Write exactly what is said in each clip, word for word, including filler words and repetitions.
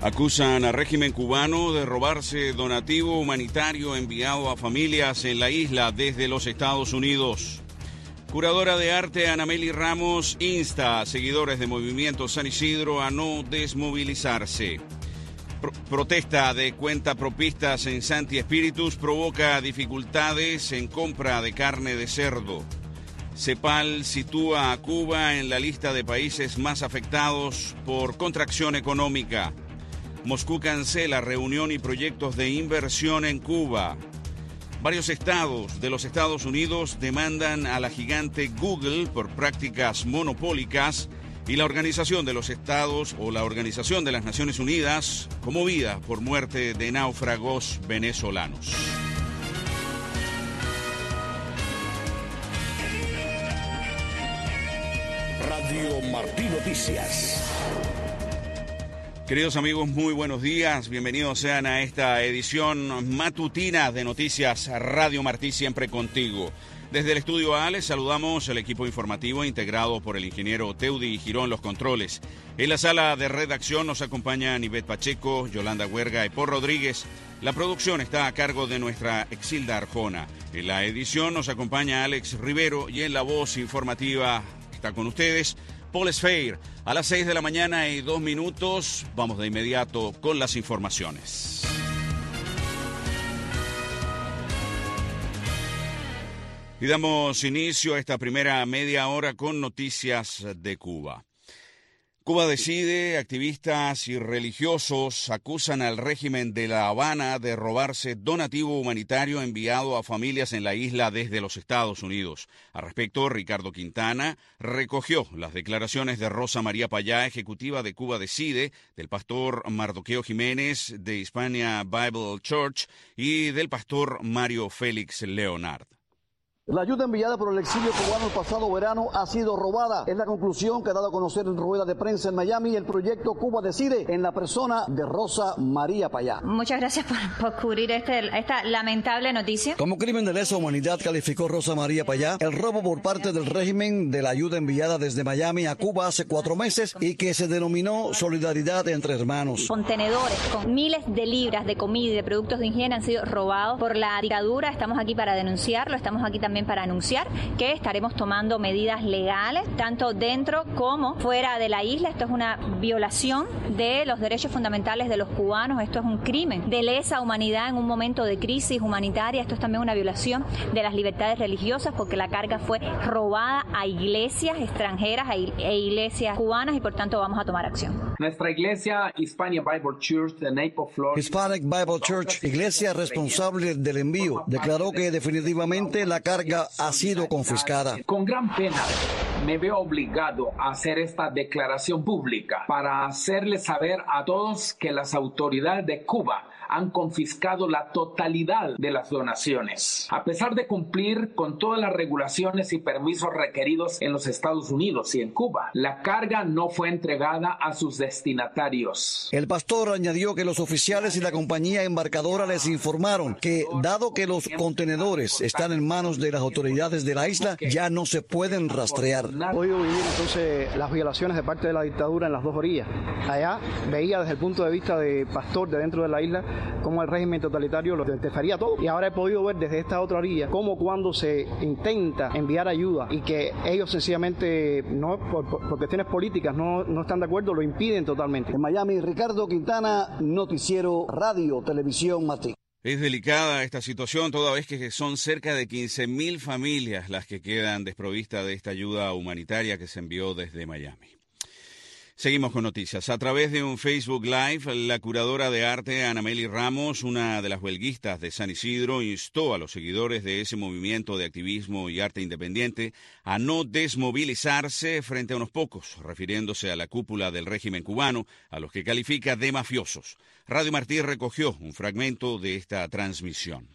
Acusan al régimen cubano de robarse donativo humanitario enviado a familias en la isla desde los Estados Unidos. Curadora de arte Anameli Ramos insta a seguidores de Movimiento San Isidro a no desmovilizarse. Pro- protesta de cuentapropistas en Santi Espíritus provoca dificultades en compra de carne de cerdo. CEPAL sitúa a Cuba en la lista de países más afectados por contracción económica. Moscú cancela reunión y proyectos de inversión en Cuba. Varios estados de los Estados Unidos demandan a la gigante Google por prácticas monopólicas y la Organización de los Estados o la Organización de las Naciones Unidas conmovida por muerte de náufragos venezolanos. Radio Martí Noticias. Queridos amigos, muy buenos días. Bienvenidos sean a esta edición matutina de Noticias Radio Martí, siempre contigo. Desde el estudio A les saludamos el equipo informativo integrado por el ingeniero Teudi Girón Los Controles. En la sala de redacción nos acompañan Ivette Pacheco, Yolanda Huerga y Paul Rodríguez. La producción está a cargo de nuestra Exilda Arjona. En la edición nos acompaña Alex Rivero y en la voz informativa está con ustedes Paul Sfeir. A las seis de la mañana y dos minutos, vamos de inmediato con las informaciones. Y damos inicio a esta primera media hora con noticias de Cuba. Cuba decide, activistas y religiosos acusan al régimen de La Habana de robarse donativo humanitario enviado a familias en la isla desde los Estados Unidos. Al respecto, Ricardo Quintana recogió las declaraciones de Rosa María Payá, ejecutiva de Cuba Decide, del pastor Mardoqueo Jiménez de Hispania Bible Church y del pastor Mario Félix Leonard. La ayuda enviada por el exilio cubano el pasado verano ha sido robada. Es la conclusión que ha dado a conocer en rueda de prensa en Miami el proyecto Cuba Decide en la persona de Rosa María Payá. Muchas gracias por, por cubrir este, esta lamentable noticia. Como crimen de lesa humanidad calificó Rosa María Payá el robo por parte del régimen de la ayuda enviada desde Miami a Cuba hace cuatro meses y que se denominó solidaridad entre hermanos. Contenedores con miles de libras de comida y de productos de higiene han sido robados por la dictadura. Estamos aquí para denunciarlo, estamos aquí también para anunciar que estaremos tomando medidas legales, tanto dentro como fuera de la isla. Esto es una violación de los derechos fundamentales de los cubanos, esto es un crimen de lesa humanidad en un momento de crisis humanitaria, esto es también una violación de las libertades religiosas porque la carga fue robada a iglesias extranjeras e iglesias cubanas y por tanto vamos a tomar acción. Nuestra iglesia Hispania Bible Church de Naples, Florida, Hispanic Bible Church, iglesia responsable del envío, declaró que definitivamente la carga ha sido confiscada. Con gran pena me veo obligado a hacer esta declaración pública para hacerle saber a todos que las autoridades de Cuba han confiscado la totalidad de las donaciones. A pesar de cumplir con todas las regulaciones y permisos requeridos en los Estados Unidos y en Cuba, la carga no fue entregada a sus destinatarios. El pastor añadió que los oficiales y la compañía embarcadora les informaron que, dado que los contenedores están en manos de las autoridades de la isla, ya no se pueden rastrear. Podido vivir entonces las violaciones de parte de la dictadura en las dos orillas. Allá veía desde el punto de vista de pastor de dentro de la isla cómo el régimen totalitario lo interfería todo. Y ahora he podido ver desde esta otra orilla cómo cuando se intenta enviar ayuda y que ellos sencillamente, no por, por, por cuestiones políticas, no, no están de acuerdo, lo impiden totalmente. En Miami, Ricardo Quintana, Noticiero Radio Televisión Martí. Es delicada esta situación toda vez que son cerca de quince mil familias las que quedan desprovistas de esta ayuda humanitaria que se envió desde Miami. Seguimos con noticias. A través de un Facebook Live, la curadora de arte Anameli Ramos, una de las huelguistas de San Isidro, instó a los seguidores de ese movimiento de activismo y arte independiente a no desmovilizarse frente a unos pocos, refiriéndose a la cúpula del régimen cubano, a los que califica de mafiosos. Radio Martí recogió un fragmento de esta transmisión.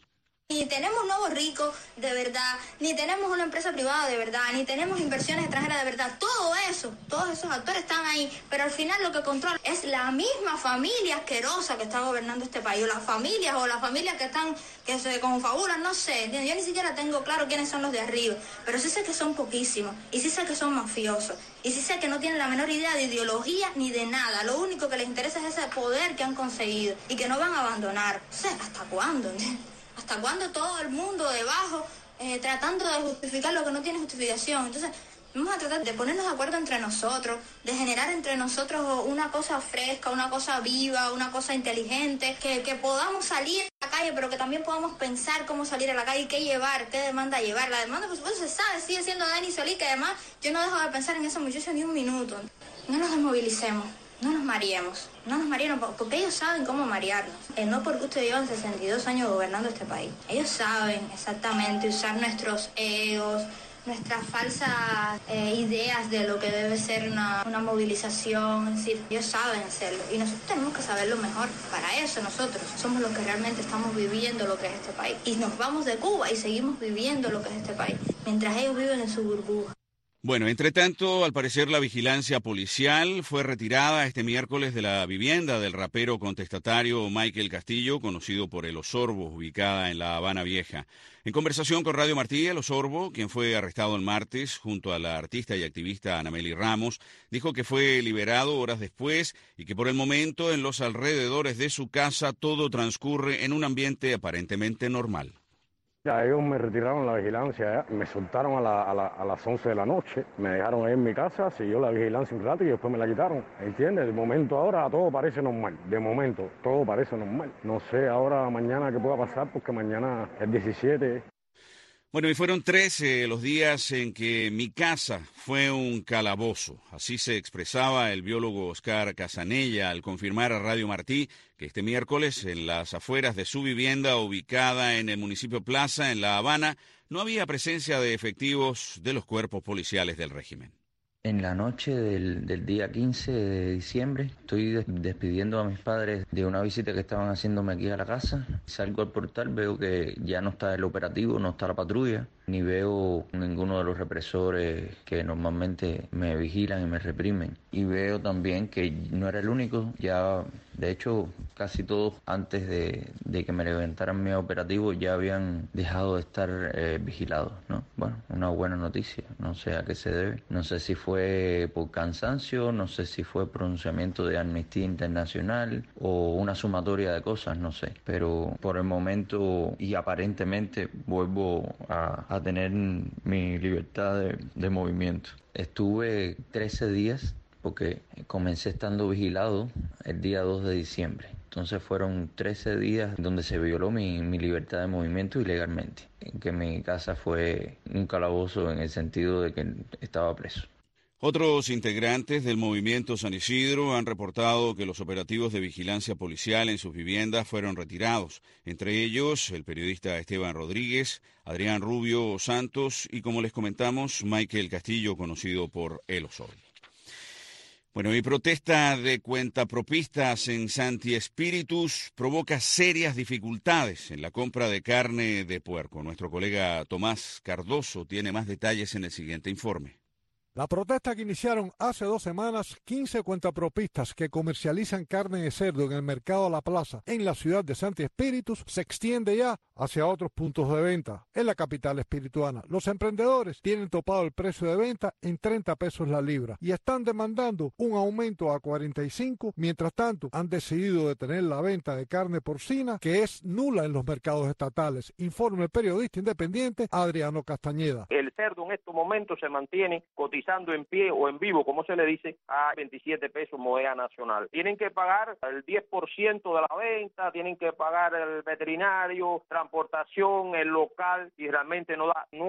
Ni tenemos nuevos ricos de verdad, ni tenemos una empresa privada de verdad, ni tenemos inversiones extranjeras de verdad. Todo eso, todos esos actores están ahí, pero al final lo que controla es la misma familia asquerosa que está gobernando este país, o las familias, o las familias que están, que se confabulan, no sé. Yo ni siquiera tengo claro quiénes son los de arriba, pero sí sé que son poquísimos, y sí sé que son mafiosos, y sí sé que no tienen la menor idea de ideología ni de nada. Lo único que les interesa es ese poder que han conseguido, y que no van a abandonar. O sea, ¿hasta cuándo? ¿Hasta cuándo todo el mundo debajo eh, tratando de justificar lo que no tiene justificación? Entonces, vamos a tratar de ponernos de acuerdo entre nosotros, de generar entre nosotros una cosa fresca, una cosa viva, una cosa inteligente, que, que podamos salir a la calle, pero que también podamos pensar cómo salir a la calle, qué llevar, qué demanda llevar. La demanda, por supuesto, se sabe, sigue siendo Denis Solís, que además yo no dejo de pensar en esos muchachos ni un minuto. No nos desmovilicemos. No nos mareemos, no nos mareemos, porque ellos saben cómo marearnos. Eh, no porque ustedes llevan sesenta y dos años gobernando este país. Ellos saben exactamente usar nuestros egos, nuestras falsas eh, ideas de lo que debe ser una, una movilización. Es decir, ellos saben hacerlo y nosotros tenemos que saberlo mejor. Para eso nosotros somos los que realmente estamos viviendo lo que es este país. Y nos vamos de Cuba y seguimos viviendo lo que es este país, mientras ellos viven en su burbuja. Bueno, entre tanto, al parecer la vigilancia policial fue retirada este miércoles de la vivienda del rapero contestatario Michael Castillo, conocido por El Osorbo, ubicada en La Habana Vieja. En conversación con Radio Martí, El Osorbo, quien fue arrestado el martes junto a la artista y activista Anameli Ramos, dijo que fue liberado horas después y que por el momento en los alrededores de su casa todo transcurre en un ambiente aparentemente normal. Ya, ellos me retiraron la vigilancia, ¿eh? Me soltaron a, la, a, la, a las once de la noche, me dejaron ahí en mi casa, siguió la vigilancia un rato y después me la quitaron, ¿entiendes? De momento ahora todo parece normal, de momento todo parece normal. No sé ahora mañana qué pueda pasar porque mañana es diecisiete. Bueno, y fueron trece los días en que mi casa fue un calabozo. Así se expresaba el biólogo Oscar Casanella al confirmar a Radio Martí que este miércoles, en las afueras de su vivienda ubicada en el municipio Plaza, en La Habana, no había presencia de efectivos de los cuerpos policiales del régimen. En la noche del, del día quince de diciembre estoy des- despidiendo a mis padres de una visita que estaban haciéndome aquí a la casa. Salgo al portal, veo que ya no está el operativo, no está la patrulla, ni veo ninguno de los represores que normalmente me vigilan y me reprimen. Y veo también que no era el único, ya de hecho casi todos antes de, de que me levantaran mi operativo ya habían dejado de estar eh, vigilados, ¿no? Bueno, una buena noticia, no sé a qué se debe, no sé si fue por cansancio, no sé si fue pronunciamiento de Amnistía Internacional o una sumatoria de cosas, no sé, pero por el momento y aparentemente vuelvo a, a tener mi libertad de, de movimiento. Estuve trece días porque comencé estando vigilado el día dos de diciembre. Entonces fueron trece días donde se violó mi, mi libertad de movimiento ilegalmente, en que mi casa fue un calabozo en el sentido de que estaba preso. Otros integrantes del movimiento San Isidro han reportado que los operativos de vigilancia policial en sus viviendas fueron retirados, entre ellos el periodista Esteban Rodríguez, Adrián Rubio Santos y, como les comentamos, Michael Castillo, conocido por El Osorbo. Bueno, y protesta de cuentapropistas en Santi Espíritus provoca serias dificultades en la compra de carne de puerco. Nuestro colega Tomás Cardoso tiene más detalles en el siguiente informe. La protesta que iniciaron hace dos semanas, quince cuentapropistas que comercializan carne de cerdo en el mercado La Plaza en la ciudad de Santi Espíritus, se extiende ya hacia otros puntos de venta en la capital espirituana. Los emprendedores tienen topado el precio de venta en treinta pesos la libra y están demandando un aumento a cuarenta y cinco. Mientras tanto, han decidido detener la venta de carne porcina, que es nula en los mercados estatales, informa el periodista independiente Adriano Castañeda. El cerdo en estos momentos se mantiene cotizando en pie o en vivo, como se le dice, a veintisiete pesos moneda nacional. Tienen que pagar el diez por ciento de la venta, tienen que pagar el veterinario, transportación, el local, y realmente no da, no hay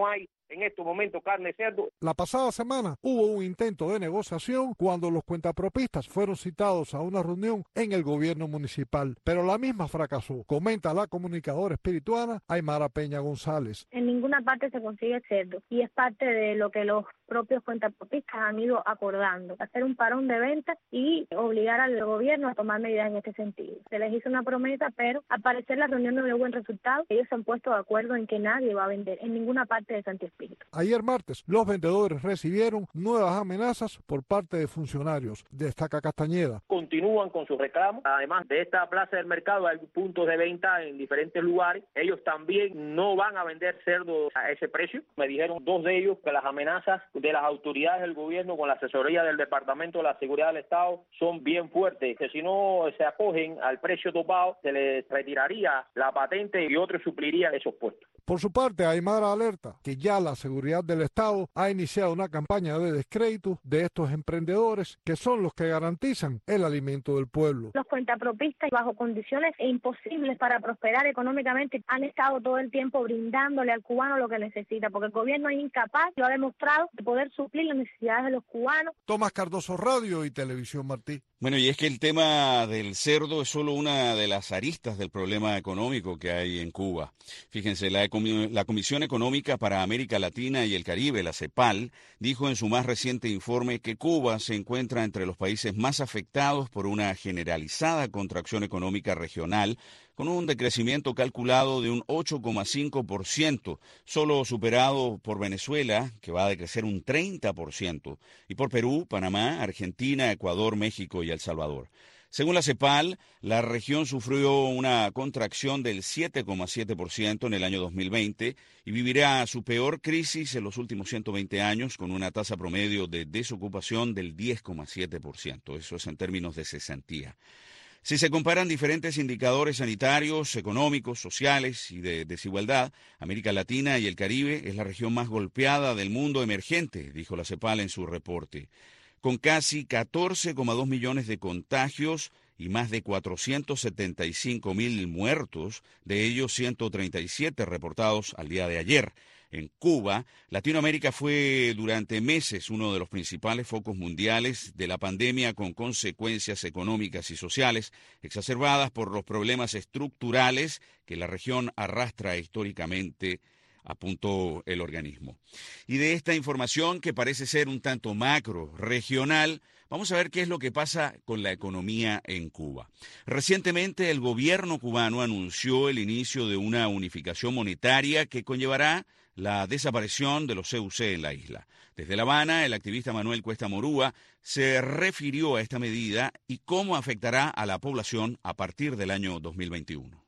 en estos momentos carne de cerdo. La pasada semana hubo un intento de negociación cuando los cuentapropistas fueron citados a una reunión en el gobierno municipal, pero la misma fracasó, comenta la comunicadora espirituana Aymara Peña González. En ninguna parte se consigue cerdo y es parte de lo que los propios cuentapropistas han ido acordando, hacer un parón de ventas y obligar al gobierno a tomar medidas en este sentido. Se les hizo una promesa, pero al parecer la reunión no dio buen resultado. Ellos se han puesto de acuerdo en que nadie va a vender en ninguna parte de Santi Espíritu. Ayer martes, los vendedores recibieron nuevas amenazas por parte de funcionarios, destaca Castañeda. Continúan con sus reclamos. Además de esta plaza del mercado hay puntos de venta en diferentes lugares. Ellos también no van a vender cerdo a ese precio. Me dijeron dos de ellos que las amenazas de las autoridades del gobierno con la asesoría del Departamento de la Seguridad del Estado son bien fuertes, que si no se acogen al precio topado se les retiraría la patente y otros suplirían esos puestos. Por su parte, Aymara alerta que ya la seguridad del Estado ha iniciado una campaña de descrédito de estos emprendedores que son los que garantizan el alimento del pueblo. Los cuentapropistas, bajo condiciones imposibles para prosperar económicamente, han estado todo el tiempo brindándole al cubano lo que necesita, porque el gobierno es incapaz, lo ha demostrado, de poder suplir las necesidades de los cubanos. Tomás Cardoso, Radio y Televisión Martí. Bueno, y es que el tema del cerdo es solo una de las aristas del problema económico que hay en Cuba. Fíjense, la, la Comisión Económica para América Latina y el Caribe, la CEPAL, dijo en su más reciente informe que Cuba se encuentra entre los países más afectados por una generalizada contracción económica regional, con un decrecimiento calculado de un ocho coma cinco por ciento, solo superado por Venezuela, que va a decrecer un treinta por ciento, y por Perú, Panamá, Argentina, Ecuador, México y El Salvador. Según la CEPAL, la región sufrió una contracción del siete coma siete por ciento en el año dos mil veinte y vivirá su peor crisis en los últimos ciento veinte años, con una tasa promedio de desocupación del diez coma siete por ciento. Eso es en términos de cesantía. Si se comparan diferentes indicadores sanitarios, económicos, sociales y de desigualdad, América Latina y el Caribe es la región más golpeada del mundo emergente, dijo la CEPAL en su reporte. Con casi catorce coma dos millones de contagios y más de cuatrocientos setenta y cinco mil muertos, de ellos ciento treinta y siete reportados al día de ayer. En Cuba, Latinoamérica fue durante meses uno de los principales focos mundiales de la pandemia, con consecuencias económicas y sociales exacerbadas por los problemas estructurales que la región arrastra históricamente, apuntó el organismo. Y de esta información, que parece ser un tanto macro, regional, vamos a ver qué es lo que pasa con la economía en Cuba. Recientemente, el gobierno cubano anunció el inicio de una unificación monetaria que conllevará la desaparición de los C U C en la isla. Desde La Habana, el activista Manuel Cuesta Morúa se refirió a esta medida y cómo afectará a la población a partir del año dos mil veintiuno.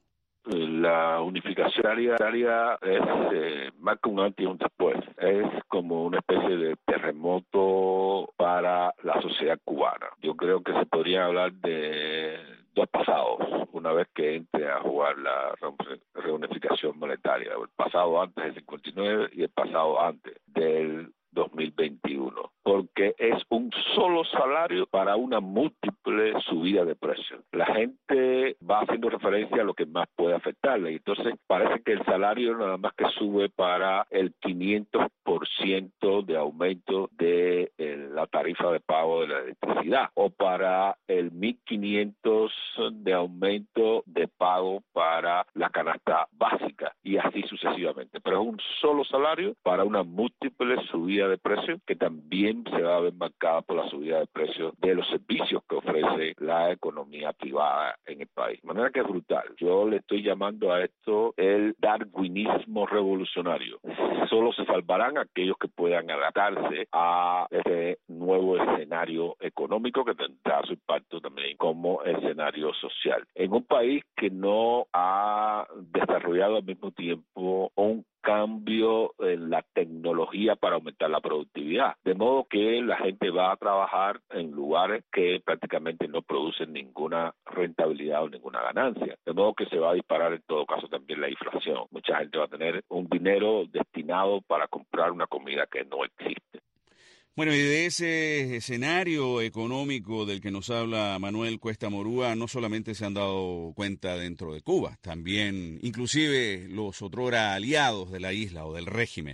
La unificación área es eh, marca un antes y un después. Es como una especie de terremoto para la sociedad cubana. Yo creo que se podría hablar de dos pasados una vez que entre a jugar la reunificación monetaria. El pasado antes del cincuenta y nueve y el pasado antes del dos mil veintiuno, porque es un solo salario para una múltiple subida de precios. La gente va haciendo referencia a lo que más puede afectarle, y entonces parece que el salario nada más que sube para el quinientos por ciento de aumento de eh, la tarifa de pago de la electricidad, o para el mil quinientos de aumento de pago para la canasta básica, y así sucesivamente. Pero es un solo salario para una múltiple subida de precios, que también se va a ver marcada por la subida de precios de los servicios que ofrece la economía privada en el país. De manera que es brutal. Yo le estoy llamando a esto el darwinismo revolucionario. Solo se salvarán aquellos que puedan adaptarse a este nuevo escenario económico, que tendrá su impacto también como escenario social. En un país que no ha desarrollado al mismo tiempo un cambio en la tecnología para aumentar la productividad, de modo que la gente va a trabajar en lugares que prácticamente no producen ninguna rentabilidad o ninguna ganancia, de modo que se va a disparar en todo caso también la inflación. Mucha gente va a tener un dinero destinado para comprar una comida que no existe. Bueno, y de ese escenario económico del que nos habla Manuel Cuesta Morúa, no solamente se han dado cuenta dentro de Cuba, también inclusive los otrora aliados de la isla o del régimen.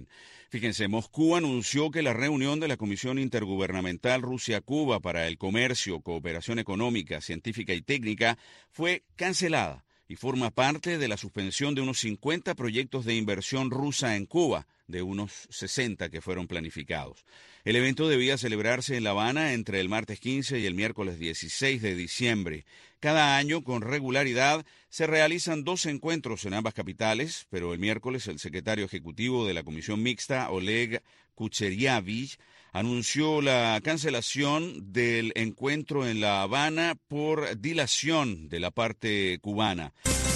Fíjense, Moscú anunció que la reunión de la Comisión Intergubernamental Rusia-Cuba para el Comercio, Cooperación Económica, Científica y Técnica fue cancelada y forma parte de la suspensión de unos cincuenta proyectos de inversión rusa en Cuba, de unos sesenta que fueron planificados. El evento debía celebrarse en La Habana entre el martes quince y el miércoles dieciséis de diciembre. Cada año, con regularidad, se realizan dos encuentros en ambas capitales, pero el miércoles el secretario ejecutivo de la Comisión Mixta, Oleg Kucheriavich, anunció la cancelación del encuentro en La Habana por dilación de la parte cubana.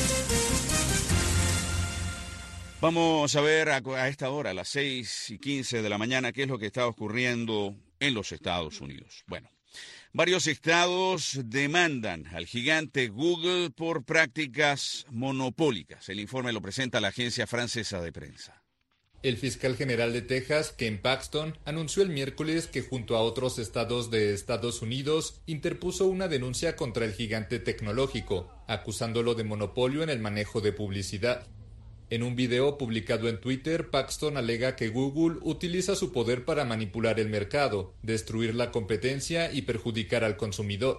Vamos a ver a, a esta hora, a las seis y quince de la mañana, qué es lo que está ocurriendo en los Estados Unidos. Bueno, varios estados demandan al gigante Google por prácticas monopólicas. El informe lo presenta la agencia francesa de prensa. El fiscal general de Texas, Ken Paxton, anunció el miércoles que junto a otros estados de Estados Unidos interpuso una denuncia contra el gigante tecnológico, acusándolo de monopolio en el manejo de publicidad. En un video publicado en Twitter, Paxton alega que Google utiliza su poder para manipular el mercado, destruir la competencia y perjudicar al consumidor.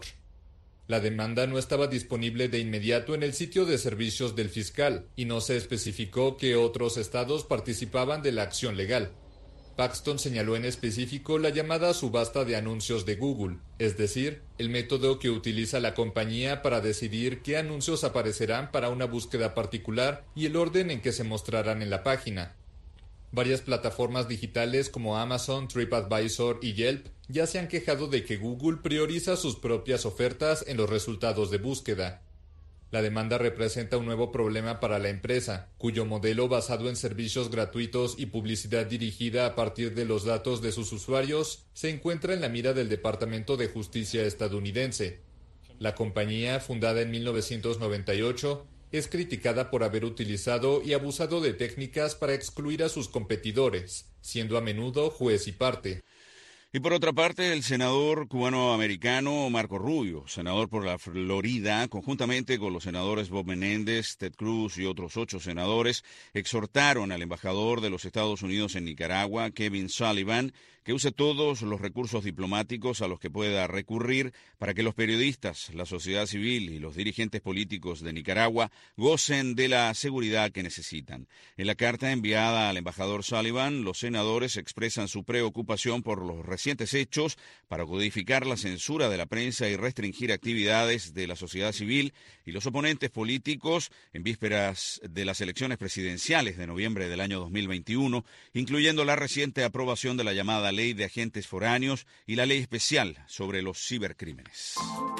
La demanda no estaba disponible de inmediato en el sitio de servicios del fiscal y no se especificó que otros estados participaban de la acción legal. Paxton señaló en específico la llamada subasta de anuncios de Google, es decir, el método que utiliza la compañía para decidir qué anuncios aparecerán para una búsqueda particular y el orden en que se mostrarán en la página. Varias plataformas digitales como Amazon, TripAdvisor y Yelp ya se han quejado de que Google prioriza sus propias ofertas en los resultados de búsqueda. La demanda representa un nuevo problema para la empresa, cuyo modelo basado en servicios gratuitos y publicidad dirigida a partir de los datos de sus usuarios se encuentra en la mira del Departamento de Justicia estadounidense. La compañía, fundada en mil novecientos noventa y ocho, es criticada por haber utilizado y abusado de técnicas para excluir a sus competidores, siendo a menudo juez y parte. Y por otra parte, el senador cubano-americano Marco Rubio, senador por la Florida, conjuntamente con los senadores Bob Menéndez, Ted Cruz y otros ocho senadores, exhortaron al embajador de los Estados Unidos en Nicaragua, Kevin Sullivan, que use todos los recursos diplomáticos a los que pueda recurrir para que los periodistas, la sociedad civil y los dirigentes políticos de Nicaragua gocen de la seguridad que necesitan. En la carta enviada al embajador Sullivan, los senadores expresan su preocupación por los recientes hechos para codificar la censura de la prensa y restringir actividades de la sociedad civil y los oponentes políticos en vísperas de las elecciones presidenciales de noviembre del año dos mil veintiuno, incluyendo la reciente aprobación de la llamada Ley de Agentes Foráneos y la Ley Especial sobre los Cibercrímenes.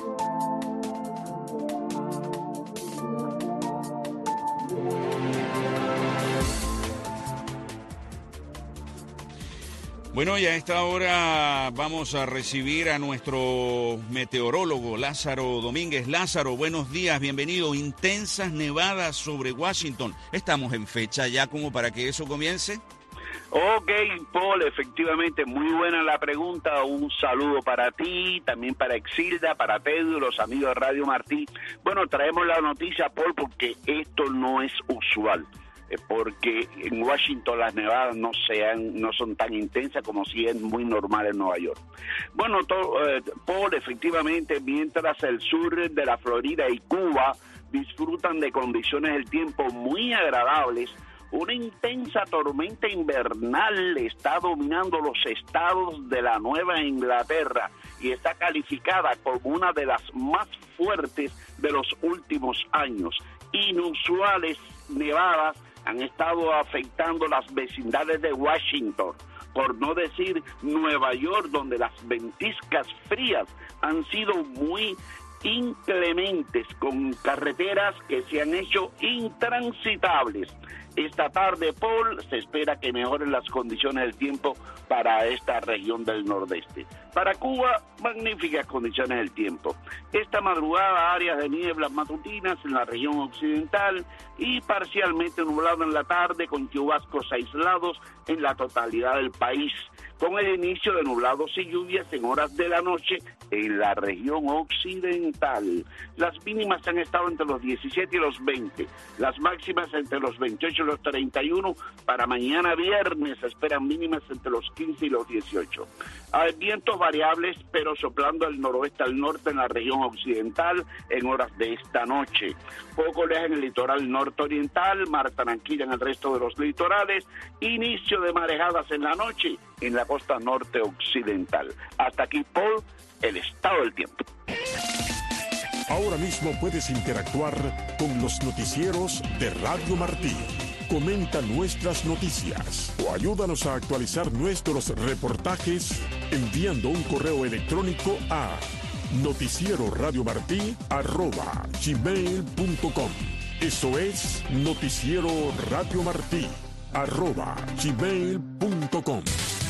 Bueno, y a esta hora vamos a recibir a nuestro meteorólogo Lázaro Domínguez. Lázaro, buenos días, bienvenido. Intensas nevadas sobre Washington. ¿Estamos en fecha ya como para que eso comience? Ok, Paul, efectivamente, muy buena la pregunta. Un saludo para ti, también para Exilda, para Pedro, los amigos de Radio Martí. Bueno, traemos la noticia, Paul, porque esto no es usual. Porque en Washington las nevadas no sean, no son tan intensas como si es muy normal en Nueva York. Bueno, to, eh, Paul, efectivamente, mientras el sur de la Florida y Cuba disfrutan de condiciones del tiempo muy agradables, una intensa tormenta invernal está dominando los estados de la Nueva Inglaterra y está calificada como una de las más fuertes de los últimos años. Inusuales nevadas han estado afectando las vecindades de Washington, por no decir Nueva York, donde las ventiscas frías han sido muy inclementes, con carreteras que se han hecho intransitables. Esta tarde, Paul, se espera que mejoren las condiciones del tiempo para esta región del nordeste. Para Cuba, magníficas condiciones del tiempo. Esta madrugada, áreas de nieblas matutinas en la región occidental y parcialmente nublado en la tarde con chubascos aislados en la totalidad del país, con el inicio de nublados y lluvias en horas de la noche en la región occidental. Las mínimas han estado entre los diecisiete y los veinte, las máximas entre los veintiocho en los treinta y uno. Para mañana viernes se esperan mínimas entre los quince y los dieciocho. Hay vientos variables, pero soplando al noroeste al norte en la región occidental en horas de esta noche. Poco oleaje en el litoral norte-oriental, mar tranquila en el resto de los litorales, inicio de marejadas en la noche en la costa norte-occidental. Hasta aquí, Paul, el estado del tiempo. Ahora mismo puedes interactuar con los noticieros de Radio Martí. Comenta nuestras noticias o ayúdanos a actualizar nuestros reportajes enviando un correo electrónico a noticiero radio martí arroba gmail punto com. Eso es noticiero radio martí arroba gmail punto com.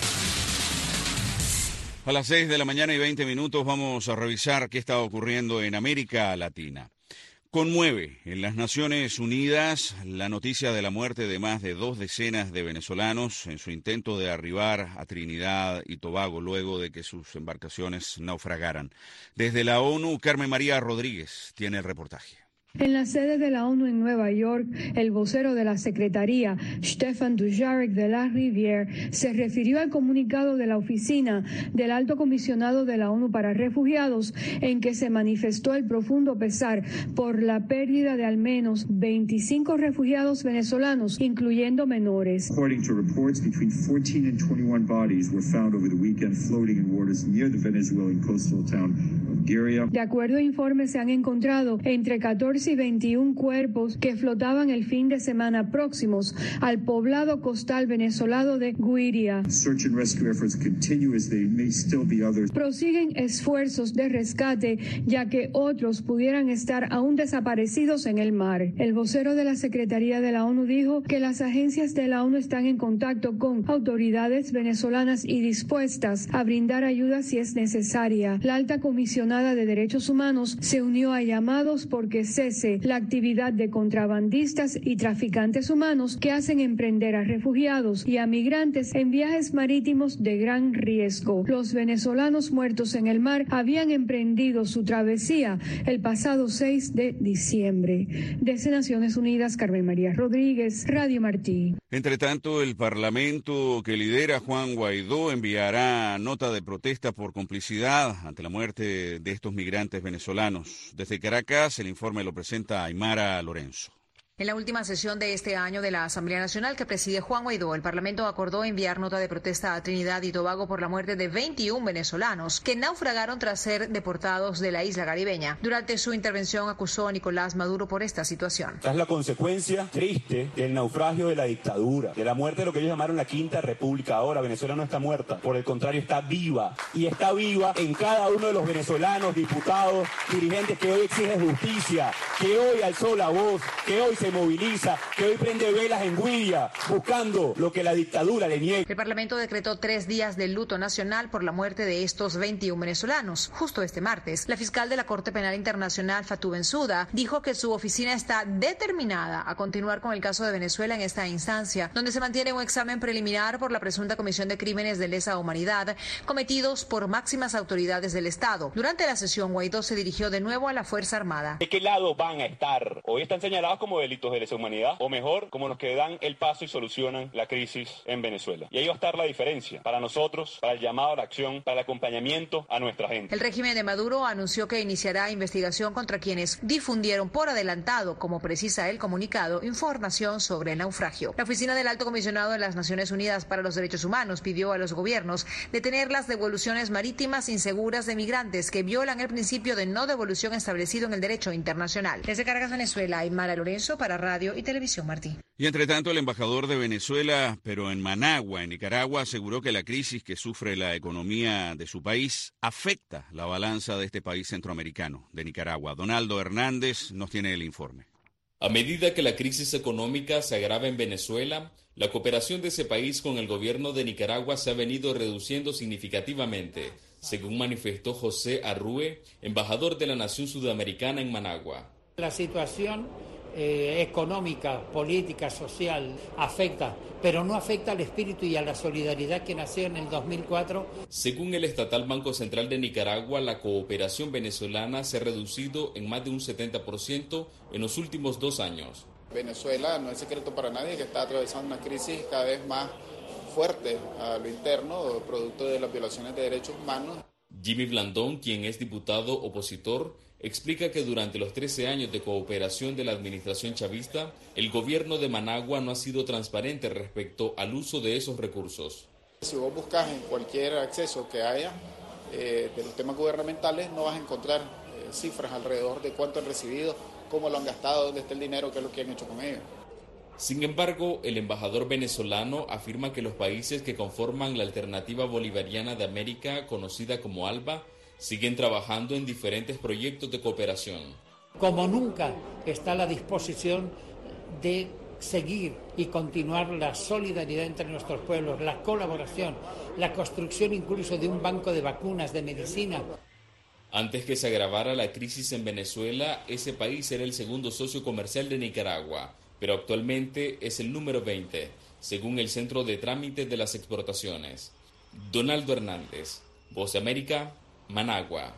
A las seis de la mañana y veinte minutos vamos a revisar qué está ocurriendo en América Latina. Conmueve en las Naciones Unidas la noticia de la muerte de más de dos decenas de venezolanos en su intento de arribar a Trinidad y Tobago luego de que sus embarcaciones naufragaran. Desde la ONU, Carmen María Rodríguez tiene el reportaje. En la sede de la ONU en Nueva York, el vocero de la Secretaría, Stefan Dujarric de la Rivière, se refirió al comunicado de la Oficina del Alto Comisionado de la ONU para Refugiados, en que se manifestó el profundo pesar por la pérdida de al menos veinticinco refugiados venezolanos, incluyendo menores. According to reports, between fourteen and twenty-one bodies were found over the weekend floating in waters near the Venezuelan coastal town of Guiria. De acuerdo a informes, se han encontrado entre catorce y veintiún cuerpos que flotaban el fin de semana próximos al poblado costal venezolano de Guiria. Search and rescue efforts continue as there may still be others. Prosiguen esfuerzos de rescate, ya que otros pudieran estar aún desaparecidos en el mar. El vocero de la Secretaría de la ONU dijo que las agencias de la ONU están en contacto con autoridades venezolanas y dispuestas a brindar ayuda si es necesaria. La alta comisionada de Derechos Humanos se unió a llamados porque se la actividad de contrabandistas y traficantes humanos que hacen emprender a refugiados y a migrantes en viajes marítimos de gran riesgo. Los venezolanos muertos en el mar habían emprendido su travesía el pasado seis de diciembre. Desde Naciones Unidas, Carmen María Rodríguez, Radio Martí. Entre tanto, el Parlamento que lidera Juan Guaidó enviará nota de protesta por complicidad ante la muerte de estos migrantes venezolanos. Desde Caracas, el informe lo presenta Aymara Lorenzo. En la última sesión de este año de la Asamblea Nacional que preside Juan Guaidó, el Parlamento acordó enviar nota de protesta a Trinidad y Tobago por la muerte de veintiún venezolanos que naufragaron tras ser deportados de la isla caribeña. Durante su intervención acusó a Nicolás Maduro por esta situación. Es la consecuencia triste del naufragio de la dictadura, de la muerte de lo que ellos llamaron la Quinta República. Ahora Venezuela no está muerta, por el contrario está viva, y está viva en cada uno de los venezolanos, diputados, dirigentes que hoy exigen justicia, que hoy alzó la voz, que hoy se moviliza, que hoy prende velas en Guiria, buscando lo que la dictadura le niega. El Parlamento decretó tres días de luto nacional por la muerte de estos veintiún venezolanos. Justo este martes, la fiscal de la Corte Penal Internacional, Fatou Bensouda, dijo que su oficina está determinada a continuar con el caso de Venezuela en esta instancia, donde se mantiene un examen preliminar por la presunta comisión de crímenes de lesa humanidad cometidos por máximas autoridades del Estado. Durante la sesión, Guaidó se dirigió de nuevo a la Fuerza Armada. ¿De qué lado van a estar? Hoy están señalados como delitos de lesa humanidad, o mejor, como los que dan el paso y solucionan la crisis en Venezuela. Y ahí va a estar la diferencia para nosotros, para el llamado a la acción, para el acompañamiento a nuestra gente. El régimen de Maduro anunció que iniciará investigación contra quienes difundieron por adelantado, como precisa el comunicado, información sobre el naufragio. La Oficina del Alto Comisionado de las Naciones Unidas para los Derechos Humanos pidió a los gobiernos detener las devoluciones marítimas inseguras de migrantes que violan el principio de no devolución establecido en el derecho internacional. Desde Caracas, Venezuela, Aymara Lorenzo para Radio y Televisión Martí. Y entre tanto, el embajador de Venezuela, pero en Managua, en Nicaragua, aseguró que la crisis que sufre la economía de su país afecta la balanza de este país centroamericano, de Nicaragua. Donaldo Hernández nos tiene el informe. A medida que la crisis económica se agrava en Venezuela, la cooperación de ese país con el gobierno de Nicaragua se ha venido reduciendo significativamente, según manifestó José Arrue, embajador de la Nación Sudamericana en Managua. La situación eh, económica, política, social afecta, pero no afecta al espíritu y a la solidaridad que nació en el dos mil cuatro. Según el estatal Banco Central de Nicaragua, la cooperación venezolana se ha reducido en más de un setenta por ciento en los últimos dos años. Venezuela, no es secreto para nadie que está atravesando una crisis cada vez más fuerte a lo interno, producto de las violaciones de derechos humanos. Jimmy Blandón, quien es diputado opositor, explica que durante los trece años de cooperación de la administración chavista, el gobierno de Managua no ha sido transparente respecto al uso de esos recursos. Si vos buscas en cualquier acceso que haya eh, de los temas gubernamentales, no vas a encontrar eh, cifras alrededor de cuánto han recibido, cómo lo han gastado, dónde está el dinero, qué es lo que han hecho con ellos. Sin embargo, el embajador venezolano afirma que los países que conforman la Alternativa Bolivariana de América, conocida como ALBA, siguen trabajando en diferentes proyectos de cooperación. Como nunca está a la disposición de seguir y continuar la solidaridad entre nuestros pueblos, la colaboración, la construcción incluso de un banco de vacunas, de medicina. Antes que se agravara la crisis en Venezuela, ese país era el segundo socio comercial de Nicaragua, pero actualmente es el número veinte, según el Centro de Trámites de las Exportaciones. Donaldo Hernández, Voz de América, Managua.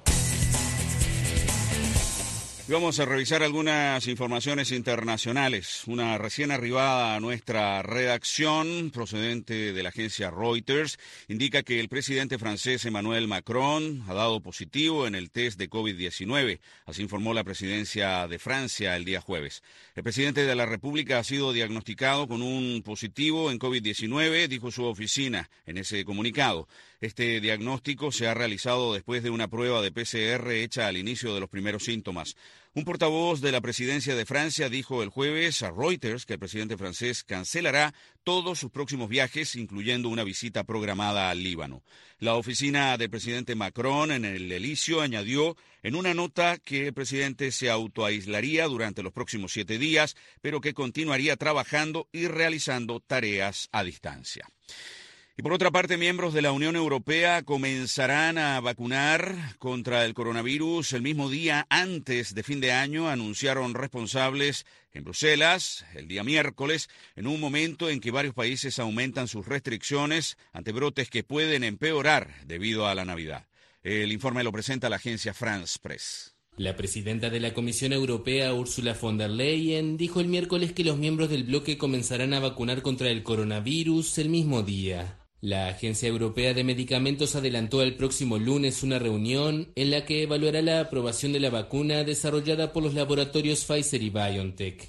Vamos a revisar algunas informaciones internacionales. Una recién arribada a nuestra redacción, procedente de la agencia Reuters, indica que el presidente francés Emmanuel Macron ha dado positivo en el test de COVID diecinueve. Así informó la presidencia de Francia el día jueves. El presidente de la República ha sido diagnosticado con un positivo en COVID diecinueve, dijo su oficina en ese comunicado. Este diagnóstico se ha realizado después de una prueba de P C R hecha al inicio de los primeros síntomas. Un portavoz de la presidencia de Francia dijo el jueves a Reuters que el presidente francés cancelará todos sus próximos viajes, incluyendo una visita programada al Líbano. La oficina del presidente Macron en el Elíseo añadió en una nota que el presidente se autoaislaría durante los próximos siete días, pero que continuaría trabajando y realizando tareas a distancia. Y por otra parte, miembros de la Unión Europea comenzarán a vacunar contra el coronavirus el mismo día antes de fin de año, anunciaron responsables en Bruselas el día miércoles, en un momento en que varios países aumentan sus restricciones ante brotes que pueden empeorar debido a la Navidad. El informe lo presenta la agencia France Press. La presidenta de la Comisión Europea, Ursula von der Leyen, dijo el miércoles que los miembros del bloque comenzarán a vacunar contra el coronavirus el mismo día. La Agencia Europea de Medicamentos adelantó el próximo lunes una reunión en la que evaluará la aprobación de la vacuna desarrollada por los laboratorios Pfizer y BioNTech.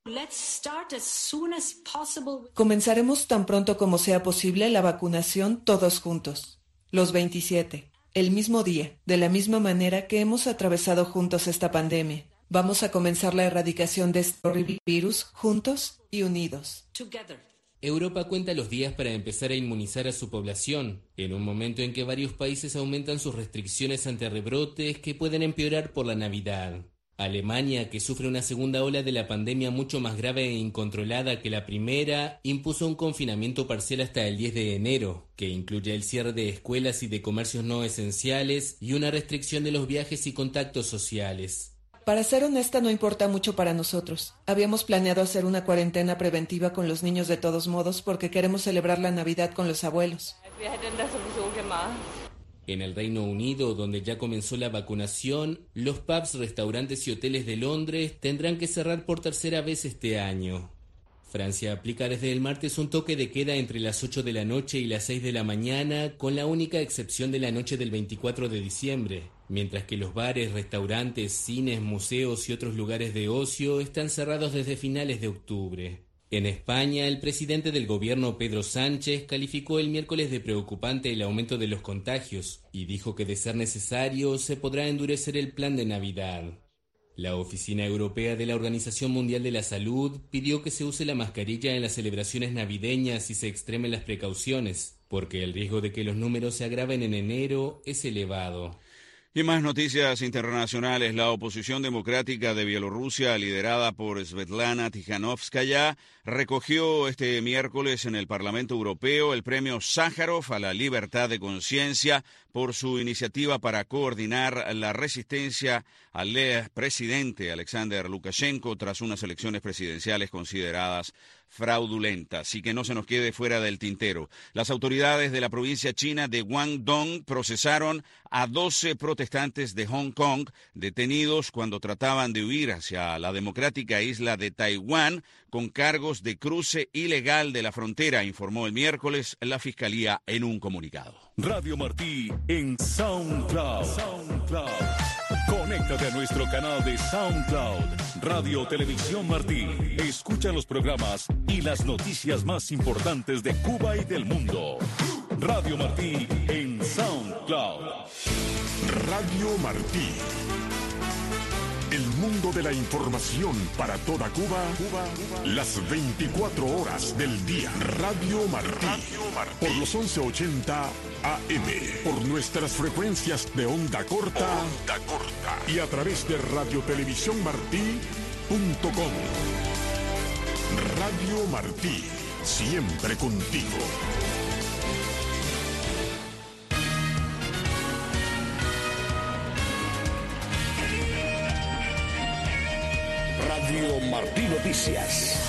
Comenzaremos tan pronto como sea posible la vacunación todos juntos, los veintisiete, el mismo día, de la misma manera que hemos atravesado juntos esta pandemia. Vamos a comenzar la erradicación de este horrible virus juntos y unidos. Europa cuenta los días para empezar a inmunizar a su población, en un momento en que varios países aumentan sus restricciones ante rebrotes que pueden empeorar por la Navidad. Alemania, que sufre una segunda ola de la pandemia mucho más grave e incontrolada que la primera, impuso un confinamiento parcial hasta el diez de enero, que incluye el cierre de escuelas y de comercios no esenciales y una restricción de los viajes y contactos sociales. Para ser honesta, no importa mucho para nosotros. Habíamos planeado hacer una cuarentena preventiva con los niños de todos modos porque queremos celebrar la Navidad con los abuelos. En el Reino Unido, donde ya comenzó la vacunación, los pubs, restaurantes y hoteles de Londres tendrán que cerrar por tercera vez este año. Francia aplica desde el martes un toque de queda entre las ocho de la noche y las seis de la mañana, con la única excepción de la noche del veinticuatro de diciembre, mientras que los bares, restaurantes, cines, museos y otros lugares de ocio están cerrados desde finales de octubre. En España, el presidente del gobierno, Pedro Sánchez, calificó el miércoles de preocupante el aumento de los contagios y dijo que de ser necesario se podrá endurecer el plan de Navidad. La Oficina Europea de la Organización Mundial de la Salud pidió que se use la mascarilla en las celebraciones navideñas y se extremen las precauciones, porque el riesgo de que los números se agraven en enero es elevado. Y más noticias internacionales. La oposición democrática de Bielorrusia, liderada por Svetlana Tikhanovskaya, recogió este miércoles en el Parlamento Europeo el premio Sájarov a la libertad de conciencia por su iniciativa para coordinar la resistencia al presidente Alexander Lukashenko tras unas elecciones presidenciales consideradas fraudulentas. Y que no se nos quede fuera del tintero. Las autoridades de la provincia china de Guangdong procesaron a doce protestantes de Hong Kong detenidos cuando trataban de huir hacia la democrática isla de Taiwán con cargos de cruce ilegal de la frontera, informó el miércoles la Fiscalía en un comunicado. Radio Martí en SoundCloud. SoundCloud. Conéctate a nuestro canal de SoundCloud, Radio Televisión Martí. Escucha los programas y las noticias más importantes de Cuba y del mundo. Radio Martí en SoundCloud. Radio Martí. El mundo de la información para toda Cuba, Cuba, las veinticuatro horas del día. Radio Martí, Radio Martí. Por los once ochenta A M, por nuestras frecuencias de onda corta, onda corta. Y a través de radio televisión martí punto com. Radio Martí, siempre contigo. Radio Martí Noticias.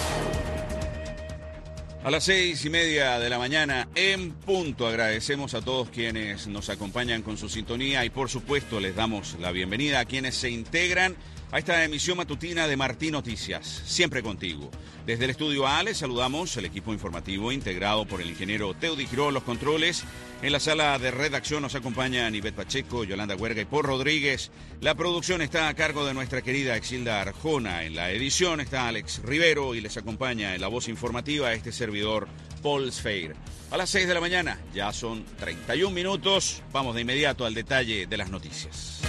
A las seis y media de la mañana en punto agradecemos a todos quienes nos acompañan con su sintonía y por supuesto les damos la bienvenida a quienes se integran a esta emisión matutina de Martí Noticias, siempre contigo. Desde el estudio A les saludamos el equipo informativo integrado por el ingeniero Teudi Giró, los controles. En la sala de redacción nos acompañan Ivette Pacheco, Yolanda Huerga y Paul Rodríguez. La producción está a cargo de nuestra querida Exilda Arjona. En la edición está Alex Rivero y les acompaña en la voz informativa este servidor Paul Sfeir. A las seis de la mañana, ya son treinta y un minutos. Vamos de inmediato al detalle de las noticias.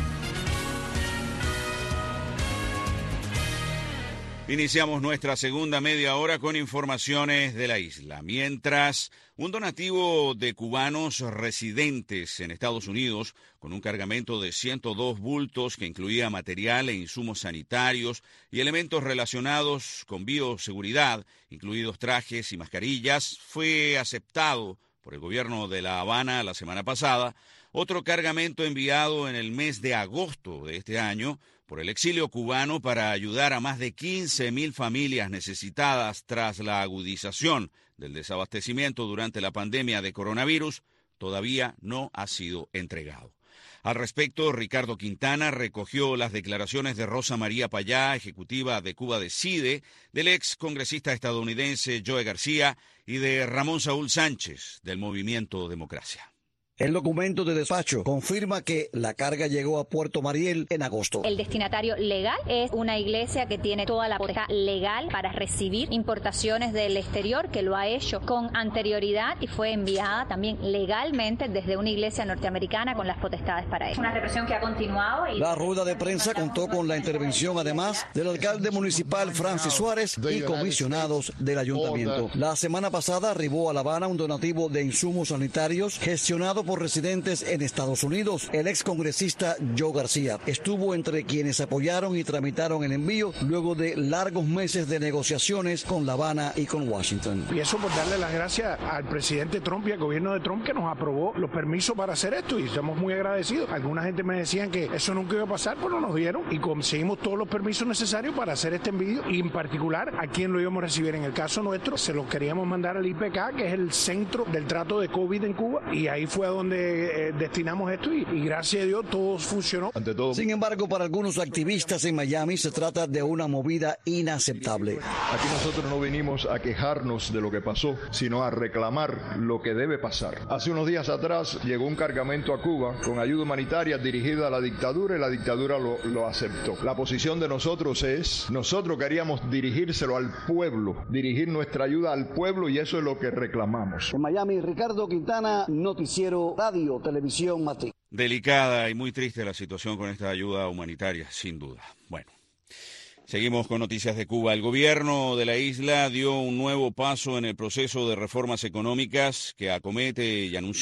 Iniciamos nuestra segunda media hora con informaciones de la isla. Mientras, un donativo de cubanos residentes en Estados Unidos, con un cargamento de ciento dos bultos que incluía material e insumos sanitarios y elementos relacionados con bioseguridad, incluidos trajes y mascarillas, fue aceptado por el gobierno de La Habana la semana pasada. Otro cargamento enviado en el mes de agosto de este año por el exilio cubano para ayudar a más de quince mil familias necesitadas tras la agudización del desabastecimiento durante la pandemia de coronavirus, todavía no ha sido entregado. Al respecto, Ricardo Quintana recogió las declaraciones de Rosa María Payá, ejecutiva de Cuba Decide, del ex congresista estadounidense Joe García y de Ramón Saúl Sánchez, del Movimiento Democracia. El documento de despacho confirma que la carga llegó a Puerto Mariel en agosto. El destinatario legal es una iglesia que tiene toda la potestad legal para recibir importaciones del exterior, que lo ha hecho con anterioridad y fue enviada también legalmente desde una iglesia norteamericana con las potestades para ello. Una represión que ha continuado. Y... La rueda de prensa contó con la intervención además del alcalde municipal Francis Suárez y comisionados del ayuntamiento. La semana pasada arribó a La Habana un donativo de insumos sanitarios gestionado por residentes en Estados Unidos. El ex congresista Joe García estuvo entre quienes apoyaron y tramitaron el envío luego de largos meses de negociaciones con La Habana y con Washington. Y eso por darle las gracias al presidente Trump y al gobierno de Trump que nos aprobó los permisos para hacer esto y estamos muy agradecidos. Alguna gente me decían que eso nunca iba a pasar, pero nos dieron y conseguimos todos los permisos necesarios para hacer este envío y en particular a quién lo íbamos a recibir. En el caso nuestro se lo queríamos mandar al I P K, que es el centro del trato de COVID en Cuba, y ahí fue a donde eh, destinamos esto y, y gracias a Dios todo funcionó. Ante todo. Sin embargo, para algunos activistas en Miami se trata de una movida inaceptable. Aquí nosotros no venimos a quejarnos de lo que pasó, sino a reclamar lo que debe pasar. Hace unos días atrás llegó un cargamento a Cuba con ayuda humanitaria dirigida a la dictadura y la dictadura lo, lo aceptó. La posición de nosotros es, nosotros queríamos dirigírselo al pueblo, dirigir nuestra ayuda al pueblo y eso es lo que reclamamos. En Miami, Ricardo Quintana, Noticiero Radio Televisión Martí. Delicada y muy triste la situación con esta ayuda humanitaria, sin duda. Bueno, seguimos con noticias de Cuba. El gobierno de la isla dio un nuevo paso en el proceso de reformas económicas que acomete y anunció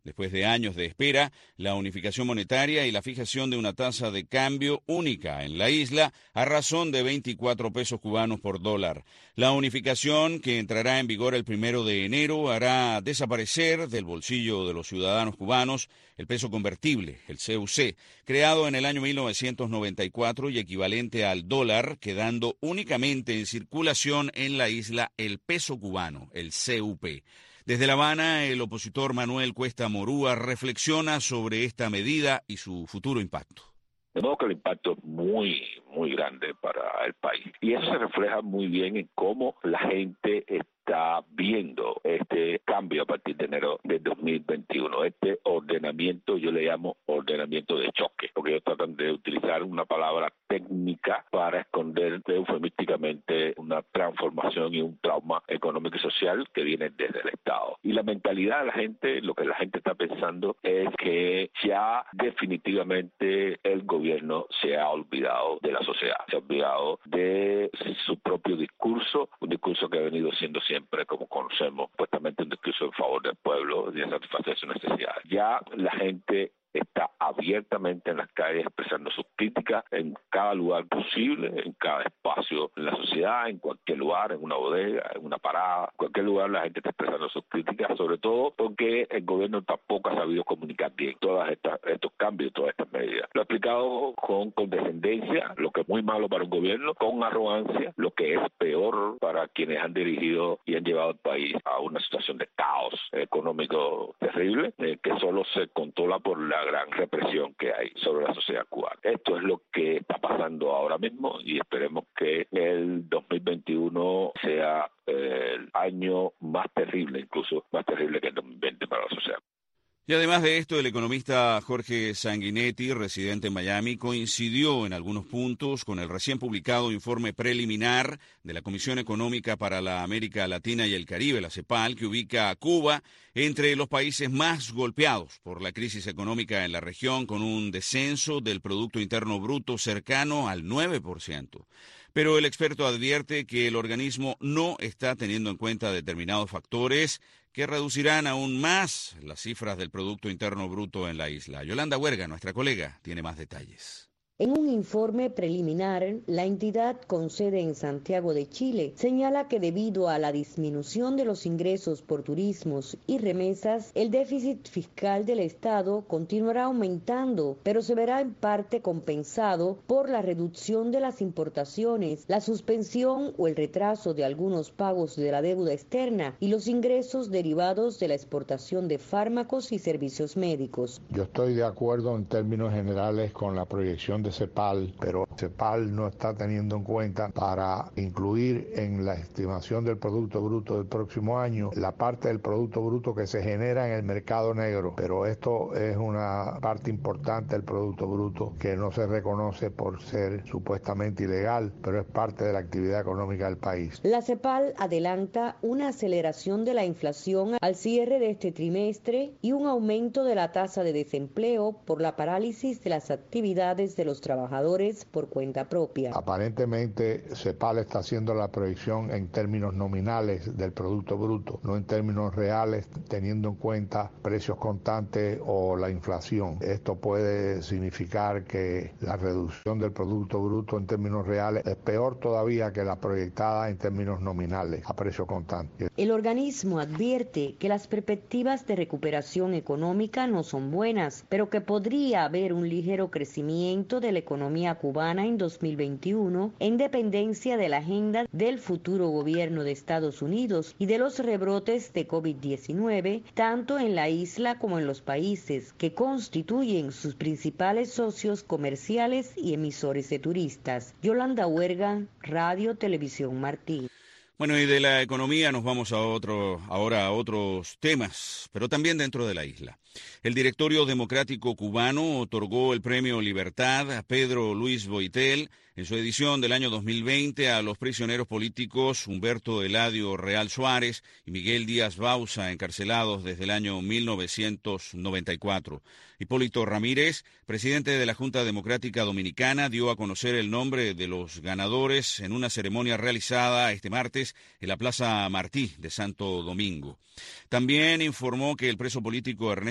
Después de años de espera, la unificación monetaria y la fijación de una tasa de cambio única en la isla a razón de veinticuatro pesos cubanos por dólar. La unificación, que entrará en vigor el primero de enero, hará desaparecer del bolsillo de los ciudadanos cubanos el peso convertible, el C U C, creado en el año mil novecientos noventa y cuatro y equivalente al dólar, quedando únicamente en circulación en la isla el peso cubano, el C U P. Desde La Habana, el opositor Manuel Cuesta Morúa reflexiona sobre esta medida y su futuro impacto. De modo que el impacto es muy, muy grande para el país. Y eso se refleja muy bien en cómo la gente está viendo este cambio a partir de enero de dos mil veintiuno. Este ordenamiento, yo le llamo ordenamiento de choque, porque ellos tratan de utilizar una palabra técnica para esconder eufemísticamente una transformación y un trauma económico y social que viene desde el Estado. Y la mentalidad de la gente, lo que la gente está pensando es que ya definitivamente el gobierno se ha olvidado de la sociedad, se ha olvidado de su propio discurso, un discurso que ha venido siendo siempre, como conocemos, supuestamente un discurso en favor del pueblo y de satisfacer sus necesidades. Ya la gente está abiertamente en las calles expresando sus críticas en cada lugar posible, en cada espacio en la sociedad, en cualquier lugar, en una bodega, en una parada, en cualquier lugar la gente está expresando sus críticas, sobre todo porque el gobierno tampoco ha sabido comunicar bien todos estos cambios, todas estas medidas. Lo ha explicado con condescendencia, lo que es muy malo para un gobierno, con arrogancia, lo que es peor para quienes han dirigido y han llevado al país a una situación de caos económico terrible, eh, que solo se controla por la gran represión que hay sobre la sociedad cubana. Esto es lo que está pasando ahora mismo y esperemos que el dos mil veintiuno sea eh, el año más terrible, incluso más terrible que el dos mil veinte para la sociedad. Y además de esto, el economista Jorge Sanguinetti, residente en Miami, coincidió en algunos puntos con el recién publicado informe preliminar de la Comisión Económica para la América Latina y el Caribe, la CEPAL, que ubica a Cuba entre los países más golpeados por la crisis económica en la región, con un descenso del Producto Interno Bruto cercano al nueve por ciento. Pero el experto advierte que el organismo no está teniendo en cuenta determinados factores que reducirán aún más las cifras del Producto Interno Bruto en la isla. Yolanda Huerga, nuestra colega, tiene más detalles. En un informe preliminar, la entidad con sede en Santiago de Chile señala que debido a la disminución de los ingresos por turismos y remesas, el déficit fiscal del Estado continuará aumentando, pero se verá en parte compensado por la reducción de las importaciones, la suspensión o el retraso de algunos pagos de la deuda externa y los ingresos derivados de la exportación de fármacos y servicios médicos. Yo estoy de acuerdo en términos generales con la proyección de CEPAL, pero CEPAL no está teniendo en cuenta para incluir en la estimación del Producto Bruto del próximo año la parte del Producto Bruto que se genera en el mercado negro, pero esto es una parte importante del Producto Bruto que no se reconoce por ser supuestamente ilegal, pero es parte de la actividad económica del país. La CEPAL adelanta una aceleración de la inflación al cierre de este trimestre y un aumento de la tasa de desempleo por la parálisis de las actividades de los trabajadores por cuenta propia. Aparentemente, CEPAL está haciendo la proyección en términos nominales del Producto Bruto, no en términos reales, teniendo en cuenta precios constantes o la inflación. Esto puede significar que la reducción del Producto Bruto en términos reales es peor todavía que la proyectada en términos nominales a precio constante. El organismo advierte que las perspectivas de recuperación económica no son buenas, pero que podría haber un ligero crecimiento de la economía cubana en dos mil veintiuno en dependencia de la agenda del futuro gobierno de Estados Unidos y de los rebrotes de COVID diecinueve, tanto en la isla como en los países que constituyen sus principales socios comerciales y emisores de turistas. Yolanda Huerga, Radio Televisión Martí. Bueno, y de la economía nos vamos a otro, ahora a otros temas, pero también dentro de la isla. El Directorio Democrático Cubano otorgó el Premio Libertad a Pedro Luis Boitel en su edición del año dos mil veinte a los prisioneros políticos Humberto Eladio Real Suárez y Miguel Díaz Bauza, encarcelados desde el año mil novecientos noventa y cuatro. Hipólito Ramírez, presidente de la Junta Democrática Dominicana, dio a conocer el nombre de los ganadores en una ceremonia realizada este martes en la Plaza Martí de Santo Domingo. También informó que el preso político Ernesto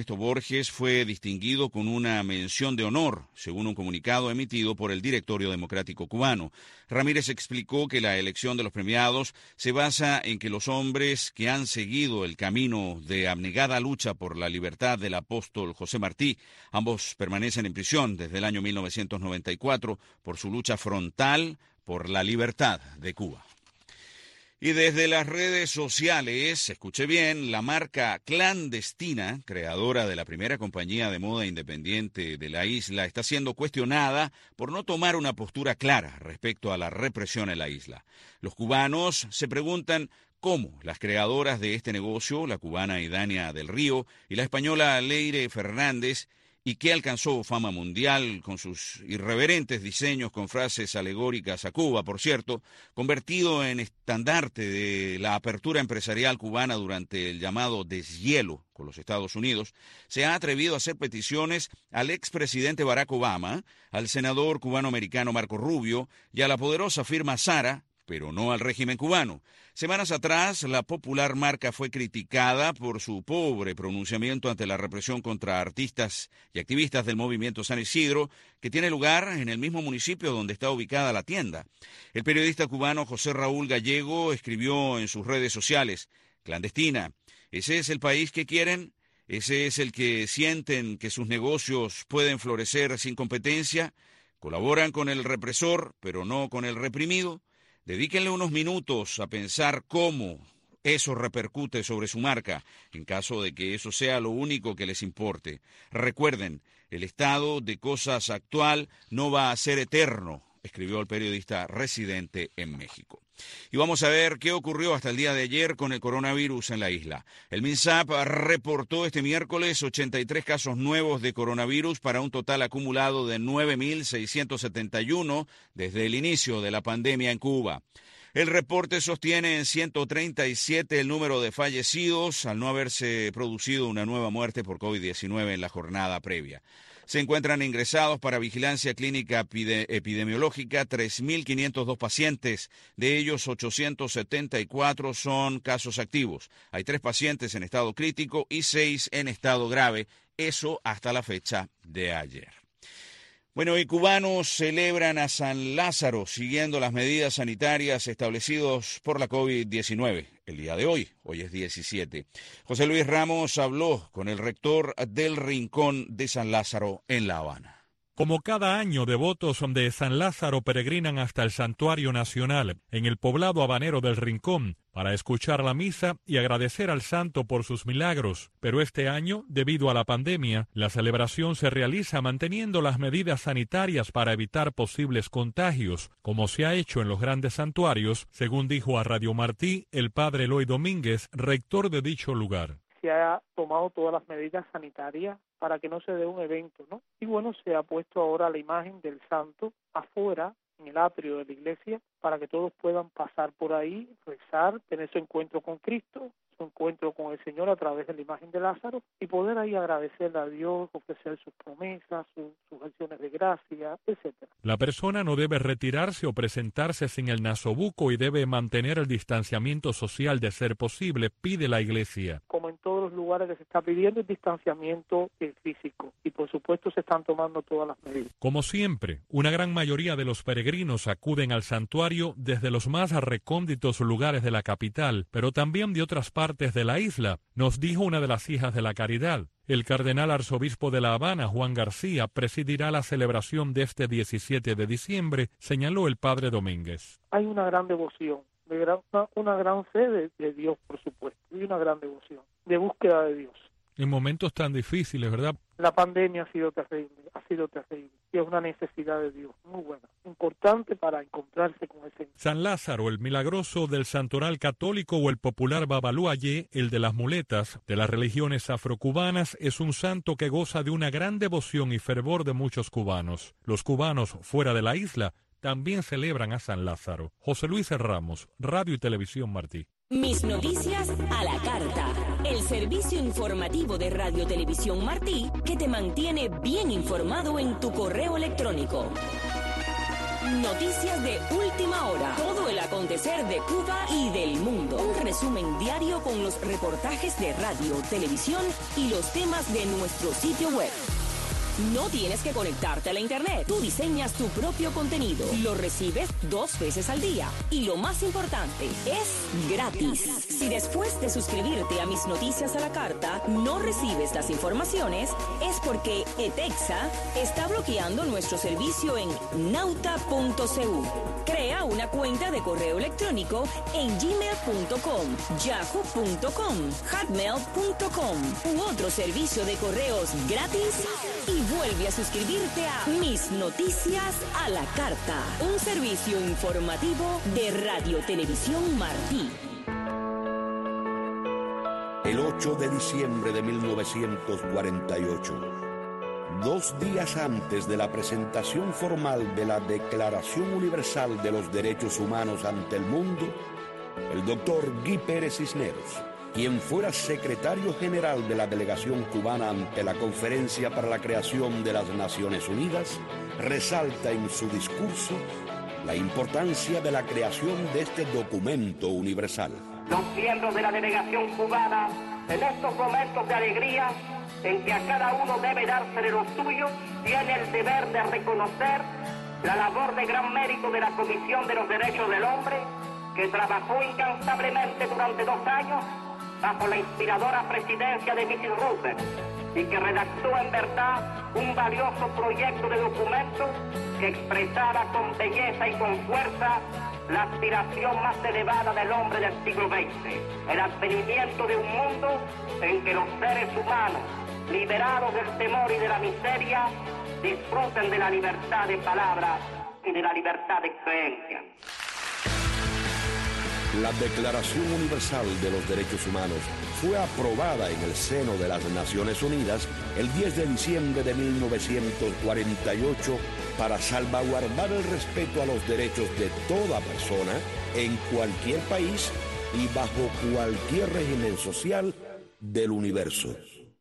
Ernesto Borges fue distinguido con una mención de honor, según un comunicado emitido por el Directorio Democrático Cubano. Ramírez explicó que la elección de los premiados se basa en que los hombres que han seguido el camino de abnegada lucha por la libertad del apóstol José Martí, ambos permanecen en prisión desde el año mil novecientos noventa y cuatro por su lucha frontal por la libertad de Cuba. Y desde las redes sociales, escuche bien, la marca Clandestina, creadora de la primera compañía de moda independiente de la isla, está siendo cuestionada por no tomar una postura clara respecto a la represión en la isla. Los cubanos se preguntan cómo las creadoras de este negocio, la cubana Idania del Río y la española Leire Fernández, y que alcanzó fama mundial con sus irreverentes diseños con frases alegóricas a Cuba, por cierto, convertido en estandarte de la apertura empresarial cubana durante el llamado deshielo con los Estados Unidos, se ha atrevido a hacer peticiones al expresidente Barack Obama, al senador cubano-americano Marco Rubio y a la poderosa firma Zara, pero no al régimen cubano. Semanas atrás, la popular marca fue criticada por su pobre pronunciamiento ante la represión contra artistas y activistas del movimiento San Isidro, que tiene lugar en el mismo municipio donde está ubicada la tienda. El periodista cubano José Raúl Gallego escribió en sus redes sociales: Clandestina, ¿ese es el país que quieren? ¿Ese es el que sienten que sus negocios pueden florecer sin competencia? ¿Colaboran con el represor, pero no con el reprimido? Dedíquenle unos minutos a pensar cómo eso repercute sobre su marca, en caso de que eso sea lo único que les importe. Recuerden, el estado de cosas actual no va a ser eterno, escribió el periodista residente en México. Y vamos a ver qué ocurrió hasta el día de ayer con el coronavirus en la isla. El MINSAP reportó este miércoles ochenta y tres casos nuevos de coronavirus para un total acumulado de nueve mil seiscientos setenta y uno desde el inicio de la pandemia en Cuba. El reporte sostiene en ciento treinta y siete el número de fallecidos al no haberse producido una nueva muerte por COVID diecinueve en la jornada previa. Se encuentran ingresados para vigilancia clínica epidemiológica tres mil quinientos dos pacientes, de ellos ochocientos setenta y cuatro son casos activos. Hay tres pacientes en estado crítico y seis en estado grave, eso hasta la fecha de ayer. Bueno, y cubanos celebran a San Lázaro siguiendo las medidas sanitarias establecidas por la COVID diecinueve. El día de hoy, hoy es diecisiete. José Luis Ramos habló con el rector del Rincón de San Lázaro en La Habana. Como cada año, devotos de San Lázaro peregrinan hasta el Santuario Nacional, en el poblado habanero del Rincón, para escuchar la misa y agradecer al santo por sus milagros. Pero este año, debido a la pandemia, la celebración se realiza manteniendo las medidas sanitarias para evitar posibles contagios, como se ha hecho en los grandes santuarios, según dijo a Radio Martí el padre Eloy Domínguez, rector de dicho lugar. Se ha tomado todas las medidas sanitarias para que no se dé un evento, ¿no? Y bueno, se ha puesto ahora la imagen del santo afuera, en el atrio de la iglesia, para que todos puedan pasar por ahí, rezar, tener su encuentro con Cristo, su encuentro con el Señor a través de la imagen de Lázaro, y poder ahí agradecerle a Dios, ofrecer sus promesas, su, sus acciones de gracia, etcétera. La persona no debe retirarse o presentarse sin el nasobuco y debe mantener el distanciamiento social de ser posible, pide la iglesia. Como en todos los lugares que se está pidiendo el distanciamiento físico, y por supuesto se están tomando todas las medidas. Como siempre, una gran mayoría de los peregrinos acuden al santuario desde los más recónditos lugares de la capital, pero también de otras partes de la isla, nos dijo una de las hijas de la Caridad. El cardenal arzobispo de La Habana, Juan García, presidirá la celebración de este diecisiete de diciembre, señaló el padre Domínguez. Hay una gran devoción, de gran, una, una gran fe de, de Dios, por supuesto, y una gran devoción, de búsqueda de Dios. En momentos tan difíciles, ¿verdad? La pandemia ha sido terrible, ha sido terrible, y es una necesidad de Dios muy buena, importante para encontrarse con el Señor. San Lázaro, el milagroso del santoral católico, o el popular Babaluayé, el de las muletas, de las religiones afrocubanas, es un santo que goza de una gran devoción y fervor de muchos cubanos. Los cubanos fuera de la isla también celebran a San Lázaro. José Luis Ramos, Radio y Televisión Martí. Mis noticias a la carta. El servicio informativo de Radio Televisión Martí que te mantiene bien informado en tu correo electrónico. Noticias de última hora. Todo el acontecer de Cuba y del mundo. Un resumen diario con los reportajes de radio, televisión y los temas de nuestro sitio web. No tienes que conectarte a la internet. Tú diseñas tu propio contenido. Lo recibes dos veces al día. Y lo más importante, es gratis. Si después de suscribirte a Mis Noticias a la Carta no recibes las informaciones, es porque ETEXA está bloqueando nuestro servicio en nauta punto c u. Crea una cuenta de correo electrónico en gmail punto com, yahoo punto com, hotmail punto com u otro servicio de correos gratis y vuelve a suscribirte a Mis Noticias a la Carta, un servicio informativo de Radio Televisión Martí. El ocho de diciembre de mil novecientos cuarenta y ocho, dos días antes de la presentación formal de la Declaración Universal de los Derechos Humanos ante el mundo, el doctor Guy Pérez Cisneros, quien fuera secretario general de la delegación cubana ante la Conferencia para la Creación de las Naciones Unidas, resalta en su discurso la importancia de la creación de este documento universal. Los miembros de la delegación cubana, en estos momentos de alegría, en que a cada uno debe dársele lo suyo, tiene el deber de reconocer la labor de gran mérito de la Comisión de los Derechos del Hombre, que trabajó incansablemente durante dos años bajo la inspiradora presidencia de missus Roosevelt y que redactó en verdad un valioso proyecto de documento que expresara con belleza y con fuerza la aspiración más elevada del hombre del siglo veinte, el advenimiento de un mundo en que los seres humanos, liberados del temor y de la miseria, disfruten de la libertad de palabra y de la libertad de creencia. La Declaración Universal de los Derechos Humanos fue aprobada en el seno de las Naciones Unidas el diez de diciembre de mil novecientos cuarenta y ocho para salvaguardar el respeto a los derechos de toda persona en cualquier país y bajo cualquier régimen social del universo.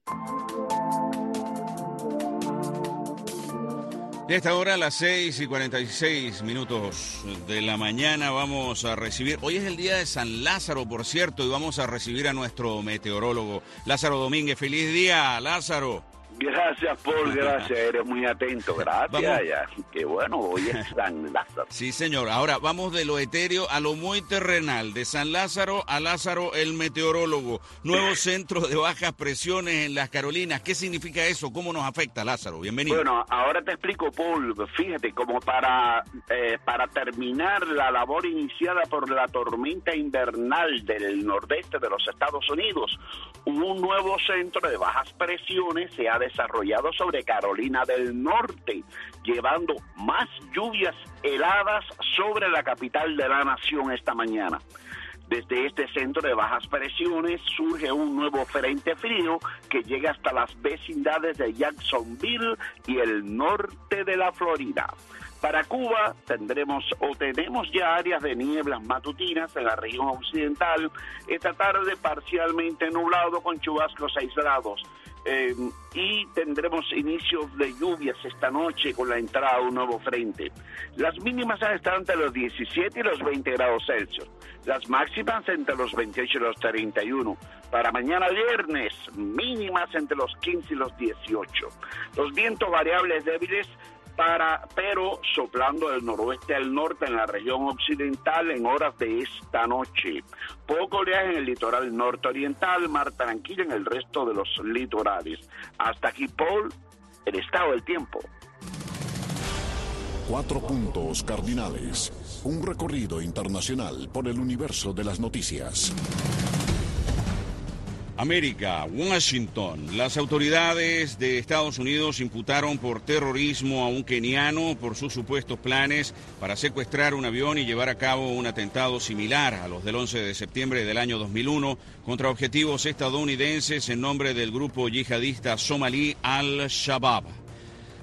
De esta hora, a las seis y cuarenta y seis minutos de la mañana, vamos a recibir... Hoy es el día de San Lázaro, por cierto, y vamos a recibir a nuestro meteorólogo, Lázaro Domínguez. ¡Feliz día, Lázaro! Gracias, Paul, gracias, eres muy atento, gracias. Ya. Qué bueno, hoy es San Lázaro. Sí, señor. Ahora vamos de lo etéreo a lo muy terrenal, de San Lázaro a Lázaro el meteorólogo. Nuevo centro de bajas presiones en las Carolinas. ¿Qué significa eso? ¿Cómo nos afecta, Lázaro? Bienvenido. Bueno, ahora te explico, Paul. Fíjate, como para, eh, para terminar la labor iniciada por la tormenta invernal del nordeste de los Estados Unidos, un nuevo centro de bajas presiones se ha desarrollado sobre Carolina del Norte, llevando más lluvias heladas sobre la capital de la nación esta mañana. Desde este centro de bajas presiones surge un nuevo frente frío que llega hasta las vecindades de Jacksonville y el norte de la Florida. Para Cuba tendremos o tenemos ya áreas de nieblas matutinas en la región occidental, esta tarde parcialmente nublado con chubascos aislados. Eh, y tendremos inicios de lluvias esta noche con la entrada de un nuevo frente. Las mínimas están entre los diecisiete y los veinte grados Celsius. Las máximas entre los veintiocho y los treinta y uno. Para mañana viernes, mínimas entre los quince y los dieciocho. Los vientos variables débiles, para, pero soplando del noroeste al norte en la región occidental en horas de esta noche. Poco oleaje en el litoral norte-oriental, mar tranquilo en el resto de los litorales. Hasta aquí, Paul, el estado del tiempo. Cuatro puntos cardinales. Un recorrido internacional por el universo de las noticias. América, Washington. Las autoridades de Estados Unidos imputaron por terrorismo a un keniano por sus supuestos planes para secuestrar un avión y llevar a cabo un atentado similar a los del once de septiembre del año dos mil uno contra objetivos estadounidenses en nombre del grupo yihadista somalí Al-Shabaab.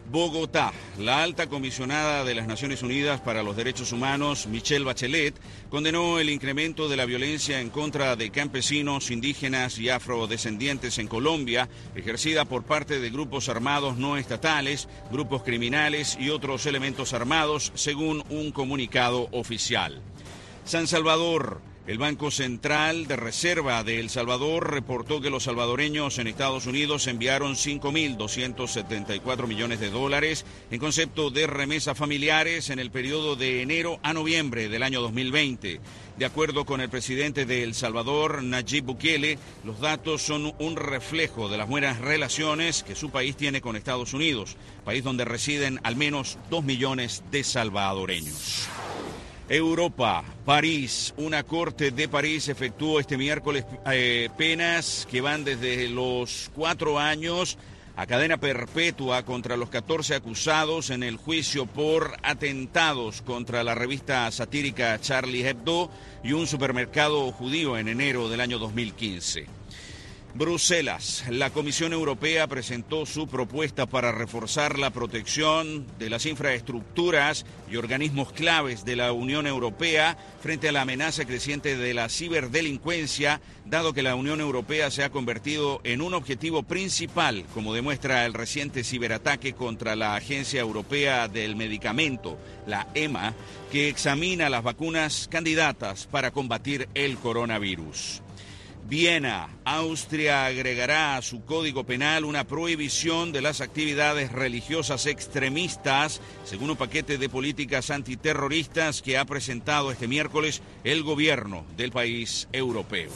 Bogotá. La alta comisionada de las Naciones Unidas para los Derechos Humanos, Michelle Bachelet, condenó el incremento de la violencia en contra de campesinos, indígenas y afrodescendientes en Colombia, ejercida por parte de grupos armados no estatales, grupos criminales y otros elementos armados, según un comunicado oficial. San Salvador. El Banco Central de Reserva de El Salvador reportó que los salvadoreños en Estados Unidos enviaron cinco mil doscientos setenta y cuatro millones de dólares en concepto de remesas familiares en el periodo de enero a noviembre del año dos mil veinte. De acuerdo con el presidente de El Salvador, Nayib Bukele, los datos son un reflejo de las buenas relaciones que su país tiene con Estados Unidos, país donde residen al menos dos millones de salvadoreños. Europa, París. Una corte de París efectuó este miércoles eh, penas que van desde los cuatro años a cadena perpetua contra los catorce acusados en el juicio por atentados contra la revista satírica Charlie Hebdo y un supermercado judío en enero del año dos mil quince. Bruselas. La Comisión Europea presentó su propuesta para reforzar la protección de las infraestructuras y organismos claves de la Unión Europea frente a la amenaza creciente de la ciberdelincuencia, dado que la Unión Europea se ha convertido en un objetivo principal, como demuestra el reciente ciberataque contra la Agencia Europea del Medicamento, la E M A, que examina las vacunas candidatas para combatir el coronavirus. Viena. Austria agregará a su código penal una prohibición de las actividades religiosas extremistas, según un paquete de políticas antiterroristas que ha presentado este miércoles el gobierno del país europeo.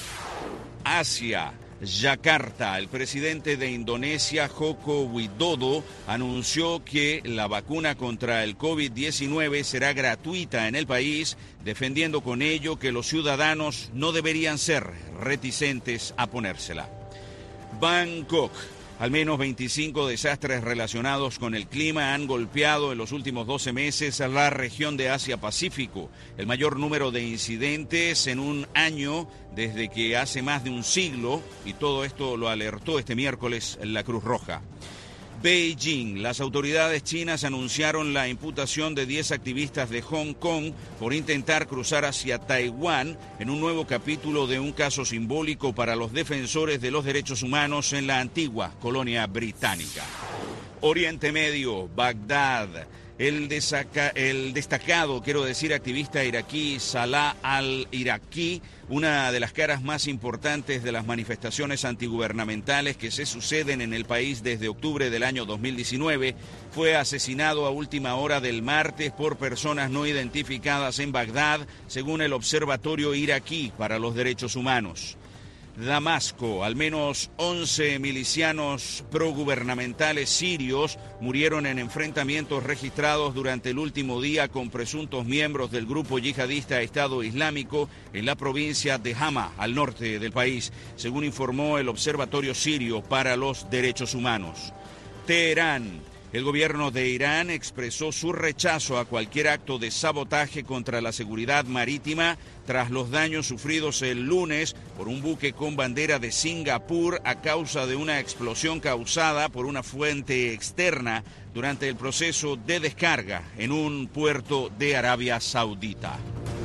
Asia. Yakarta. El presidente de Indonesia, Joko Widodo, anunció que la vacuna contra el COVID diecinueve será gratuita en el país, defendiendo con ello que los ciudadanos no deberían ser reticentes a ponérsela. Bangkok. Al menos veinticinco desastres relacionados con el clima han golpeado en los últimos doce meses a la región de Asia-Pacífico, el mayor número de incidentes en un año desde que hace más de un siglo, y todo esto lo alertó este miércoles la Cruz Roja. Beijing. Las autoridades chinas anunciaron la imputación de diez activistas de Hong Kong por intentar cruzar hacia Taiwán en un nuevo capítulo de un caso simbólico para los defensores de los derechos humanos en la antigua colonia británica. Oriente Medio, Bagdad. El, desaca, el destacado, quiero decir, activista iraquí Salah al-Iraqi, una de las caras más importantes de las manifestaciones antigubernamentales que se suceden en el país desde octubre del año dos mil diecinueve, fue asesinado a última hora del martes por personas no identificadas en Bagdad, según el Observatorio Iraquí para los Derechos Humanos. Damasco. Al menos once milicianos progubernamentales sirios murieron en enfrentamientos registrados durante el último día con presuntos miembros del grupo yihadista Estado Islámico en la provincia de Hama, al norte del país, según informó el Observatorio Sirio para los Derechos Humanos. Teherán. El gobierno de Irán expresó su rechazo a cualquier acto de sabotaje contra la seguridad marítima tras los daños sufridos el lunes por un buque con bandera de Singapur a causa de una explosión causada por una fuente externa durante el proceso de descarga en un puerto de Arabia Saudita.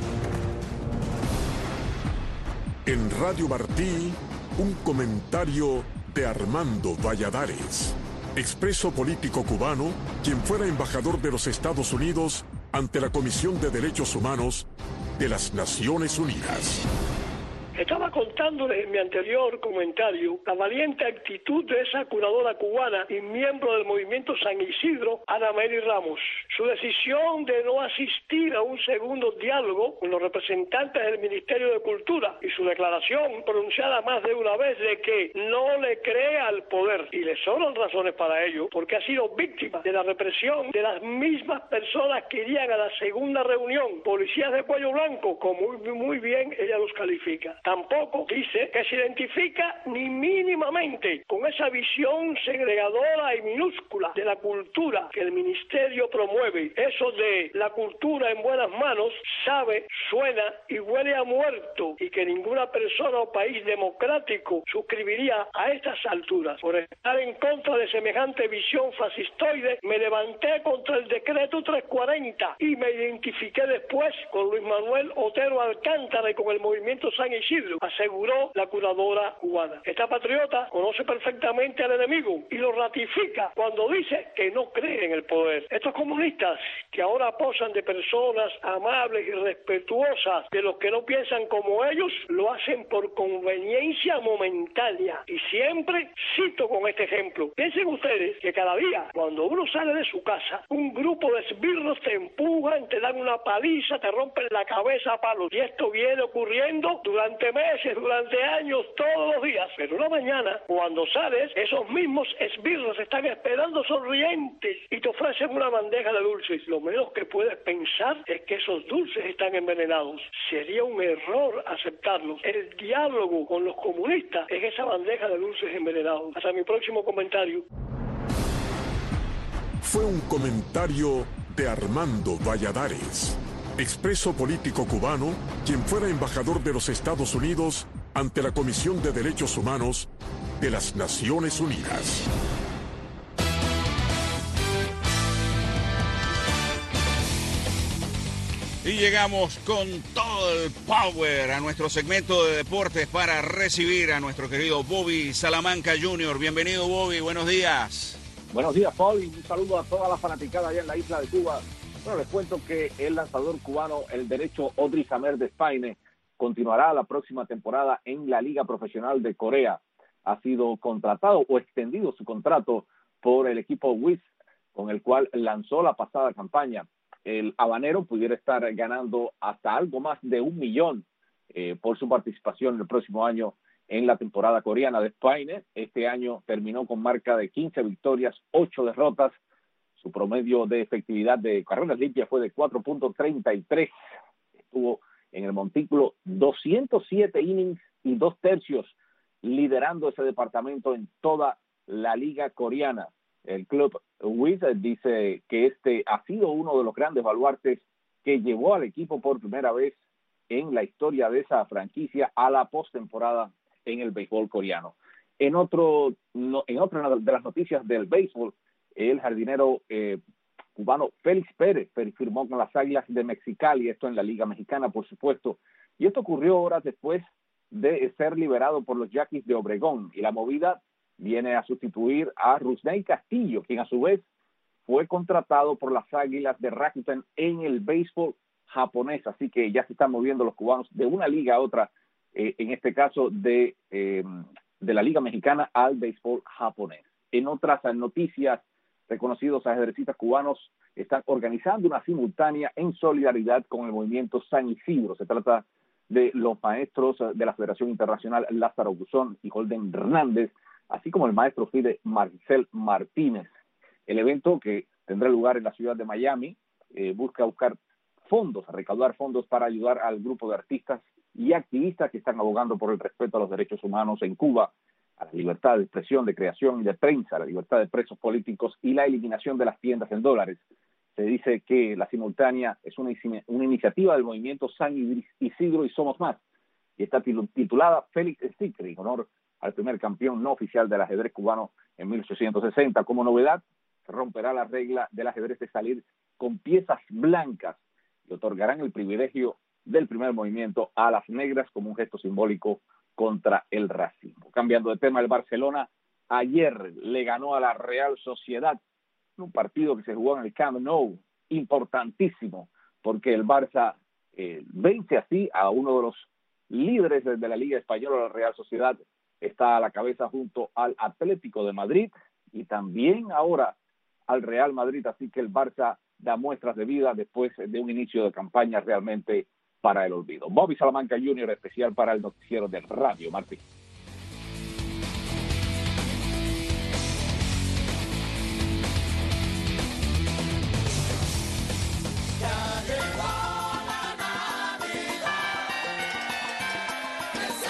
En Radio Martí, un comentario de Armando Valladares, expreso político cubano, quien fuera embajador de los Estados Unidos ante la Comisión de Derechos Humanos de las Naciones Unidas. Estaba contándoles en mi anterior comentario la valiente actitud de esa curadora cubana y miembro del movimiento San Isidro, Ana Mary Ramos. Su decisión de no asistir a un segundo diálogo con los representantes del Ministerio de Cultura y su declaración pronunciada más de una vez de que no le cree al poder. Y le sobran razones para ello, porque ha sido víctima de la represión de las mismas personas que irían a la segunda reunión, policías de cuello blanco, como muy, muy bien ella los califica. Tampoco dice que se identifica ni mínimamente con esa visión segregadora y minúscula de la cultura que el ministerio promueve. Eso de la cultura en buenas manos sabe, suena y huele a muerto, y que ninguna persona o país democrático suscribiría a estas alturas. Por estar en contra de semejante visión fascistoide, me levanté contra el decreto trescientos cuarenta y me identifiqué después con Luis Manuel Otero Alcántara y con el movimiento San Isidro, aseguró la curadora cubana. Esta patriota conoce perfectamente al enemigo y lo ratifica cuando dice que no cree en el poder. Estos comunistas que ahora posan de personas amables y respetuosas de los que no piensan como ellos, lo hacen por conveniencia momentánea. Y siempre cito con este ejemplo. Piensen ustedes que cada día, cuando uno sale de su casa, un grupo de esbirros te empujan, te dan una paliza, te rompen la cabeza a palos. Y esto viene ocurriendo durante meses, durante años, todos los días. Pero una mañana, cuando sales, esos mismos esbirros están esperando sonrientes y te ofrecen una bandeja de dulces. Lo menos que puedes pensar es que esos dulces están envenenados. Sería un error aceptarlos. El diálogo con los comunistas es esa bandeja de dulces envenenados. Hasta mi próximo comentario. Fue un comentario de Armando Valladares, expreso político cubano, quien fuera embajador de los Estados Unidos ante la Comisión de Derechos Humanos de las Naciones Unidas. Y llegamos con todo el power a nuestro segmento de deportes para recibir a nuestro querido Bobby Salamanca junior Bienvenido, Bobby, buenos días. Buenos días, Paul, y un saludo a toda la fanaticada allá en la isla de Cuba. Bueno, les cuento que el lanzador cubano, el derecho Audrey Samer de Spain, continuará la próxima temporada en la Liga Profesional de Corea. Ha sido contratado o extendido su contrato por el equipo W I S, con el cual lanzó la pasada campaña. El habanero pudiera estar ganando hasta algo más de un millón eh, por su participación el próximo año en la temporada coreana de Spain. Este año terminó con marca de quince victorias, ocho derrotas. Su promedio de efectividad de carreras limpias fue de cuatro punto treinta y tres. Estuvo en el montículo doscientos siete innings y dos tercios, liderando ese departamento en toda la liga coreana. El club Wizard dice que este ha sido uno de los grandes baluartes que llevó al equipo por primera vez en la historia de esa franquicia a la postemporada en el béisbol coreano. En otro, no, en otra de las noticias del béisbol, el jardinero eh, cubano Félix Pérez firmó con las Águilas de Mexicali, esto en la Liga Mexicana, por supuesto, y esto ocurrió horas después de ser liberado por los Yaquis de Obregón, y la movida viene a sustituir a Rusney Castillo, quien a su vez fue contratado por las Águilas de Rakuten en el béisbol japonés, así que ya se están moviendo los cubanos de una liga a otra, eh, en este caso de, eh, de la Liga Mexicana al béisbol japonés. En otras noticias, reconocidos ajedrecistas cubanos están organizando una simultánea en solidaridad con el movimiento San Isidro. Se trata de los maestros de la Federación Internacional Lázaro Guzón y Holden Hernández, así como el maestro FIDE Marcel Martínez. El evento, que tendrá lugar en la ciudad de Miami, eh, busca buscar fondos, recaudar fondos para ayudar al grupo de artistas y activistas que están abogando por el respeto a los derechos humanos en Cuba, a la libertad de expresión, de creación y de prensa, la libertad de presos políticos y la eliminación de las tiendas en dólares. Se dice que la simultánea es una, una iniciativa del movimiento San Isidro y Somos Más, y está titulada Félix Sicre, en honor al primer campeón no oficial del ajedrez cubano en mil ochocientos sesenta. Como novedad, se romperá la regla del ajedrez de salir con piezas blancas y otorgarán el privilegio del primer movimiento a las negras como un gesto simbólico contra el racismo. Cambiando de tema, el Barcelona ayer le ganó a la Real Sociedad, un partido que se jugó en el Camp Nou, importantísimo, porque el Barça eh, vence así a uno de los líderes de, de la Liga Española. La Real Sociedad está a la cabeza junto al Atlético de Madrid y también ahora al Real Madrid, así que el Barça da muestras de vida después de un inicio de campaña realmente para el olvido. Bobby Salamanca junior, especial para el noticiero de Radio Martín. Ya llegó la Navidad,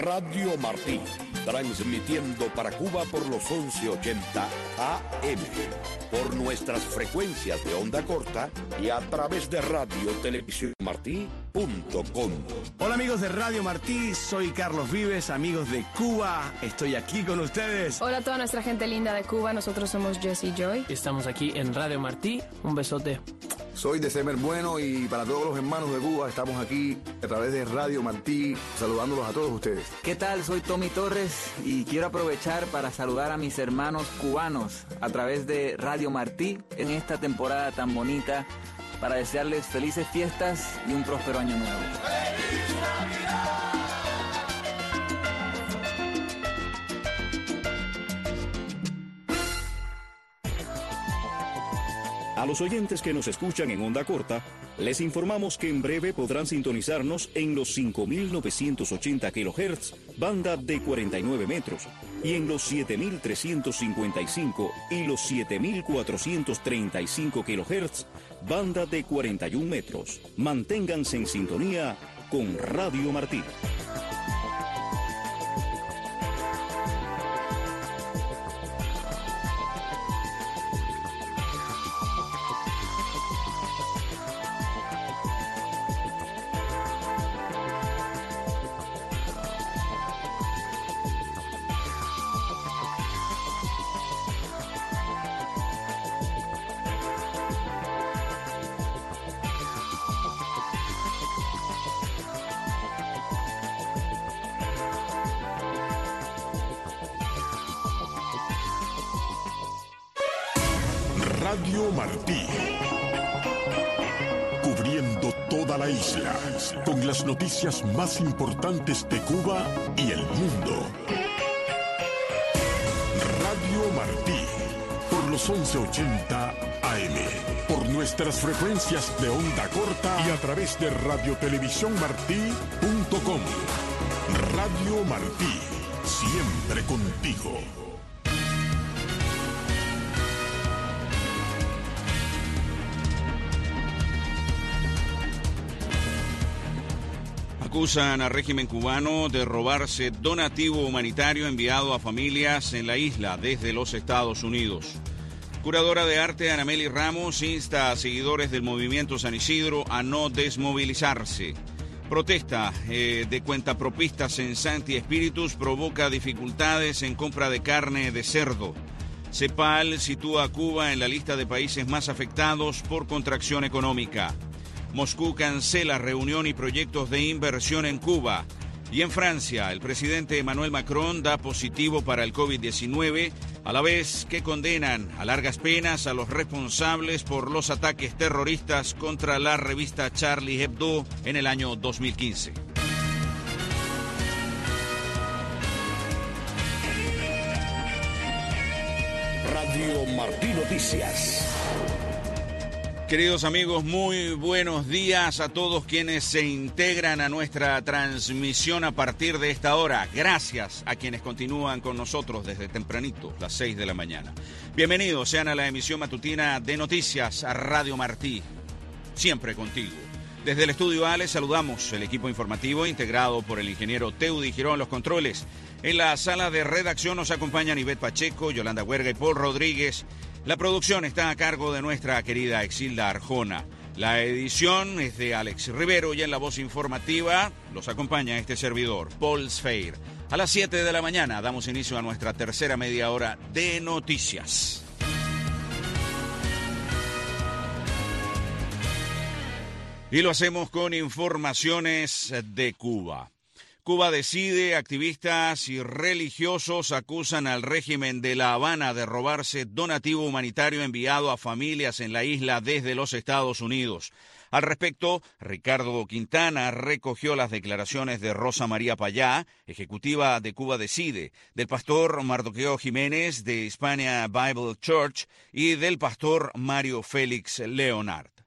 Radio Martí, transmitiendo para Cuba por los once ochenta A M, por nuestras frecuencias de onda corta y a través de radio televisión martí punto com. Hola amigos de Radio Martí, soy Carlos Vives, amigos de Cuba, estoy aquí con ustedes. Hola a toda nuestra gente linda de Cuba, nosotros somos Jesse Joy. Estamos aquí en Radio Martí, un besote. Soy de Semer Bueno y para todos los hermanos de Cuba estamos aquí a través de Radio Martí saludándolos a todos ustedes. ¿Qué tal? Soy Tommy Torres y quiero aprovechar para saludar a mis hermanos cubanos a través de Radio Martí en esta temporada tan bonita para desearles felices fiestas y un próspero año nuevo. ¡Feliz Navidad! A los oyentes que nos escuchan en onda corta, les informamos que en breve podrán sintonizarnos en los cinco mil novecientos ochenta kilohertz, banda de cuarenta y nueve metros, y en los siete mil trescientos cincuenta y cinco y los siete mil cuatrocientos treinta y cinco kilohertz, banda de cuarenta y un metros. Manténganse en sintonía con Radio Martí. Radio Martí, cubriendo toda la isla, con las noticias más importantes de Cuba y el mundo. Radio Martí, por los once ochenta A M, por nuestras frecuencias de onda corta y a través de radio televisión martí punto com. Radio Martí, siempre contigo. Acusan al régimen cubano de robarse donativo humanitario enviado a familias en la isla desde los Estados Unidos. Curadora de arte Anameli Ramos insta a seguidores del movimiento San Isidro a no desmovilizarse. Protesta eh, de cuentapropistas en Santi Espíritus provoca dificultades en compra de carne de cerdo. CEPAL sitúa a Cuba en la lista de países más afectados por contracción económica. Moscú cancela reunión y proyectos de inversión en Cuba. Y en Francia, el presidente Emmanuel Macron da positivo para el COVID diecinueve, a la vez que condenan a largas penas a los responsables por los ataques terroristas contra la revista Charlie Hebdo en el año dos mil quince. Radio Martí Noticias. Queridos amigos, muy buenos días a todos quienes se integran a nuestra transmisión a partir de esta hora. Gracias a quienes continúan con nosotros desde tempranito, las seis de la mañana. Bienvenidos sean a la emisión matutina de Noticias a Radio Martí, siempre contigo. Desde el estudio A les saludamos el equipo informativo integrado por el ingeniero Teudi Girón los controles. En la sala de redacción nos acompañan Ivette Pacheco, Yolanda Huerga y Paul Rodríguez. La producción está a cargo de nuestra querida Exilda Arjona. La edición es de Alex Rivero y en la voz informativa los acompaña este servidor, Paul Sfeir. A las siete de la mañana damos inicio a nuestra tercera media hora de noticias. Y lo hacemos con informaciones de Cuba. Cuba decide, activistas y religiosos acusan al régimen de La Habana de robarse donativo humanitario enviado a familias en la isla desde los Estados Unidos. Al respecto, Ricardo Quintana recogió las declaraciones de Rosa María Payá, ejecutiva de Cuba Decide, del pastor Mardoqueo Jiménez de Hispania Bible Church y del pastor Mario Félix Leonard.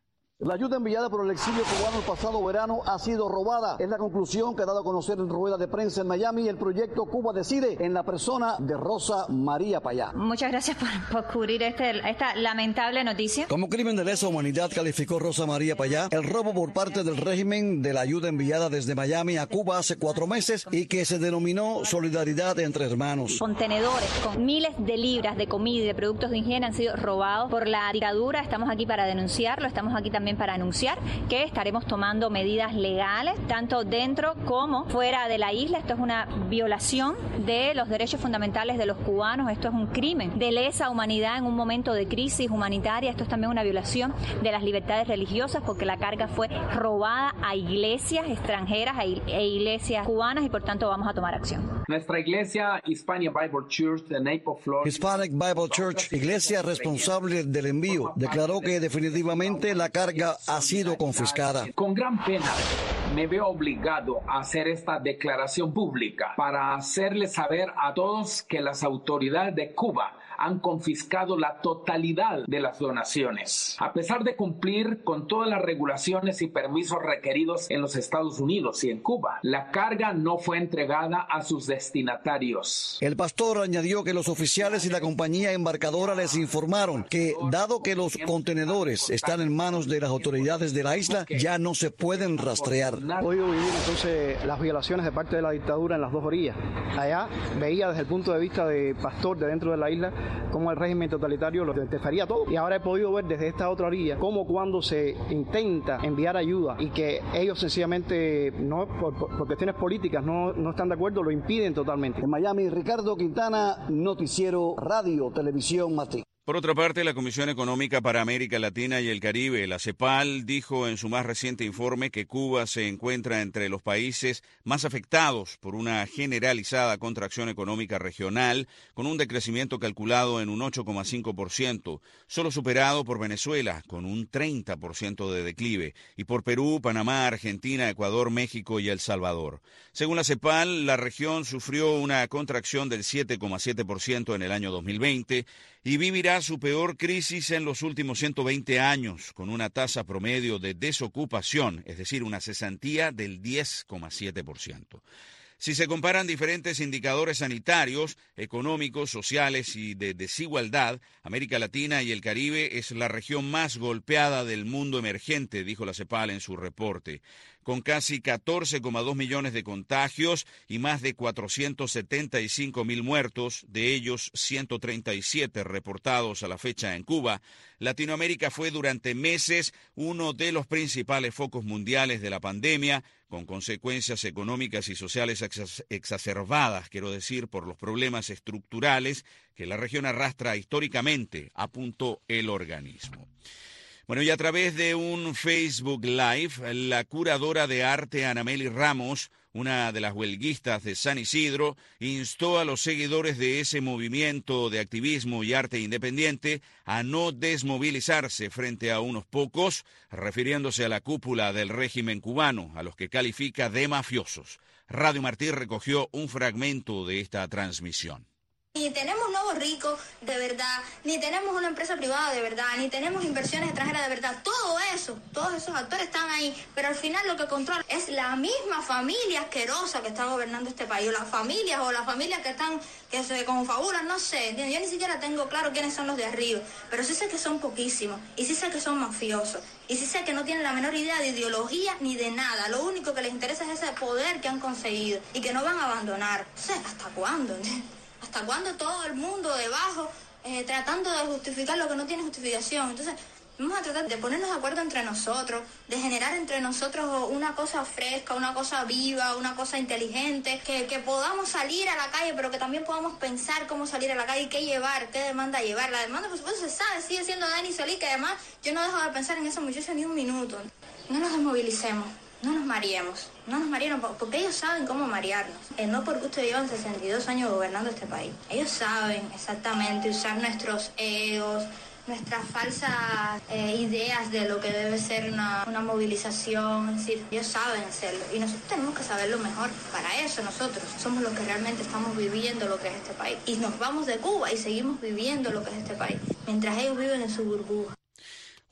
La ayuda enviada por el exilio cubano el pasado verano ha sido robada. Es la conclusión que ha dado a conocer en rueda de prensa en Miami el proyecto Cuba Decide en la persona de Rosa María Payá. Muchas gracias por, por cubrir este, esta lamentable noticia. Como crimen de lesa humanidad calificó Rosa María Payá el robo por parte del régimen de la ayuda enviada desde Miami a Cuba hace cuatro meses y que se denominó solidaridad entre hermanos. Contenedores con miles de libras de comida y de productos de higiene han sido robados por la dictadura. Estamos aquí para denunciarlo, estamos aquí también para anunciar que estaremos tomando medidas legales, tanto dentro como fuera de la isla. Esto es una violación de los derechos fundamentales de los cubanos, esto es un crimen de lesa humanidad en un momento de crisis humanitaria, esto es también una violación de las libertades religiosas porque la carga fue robada a iglesias extranjeras e iglesias cubanas y por tanto vamos a tomar acción. Nuestra iglesia Hispanic Bible Church de Naples, Florida, Hispanic Bible Church, iglesia responsable del envío, declaró que definitivamente la carga ha sido confiscada. Con gran pena me veo obligado a hacer esta declaración pública para hacerle saber a todos que las autoridades de Cuba han confiscado la totalidad de las donaciones. A pesar de cumplir con todas las regulaciones y permisos requeridos en los Estados Unidos y en Cuba, la carga no fue entregada a sus destinatarios. El pastor añadió que los oficiales y la compañía embarcadora les informaron que, dado que los contenedores están en manos de las autoridades de la isla, ya no se pueden rastrear. Hoy vivir entonces las violaciones de parte de la dictadura en las dos orillas. Allá veía desde el punto de vista de pastor de dentro de la isla cómo el régimen totalitario lo interfería todo. Y ahora he podido ver desde esta otra orilla cómo cuando se intenta enviar ayuda y que ellos sencillamente, no por, por, por cuestiones políticas, no, no están de acuerdo, lo impiden totalmente. En Miami, Ricardo Quintana, Noticiero Radio Televisión Martí. Por otra parte, la Comisión Económica para América Latina y el Caribe, la CEPAL, dijo en su más reciente informe que Cuba se encuentra entre los países más afectados por una generalizada contracción económica regional, con un decrecimiento calculado en un ocho coma cinco por ciento, solo superado por Venezuela, con un treinta por ciento de declive, y por Perú, Panamá, Argentina, Ecuador, México y El Salvador. Según la CEPAL, la región sufrió una contracción del siete coma siete por ciento en el año dos mil veinte y vivirá su peor crisis en los últimos ciento veinte años, con una tasa promedio de desocupación, es decir, una cesantía del diez coma siete por ciento. Si se comparan diferentes indicadores sanitarios, económicos, sociales y de desigualdad, América Latina y el Caribe es la región más golpeada del mundo emergente, dijo la CEPAL en su reporte. Con casi catorce coma dos millones de contagios y más de cuatrocientos setenta y cinco mil muertos, de ellos ciento treinta y siete reportados a la fecha en Cuba, Latinoamérica fue durante meses uno de los principales focos mundiales de la pandemia, con consecuencias económicas y sociales exacerbadas, quiero decir, por los problemas estructurales que la región arrastra históricamente, apuntó el organismo. Bueno, y a través de un Facebook Live, la curadora de arte Anameli Ramos, una de las huelguistas de San Isidro, instó a los seguidores de ese movimiento de activismo y arte independiente a no desmovilizarse frente a unos pocos, refiriéndose a la cúpula del régimen cubano, a los que califica de mafiosos. Radio Martí recogió un fragmento de esta transmisión. Ni tenemos nuevos ricos de verdad, ni tenemos una empresa privada de verdad, ni tenemos inversiones extranjeras de verdad. Todo eso, todos esos actores están ahí, pero al final lo que controla es la misma familia asquerosa que está gobernando este país, o las familias, o las familias que están, que se confabulan, no sé. Yo ni siquiera tengo claro quiénes son los de arriba, pero sí sé que son poquísimos, y sí sé que son mafiosos, y sí sé que no tienen la menor idea de ideología ni de nada. Lo único que les interesa es ese poder que han conseguido, y que no van a abandonar. No sé, ¿hasta cuándo? ¿Hasta cuándo todo el mundo debajo eh, tratando de justificar lo que no tiene justificación? Entonces, vamos a tratar de ponernos de acuerdo entre nosotros, de generar entre nosotros una cosa fresca, una cosa viva, una cosa inteligente, que, que podamos salir a la calle, pero que también podamos pensar cómo salir a la calle y qué llevar, qué demanda llevar. La demanda, por supuesto, se sabe, sigue siendo Dani Solís, que además yo no dejo de pensar en esos muchachos ni un minuto. No nos desmovilicemos. No nos mareemos, no nos mareemos, porque ellos saben cómo marearnos. Eh, no por gusto llevan sesenta y dos años gobernando este país. Ellos saben exactamente usar nuestros egos, nuestras falsas eh, ideas de lo que debe ser una, una movilización. Es decir, ellos saben hacerlo y nosotros tenemos que saberlo mejor. Para eso nosotros somos los que realmente estamos viviendo lo que es este país. Y nos vamos de Cuba y seguimos viviendo lo que es este país, mientras ellos viven en su burbuja.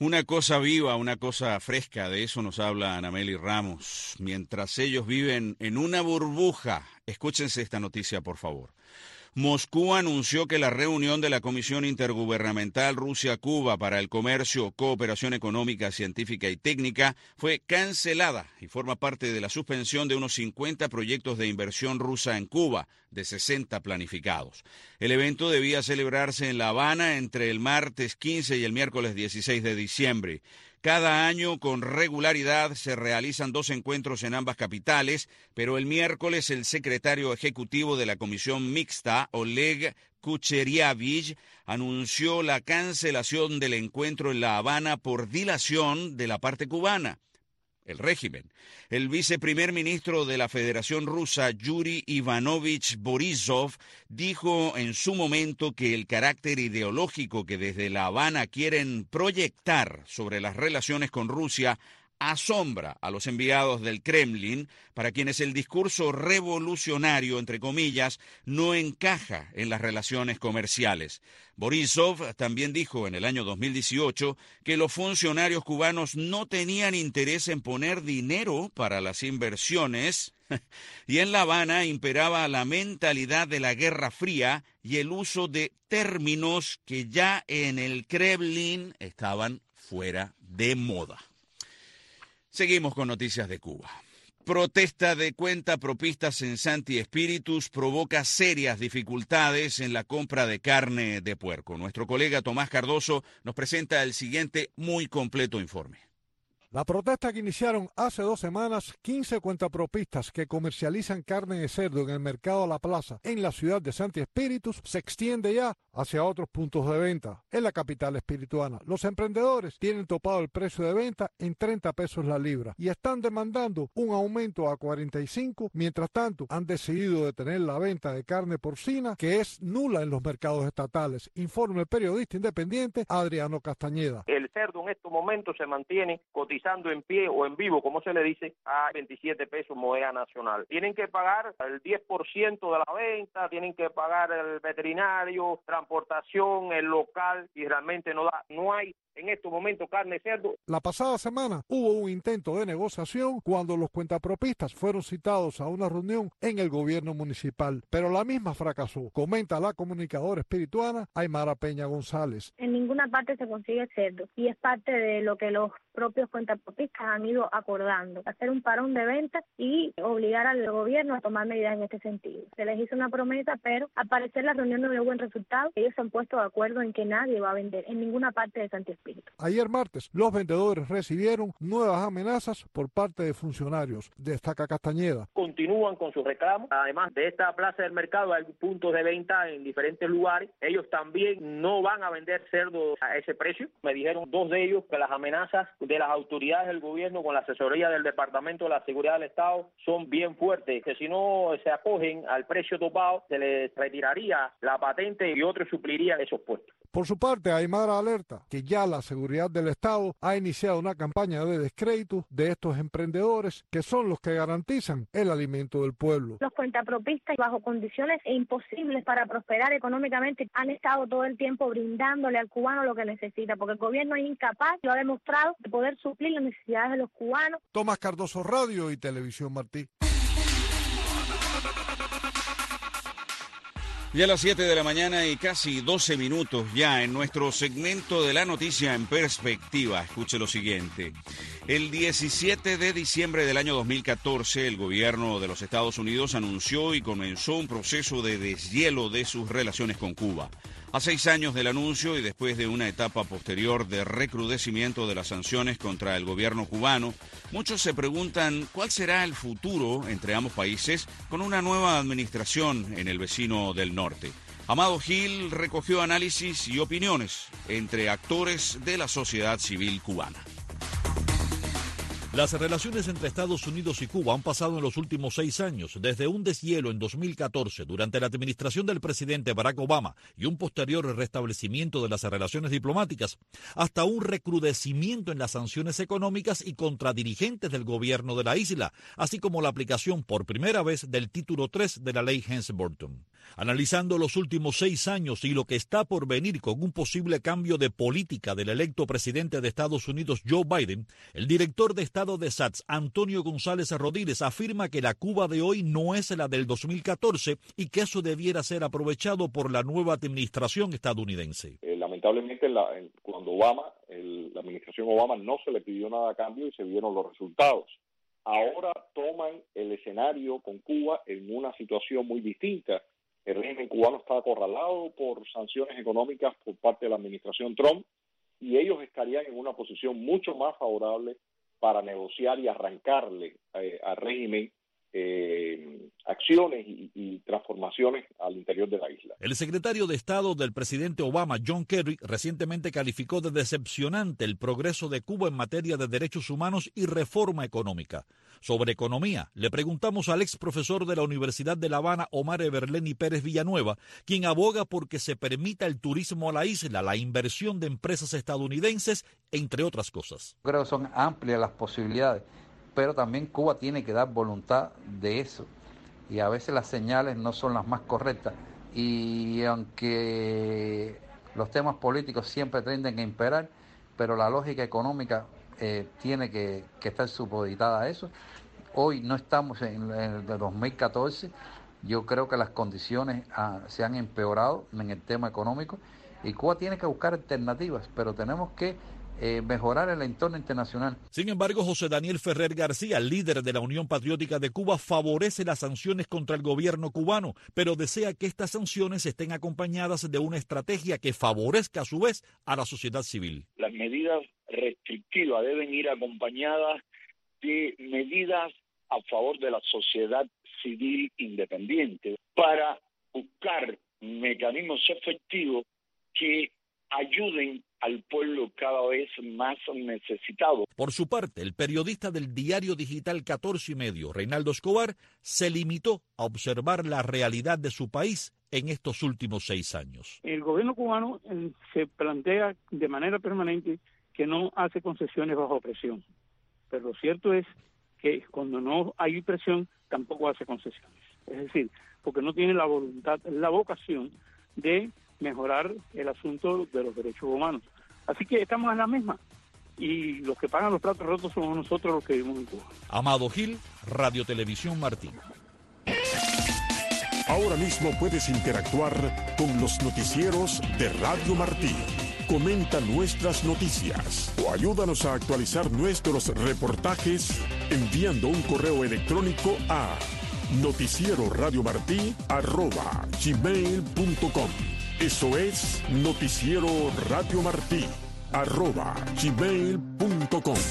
Una cosa viva, una cosa fresca, de eso nos habla Anameli Ramos. Mientras ellos viven en una burbuja, escúchense esta noticia, por favor. Moscú anunció que la reunión de la Comisión Intergubernamental Rusia-Cuba para el Comercio, Cooperación Económica, Científica y Técnica fue cancelada y forma parte de la suspensión de unos cincuenta proyectos de inversión rusa en Cuba, de sesenta planificados. El evento debía celebrarse en La Habana entre el martes quince y el miércoles dieciséis de diciembre. Cada año, con regularidad, se realizan dos encuentros en ambas capitales, pero el miércoles el secretario ejecutivo de la Comisión Mixta, Oleg Kucheriavich, anunció la cancelación del encuentro en La Habana por dilación de la parte cubana. El régimen. El viceprimer ministro de la Federación Rusa, Yuri Ivanovich Borisov, dijo en su momento que el carácter ideológico que desde La Habana quieren proyectar sobre las relaciones con Rusia asombra a los enviados del Kremlin, para quienes el discurso revolucionario, entre comillas, no encaja en las relaciones comerciales. Borisov también dijo en el año dos mil dieciocho que los funcionarios cubanos no tenían interés en poner dinero para las inversiones y en La Habana imperaba la mentalidad de la Guerra Fría y el uso de términos que ya en el Kremlin estaban fuera de moda. Seguimos con noticias de Cuba. Protesta de cuentapropistas en Santi Espíritus provoca serias dificultades en la compra de carne de puerco. Nuestro colega Tomás Cardoso nos presenta el siguiente muy completo informe. La protesta que iniciaron hace dos semanas, quince cuentapropistas que comercializan carne de cerdo en el mercado La Plaza en la ciudad de Santi Espíritus, se extiende ya hacia otros puntos de venta en la capital espirituana. Los emprendedores tienen topado el precio de venta en treinta pesos la libra y están demandando un aumento a cuarenta y cinco. Mientras tanto, han decidido detener la venta de carne porcina, que es nula en los mercados estatales, informa el periodista independiente Adriano Castañeda. El cerdo en estos momentos se mantiene cotizando en pie o en vivo, como se le dice, a veintisiete pesos moneda nacional. Tienen que pagar el diez por ciento de la venta, tienen que pagar el veterinario, transportación, el local, y realmente no da, no hay en estos momentos carne de cerdo. La pasada semana hubo un intento de negociación cuando los cuentapropistas fueron citados a una reunión en el gobierno municipal, pero la misma fracasó, comenta la comunicadora espirituana Aymara Peña González. En ninguna parte se consigue cerdo y es parte de lo que los propios cuentapropistas han ido acordando, hacer un parón de ventas y obligar al gobierno a tomar medidas en este sentido. Se les hizo una promesa, pero al parecer la reunión no dio buen resultado. Ellos se han puesto de acuerdo en que nadie va a vender en ninguna parte de Santi Espíritu. Ayer martes, los vendedores recibieron nuevas amenazas por parte de funcionarios, destaca Castañeda. Continúan con sus reclamos. Además de esta plaza del mercado, hay puntos de venta en diferentes lugares. Ellos también no van a vender cerdo a ese precio. Me dijeron dos de ellos que las amenazas de las autoridades del gobierno con la asesoría del Departamento de la Seguridad del Estado son bien fuertes, que si no se acogen al precio topado, se les retiraría la patente y otros suplirían esos puestos. Por su parte, Aymara alerta que ya la seguridad del Estado ha iniciado una campaña de descrédito de estos emprendedores que son los que garantizan el alimento del pueblo. Los cuentapropistas, bajo condiciones imposibles para prosperar económicamente, han estado todo el tiempo brindándole al cubano lo que necesita, porque el gobierno es incapaz, lo ha demostrado, de poder suplir las necesidades de los cubanos. Tomás Cardoso, Radio y Televisión Martí. Ya a las siete de la mañana y casi doce minutos ya en nuestro segmento de la noticia en perspectiva. Escuche lo siguiente. El diecisiete de diciembre del año dos mil catorce, el gobierno de los Estados Unidos anunció y comenzó un proceso de deshielo de sus relaciones con Cuba. A seis años del anuncio y después de una etapa posterior de recrudecimiento de las sanciones contra el gobierno cubano, muchos se preguntan cuál será el futuro entre ambos países con una nueva administración en el vecino del norte. Amado Gil recogió análisis y opiniones entre actores de la sociedad civil cubana. Las relaciones entre Estados Unidos y Cuba han pasado en los últimos seis años, desde un deshielo en dos mil catorce durante la administración del presidente Barack Obama y un posterior restablecimiento de las relaciones diplomáticas, hasta un recrudecimiento en las sanciones económicas y contra dirigentes del gobierno de la isla, así como la aplicación por primera vez del título tres de la ley Helms-Burton. Analizando los últimos seis años y lo que está por venir con un posible cambio de política del electo presidente de Estados Unidos, Joe Biden, el director de Estado de S A T S, Antonio González Rodríguez, afirma que la Cuba de hoy no es la del dos mil catorce y que eso debiera ser aprovechado por la nueva administración estadounidense. Eh, lamentablemente, la, cuando Obama, el, la administración Obama no se le pidió nada a cambio y se vieron los resultados. Ahora toman el escenario con Cuba en una situación muy distinta. El régimen cubano está acorralado por sanciones económicas por parte de la administración Trump y ellos estarían en una posición mucho más favorable para negociar y arrancarle eh, al régimen eh, acciones y, y transformaciones al interior de la isla. El secretario de Estado del presidente Obama, John Kerry, recientemente calificó de decepcionante el progreso de Cuba en materia de derechos humanos y reforma económica. Sobre economía, le preguntamos al ex profesor de la Universidad de La Habana, Omar Everleni Pérez Villanueva, quien aboga por que se permita el turismo a la isla, la inversión de empresas estadounidenses, entre otras cosas. Creo que son amplias las posibilidades, pero también Cuba tiene que dar voluntad de eso. Y a veces las señales no son las más correctas. Y aunque los temas políticos siempre tienden a imperar, pero la lógica económica eh, tiene que, que estar supeditada a eso. Hoy no estamos en, en el de dos mil catorce. Yo creo que las condiciones ah, se han empeorado en el tema económico y Cuba tiene que buscar alternativas, pero tenemos que Eh, mejorar el entorno internacional. Sin embargo, José Daniel Ferrer García, líder de la Unión Patriótica de Cuba, favorece las sanciones contra el gobierno cubano, pero desea que estas sanciones estén acompañadas de una estrategia que favorezca a su vez a la sociedad civil. Las medidas restrictivas deben ir acompañadas de medidas a favor de la sociedad civil independiente para buscar mecanismos efectivos que ayuden al pueblo cada vez más necesitado. Por su parte, el periodista del diario digital catorce y medio, Reinaldo Escobar, se limitó a observar la realidad de su país en estos últimos seis años. El gobierno cubano eh, se plantea de manera permanente que no hace concesiones bajo presión, pero lo cierto es que cuando no hay presión tampoco hace concesiones. Es decir, porque no tiene la voluntad, la vocación de mejorar el asunto de los derechos humanos. Así que estamos en la misma. Y los que pagan los platos rotos somos nosotros los que vivimos en Cuba. Amado Gil, Radio Televisión Martín. Ahora mismo puedes interactuar con los noticieros de Radio Martí. Comenta nuestras noticias o ayúdanos a actualizar nuestros reportajes enviando un correo electrónico a noticiero radio martí arroba gmail punto com. Eso es noticiero radio martí arroba gmail punto com.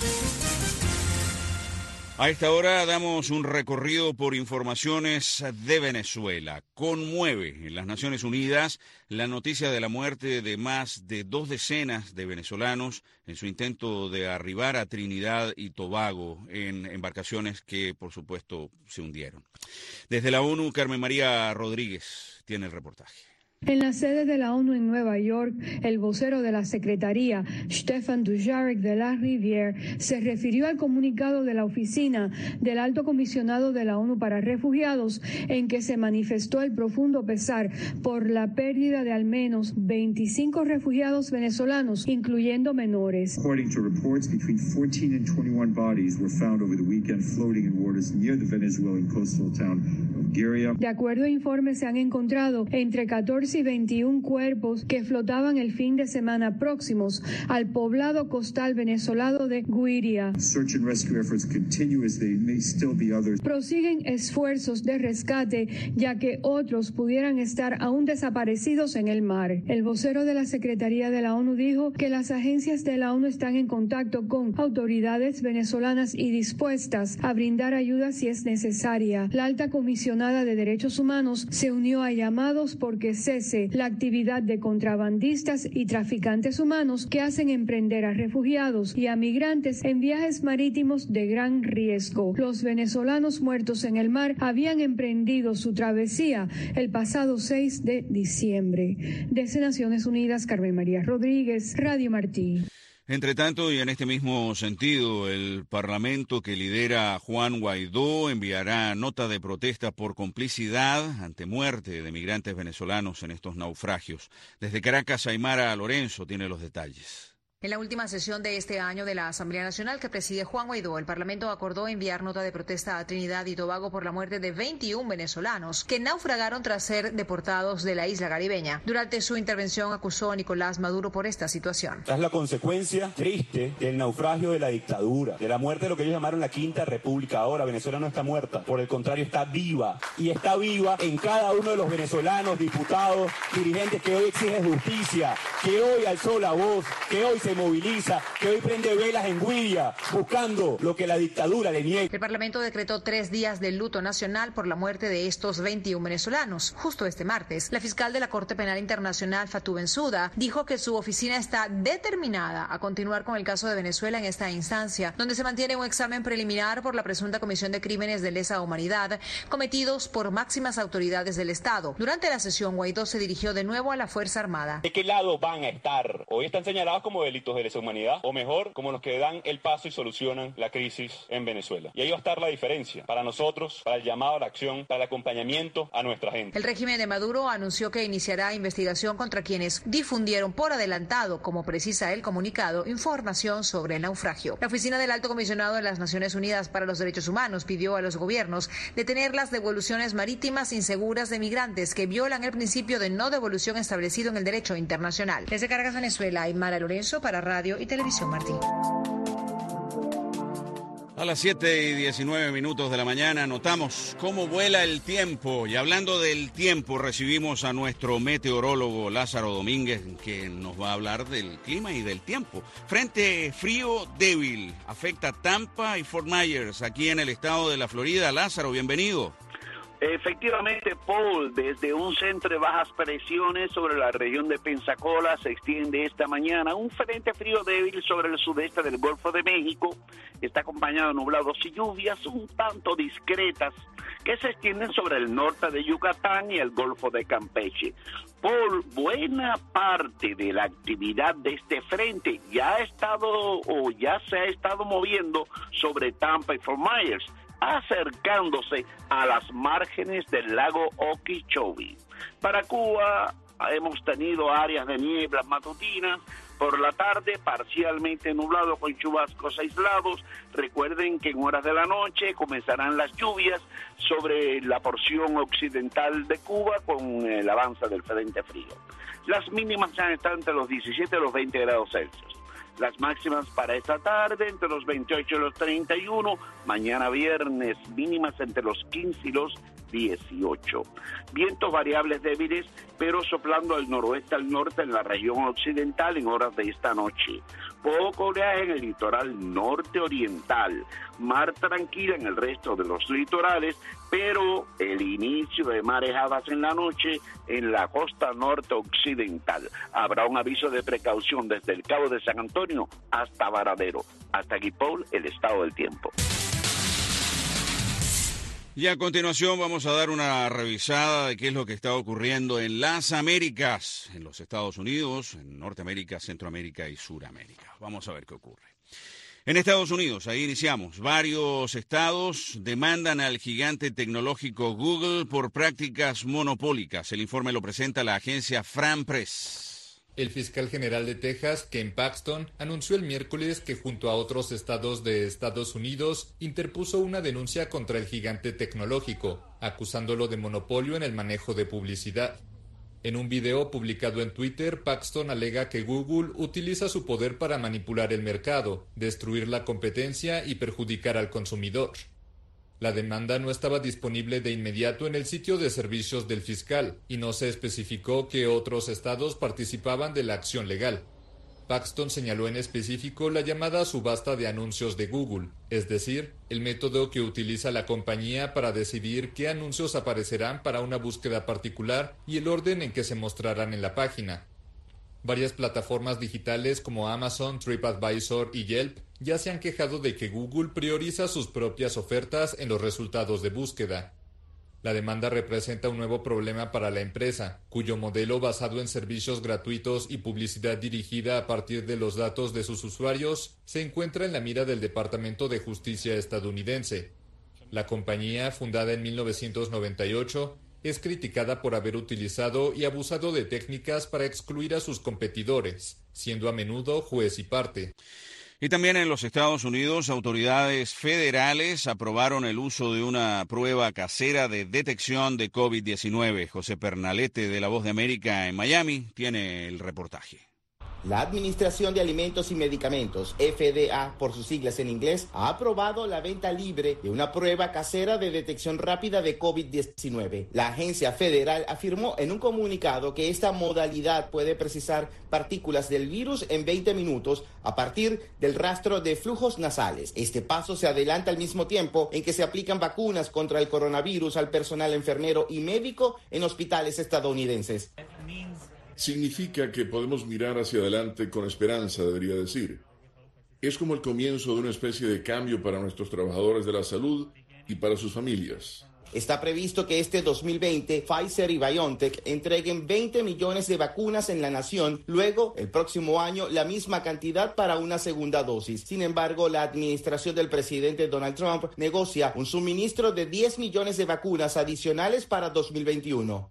A esta hora damos un recorrido por informaciones de Venezuela. Conmueve en las Naciones Unidas la noticia de la muerte de más de dos decenas de venezolanos en su intento de arribar a Trinidad y Tobago en embarcaciones que, por supuesto, se hundieron. Desde la ONU, Carmen María Rodríguez tiene el reportaje. En la sede de la ONU en Nueva York, el vocero de la Secretaría, Stefan Dujarric de la Rivière, se refirió al comunicado de la oficina del Alto Comisionado de la ONU para Refugiados, en que se manifestó el profundo pesar por la pérdida de al menos veinticinco refugiados venezolanos, incluyendo menores. According to reports, between fourteen and twenty-one bodies were found over the weekend floating in waters near the Venezuelan coastal town of Guiria. De acuerdo a informes, se han encontrado entre catorce y veintiún cuerpos que flotaban el fin de semana próximos al poblado costal venezolano de Guiria. Prosiguen esfuerzos de rescate, ya que otros pudieran estar aún desaparecidos en el mar. El vocero de la Secretaría de la ONU dijo que las agencias de la ONU están en contacto con autoridades venezolanas y dispuestas a brindar ayuda si es necesaria. La alta comisionada de Derechos Humanos se unió a llamados porque se la actividad de contrabandistas y traficantes humanos que hacen emprender a refugiados y a migrantes en viajes marítimos de gran riesgo. Los venezolanos muertos en el mar habían emprendido su travesía el pasado seis de diciembre. Desde Naciones Unidas, Carmen María Rodríguez, Radio Martí. Entre tanto, y en este mismo sentido, el parlamento que lidera Juan Guaidó enviará nota de protesta por complicidad ante muerte de migrantes venezolanos en estos naufragios. Desde Caracas, Aymara Lorenzo tiene los detalles. En la última sesión de este año de la Asamblea Nacional que preside Juan Guaidó, el Parlamento acordó enviar nota de protesta a Trinidad y Tobago por la muerte de veintiún venezolanos que naufragaron tras ser deportados de la isla caribeña. Durante su intervención acusó a Nicolás Maduro por esta situación. Es la consecuencia triste del naufragio de la dictadura, de la muerte de lo que ellos llamaron la Quinta República. Ahora Venezuela no está muerta, por el contrario está viva, y está viva en cada uno de los venezolanos, diputados, dirigentes que hoy exigen justicia, que hoy alzó la voz, que hoy se se moviliza, que hoy prende velas en Guiria, buscando lo que la dictadura le niega. El Parlamento decretó tres días de luto nacional por la muerte de estos veintiún venezolanos. Justo este martes, la fiscal de la Corte Penal Internacional, Fatou Bensouda, dijo que su oficina está determinada a continuar con el caso de Venezuela en esta instancia, donde se mantiene un examen preliminar por la presunta comisión de crímenes de lesa humanidad cometidos por máximas autoridades del Estado. Durante la sesión, Guaidó se dirigió de nuevo a la Fuerza Armada. ¿De qué lado van a estar? Hoy están señalados como delitos de lesa humanidad, o mejor, como los que dan el paso y solucionan la crisis en Venezuela. Y ahí va a estar la diferencia para nosotros, para el llamado a la acción, para el acompañamiento a nuestra gente. El régimen de Maduro anunció que iniciará investigación contra quienes difundieron por adelantado, como precisa el comunicado, información sobre el naufragio. La Oficina del Alto Comisionado de las Naciones Unidas para los Derechos Humanos pidió a los gobiernos detener las devoluciones marítimas inseguras de migrantes que violan el principio de no devolución establecido en el derecho internacional. Desde Caracas, Venezuela, Aymara Lorenzo para Radio y Televisión Martí. A las siete y diecinueve minutos de la mañana notamos cómo vuela el tiempo. Y hablando del tiempo, recibimos a nuestro meteorólogo Lázaro Domínguez, que nos va a hablar del clima y del tiempo. Frente frío débil afecta Tampa y Fort Myers, aquí en el estado de la Florida. Lázaro, bienvenido. Efectivamente, Paul, desde un centro de bajas presiones sobre la región de Pensacola se extiende esta mañana un frente frío débil sobre el sudeste del Golfo de México. Está acompañado de nublados y lluvias un tanto discretas que se extienden sobre el norte de Yucatán y el Golfo de Campeche. Por buena parte de la actividad de este frente ya ha estado o ya se ha estado moviendo sobre Tampa y Fort Myers, acercándose a las márgenes del lago Okeechobee. Para Cuba hemos tenido áreas de nieblas matutinas, por la tarde parcialmente nublado con chubascos aislados. Recuerden que en horas de la noche comenzarán las lluvias sobre la porción occidental de Cuba con el avance del frente frío. Las mínimas ya están entre los diecisiete y los veinte grados Celsius. Las máximas para esta tarde entre los veintiocho y los treinta y uno, mañana viernes mínimas entre los quince y los dieciocho. Vientos variables débiles, pero soplando al noroeste al norte en la región occidental en horas de esta noche. Poco oleaje en el litoral norte oriental, mar tranquila en el resto de los litorales, pero el inicio de marejadas en la noche en la costa norte occidental. Habrá un aviso de precaución desde el Cabo de San Antonio hasta Varadero. Hasta aquí, Paul, el estado del tiempo. Y a continuación vamos a dar una revisada de qué es lo que está ocurriendo en las Américas, en los Estados Unidos, en Norteamérica, Centroamérica y Suramérica. Vamos a ver qué ocurre. En Estados Unidos, ahí iniciamos, varios estados demandan al gigante tecnológico Google por prácticas monopólicas. El informe lo presenta la agencia Fran Press. El fiscal general de Texas, Ken Paxton, anunció el miércoles que junto a otros estados de Estados Unidos interpuso una denuncia contra el gigante tecnológico, acusándolo de monopolio en el manejo de publicidad. En un video publicado en Twitter, Paxton alega que Google utiliza su poder para manipular el mercado, destruir la competencia y perjudicar al consumidor. La demanda no estaba disponible de inmediato en el sitio de servicios del fiscal y no se especificó que otros estados participaban de la acción legal. Paxton señaló en específico la llamada subasta de anuncios de Google, es decir, el método que utiliza la compañía para decidir qué anuncios aparecerán para una búsqueda particular y el orden en que se mostrarán en la página. Varias plataformas digitales como Amazon, TripAdvisor y Yelp ya se han quejado de que Google prioriza sus propias ofertas en los resultados de búsqueda. La demanda representa un nuevo problema para la empresa, cuyo modelo basado en servicios gratuitos y publicidad dirigida a partir de los datos de sus usuarios se encuentra en la mira del Departamento de Justicia estadounidense. La compañía, fundada en mil novecientos noventa y ocho, es criticada por haber utilizado y abusado de técnicas para excluir a sus competidores, siendo a menudo juez y parte. Y también en los Estados Unidos, autoridades federales aprobaron el uso de una prueba casera de detección de COVID diecinueve. José Pernalete, de La Voz de América en Miami, tiene el reportaje. La Administración de Alimentos y Medicamentos, F D A por sus siglas en inglés, ha aprobado la venta libre de una prueba casera de detección rápida de COVID diecinueve. La agencia federal afirmó en un comunicado que esta modalidad puede precisar partículas del virus en veinte minutos a partir del rastro de flujos nasales. Este paso se adelanta al mismo tiempo en que se aplican vacunas contra el coronavirus al personal enfermero y médico en hospitales estadounidenses. Significa que podemos mirar hacia adelante con esperanza, debería decir. Es como el comienzo de una especie de cambio para nuestros trabajadores de la salud y para sus familias. Está previsto que este dos mil veinte Pfizer y BioNTech entreguen veinte millones de vacunas en la nación, luego el próximo año la misma cantidad para una segunda dosis. Sin embargo, la administración del presidente Donald Trump negocia un suministro de diez millones de vacunas adicionales para dos mil veintiuno.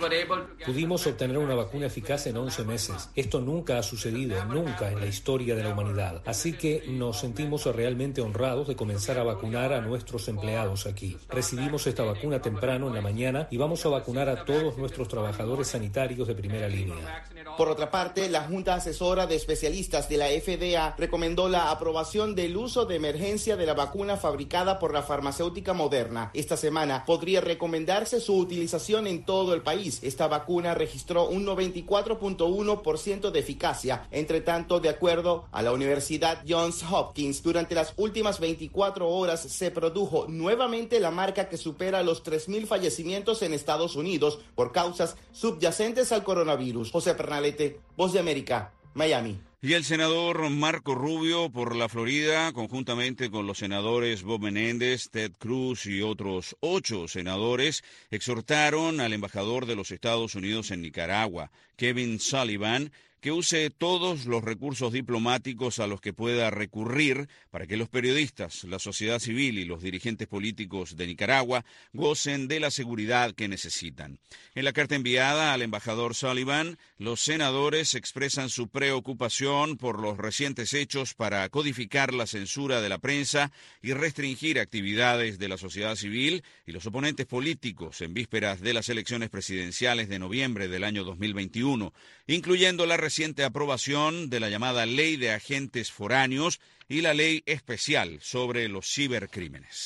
Pudimos obtener una vacuna eficaz en once meses. Esto nunca ha sucedido, nunca en la historia de la humanidad. Así que nos sentimos realmente honrados de comenzar a vacunar a nuestros empleados aquí. Recibimos esta vacuna temprano en la mañana y vamos a vacunar a todos nuestros trabajadores sanitarios de primera línea. Por otra parte, la Junta Asesora de Especialistas de la F D A recomendó la aprobación del uso de emergencia de la vacuna fabricada por la farmacéutica Moderna. Esta semana podría recomendarse su utilización en todo el país. Esta vacuna registró un noventa y cuatro punto uno por ciento de eficacia. Entre tanto, de acuerdo a la Universidad Johns Hopkins, durante las últimas veinticuatro horas se produjo nuevamente la marca que supera los tres mil fallecimientos en Estados Unidos por causas subyacentes al coronavirus. José Pernalete, Voz de América, Miami. Y el senador Marco Rubio por la Florida, conjuntamente con los senadores Bob Menéndez, Ted Cruz y otros ocho senadores, exhortaron al embajador de los Estados Unidos en Nicaragua, Kevin Sullivan, que use todos los recursos diplomáticos a los que pueda recurrir para que los periodistas, la sociedad civil y los dirigentes políticos de Nicaragua gocen de la seguridad que necesitan. En la carta enviada al embajador Sullivan, los senadores expresan su preocupación por los recientes hechos para codificar la censura de la prensa y restringir actividades de la sociedad civil y los oponentes políticos en vísperas de las elecciones presidenciales de noviembre del año dos mil veintiuno, incluyendo la reciente aprobación de la llamada Ley de Agentes Foráneos y la Ley Especial sobre los Cibercrímenes.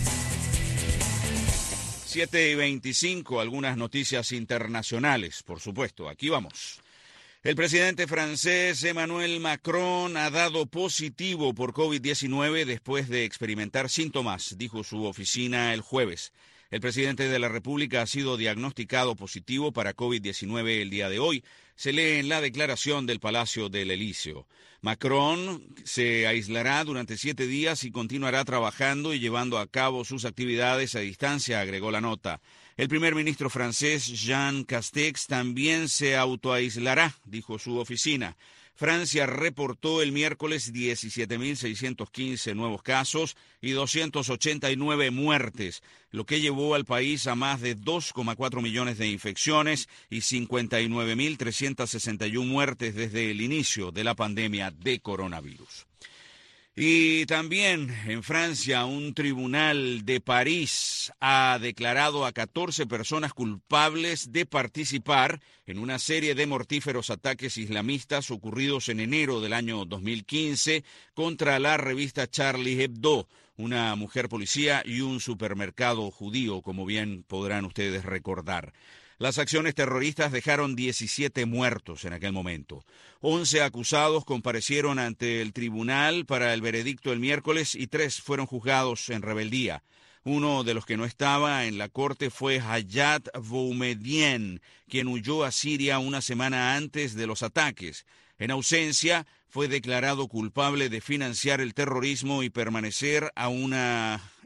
siete y veinticinco, algunas noticias internacionales, por supuesto. Aquí vamos. El presidente francés Emmanuel Macron ha dado positivo por COVID diecinueve después de experimentar síntomas, dijo su oficina el jueves. El presidente de la República ha sido diagnosticado positivo para COVID diecinueve el día de hoy, se lee en la declaración del Palacio del Elíseo. Macron se aislará durante siete días y continuará trabajando y llevando a cabo sus actividades a distancia, agregó la nota. El primer ministro francés Jean Castex también se autoaislará, dijo su oficina. Francia reportó el miércoles diecisiete mil seiscientos quince nuevos casos y doscientas ochenta y nueve muertes, lo que llevó al país a más de dos coma cuatro millones de infecciones y cincuenta y nueve mil trescientas sesenta y una muertes desde el inicio de la pandemia de coronavirus. Y también en Francia, un tribunal de París ha declarado a catorce personas culpables de participar en una serie de mortíferos ataques islamistas ocurridos en enero del año dos mil quince contra la revista Charlie Hebdo, una mujer policía y un supermercado judío, como bien podrán ustedes recordar. Las acciones terroristas dejaron diecisiete muertos en aquel momento. once acusados comparecieron ante el tribunal para el veredicto el miércoles y tres fueron juzgados en rebeldía. Uno de los que no estaba en la corte fue Hayat Boumediene, quien huyó a Siria una semana antes de los ataques. En ausencia, fue declarado culpable de financiar el terrorismo y permanecer a una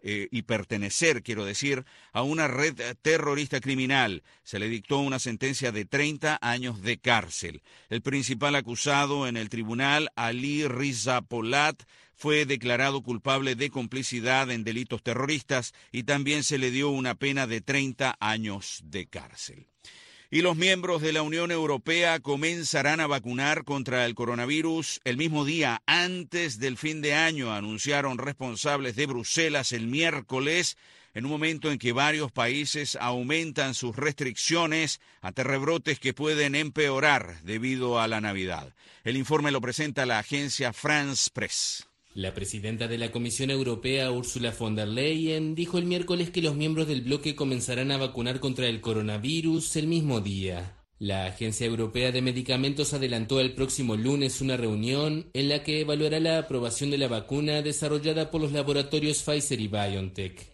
eh, y pertenecer, quiero decir, a una red terrorista criminal. Se le dictó una sentencia de treinta años de cárcel. El principal acusado en el tribunal, Ali Riza Polat, fue declarado culpable de complicidad en delitos terroristas y también se le dio una pena de treinta años de cárcel. Y los miembros de la Unión Europea comenzarán a vacunar contra el coronavirus el mismo día antes del fin de año, anunciaron responsables de Bruselas el miércoles, en un momento en que varios países aumentan sus restricciones ante rebrotes que pueden empeorar debido a la Navidad. El informe lo presenta la agencia France Press. La presidenta de la Comisión Europea, Ursula von der Leyen, dijo el miércoles que los miembros del bloque comenzarán a vacunar contra el coronavirus el mismo día. La Agencia Europea de Medicamentos adelantó el próximo lunes una reunión en la que evaluará la aprobación de la vacuna desarrollada por los laboratorios Pfizer y BioNTech.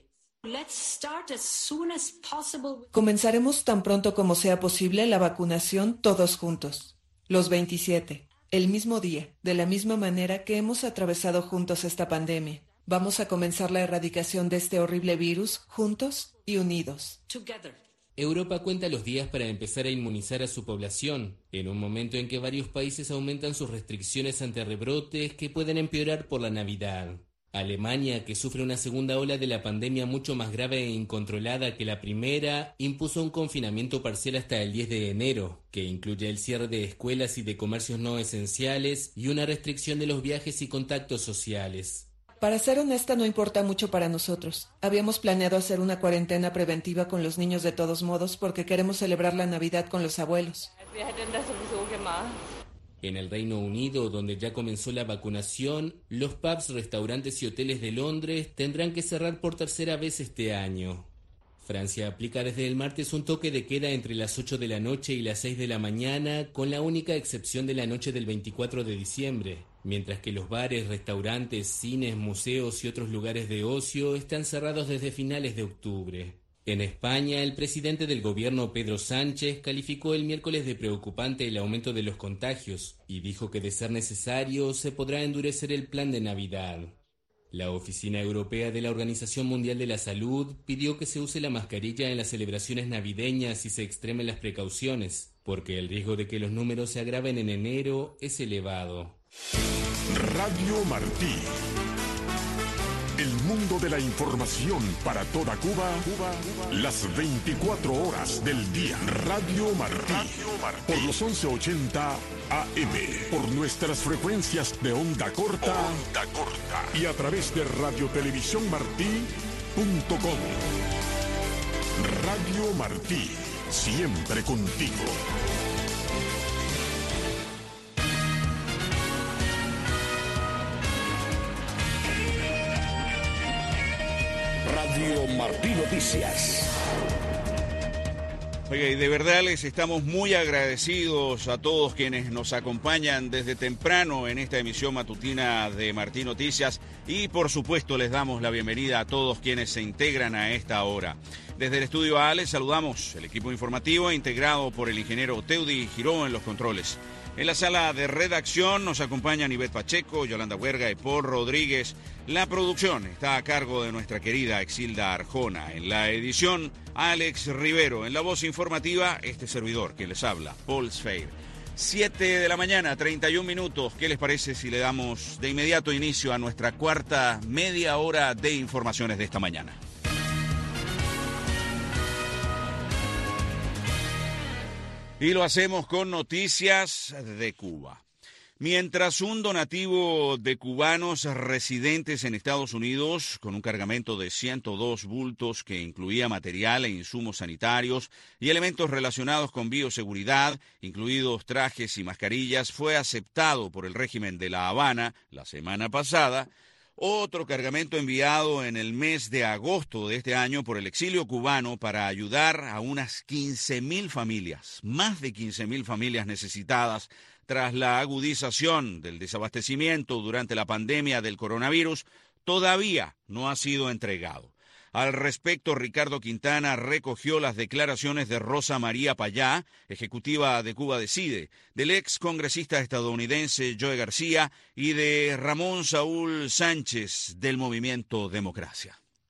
Comenzaremos tan pronto como sea posible la vacunación todos juntos, los veintisiete. El mismo día, de la misma manera que hemos atravesado juntos esta pandemia. Vamos a comenzar la erradicación de este horrible virus juntos y unidos. Europa cuenta los días para empezar a inmunizar a su población, en un momento en que varios países aumentan sus restricciones ante rebrotes que pueden empeorar por la Navidad. Alemania, que sufre una segunda ola de la pandemia mucho más grave e incontrolada que la primera, impuso un confinamiento parcial hasta el diez de enero, que incluye el cierre de escuelas y de comercios no esenciales y una restricción de los viajes y contactos sociales. Para ser honesta, no importa mucho para nosotros. Habíamos planeado hacer una cuarentena preventiva con los niños de todos modos porque queremos celebrar la Navidad con los abuelos. En el Reino Unido, donde ya comenzó la vacunación, los pubs, restaurantes y hoteles de Londres tendrán que cerrar por tercera vez este año. Francia aplica desde el martes un toque de queda entre las ocho de la noche y las seis de la mañana, con la única excepción de la noche del veinticuatro de diciembre, mientras que los bares, restaurantes, cines, museos y otros lugares de ocio están cerrados desde finales de octubre. En España, el presidente del gobierno, Pedro Sánchez, calificó el miércoles de preocupante el aumento de los contagios y dijo que de ser necesario se podrá endurecer el plan de Navidad. La Oficina Europea de la Organización Mundial de la Salud pidió que se use la mascarilla en las celebraciones navideñas y se extremen las precauciones, porque el riesgo de que los números se agraven en enero es elevado. Radio Martí. El mundo de la información para toda Cuba, Cuba, Cuba, las veinticuatro horas del día. Radio Martí, Radio Martí, por los once ochenta A M, por nuestras frecuencias de onda corta, onda corta y a través de radio televisión martí punto com. Radio Martí, siempre contigo. Radio Martí Noticias. Oiga, y de verdad les estamos muy agradecidos a todos quienes nos acompañan desde temprano en esta emisión matutina de Martí Noticias y por supuesto les damos la bienvenida a todos quienes se integran a esta hora. Desde el estudio A les saludamos el equipo informativo integrado por el ingeniero Teudi Giró en los controles. En la sala de redacción nos acompañan Ivette Pacheco, Yolanda Huerga y Paul Rodríguez. La producción está a cargo de nuestra querida Exilda Arjona. En la edición, Alex Rivero. En la voz informativa, este servidor que les habla, Paul Sfeir. Siete de la mañana, treinta y un minutos. ¿Qué les parece si le damos de inmediato inicio a nuestra cuarta media hora de informaciones de esta mañana? Y lo hacemos con noticias de Cuba. Mientras un donativo de cubanos residentes en Estados Unidos, con un cargamento de ciento dos bultos que incluía material e insumos sanitarios y elementos relacionados con bioseguridad, incluidos trajes y mascarillas, fue aceptado por el régimen de La Habana la semana pasada, otro cargamento enviado en el mes de agosto de este año por el exilio cubano para ayudar a unas quince mil familias, más de quince mil familias necesitadas tras la agudización del desabastecimiento durante la pandemia del coronavirus, todavía no ha sido entregado. Al respecto, Ricardo Quintana recogió las declaraciones de Rosa María Payá, ejecutiva de Cuba Decide, del ex congresista estadounidense Joe García y de Ramón Saúl Sánchez del Movimiento Democracia.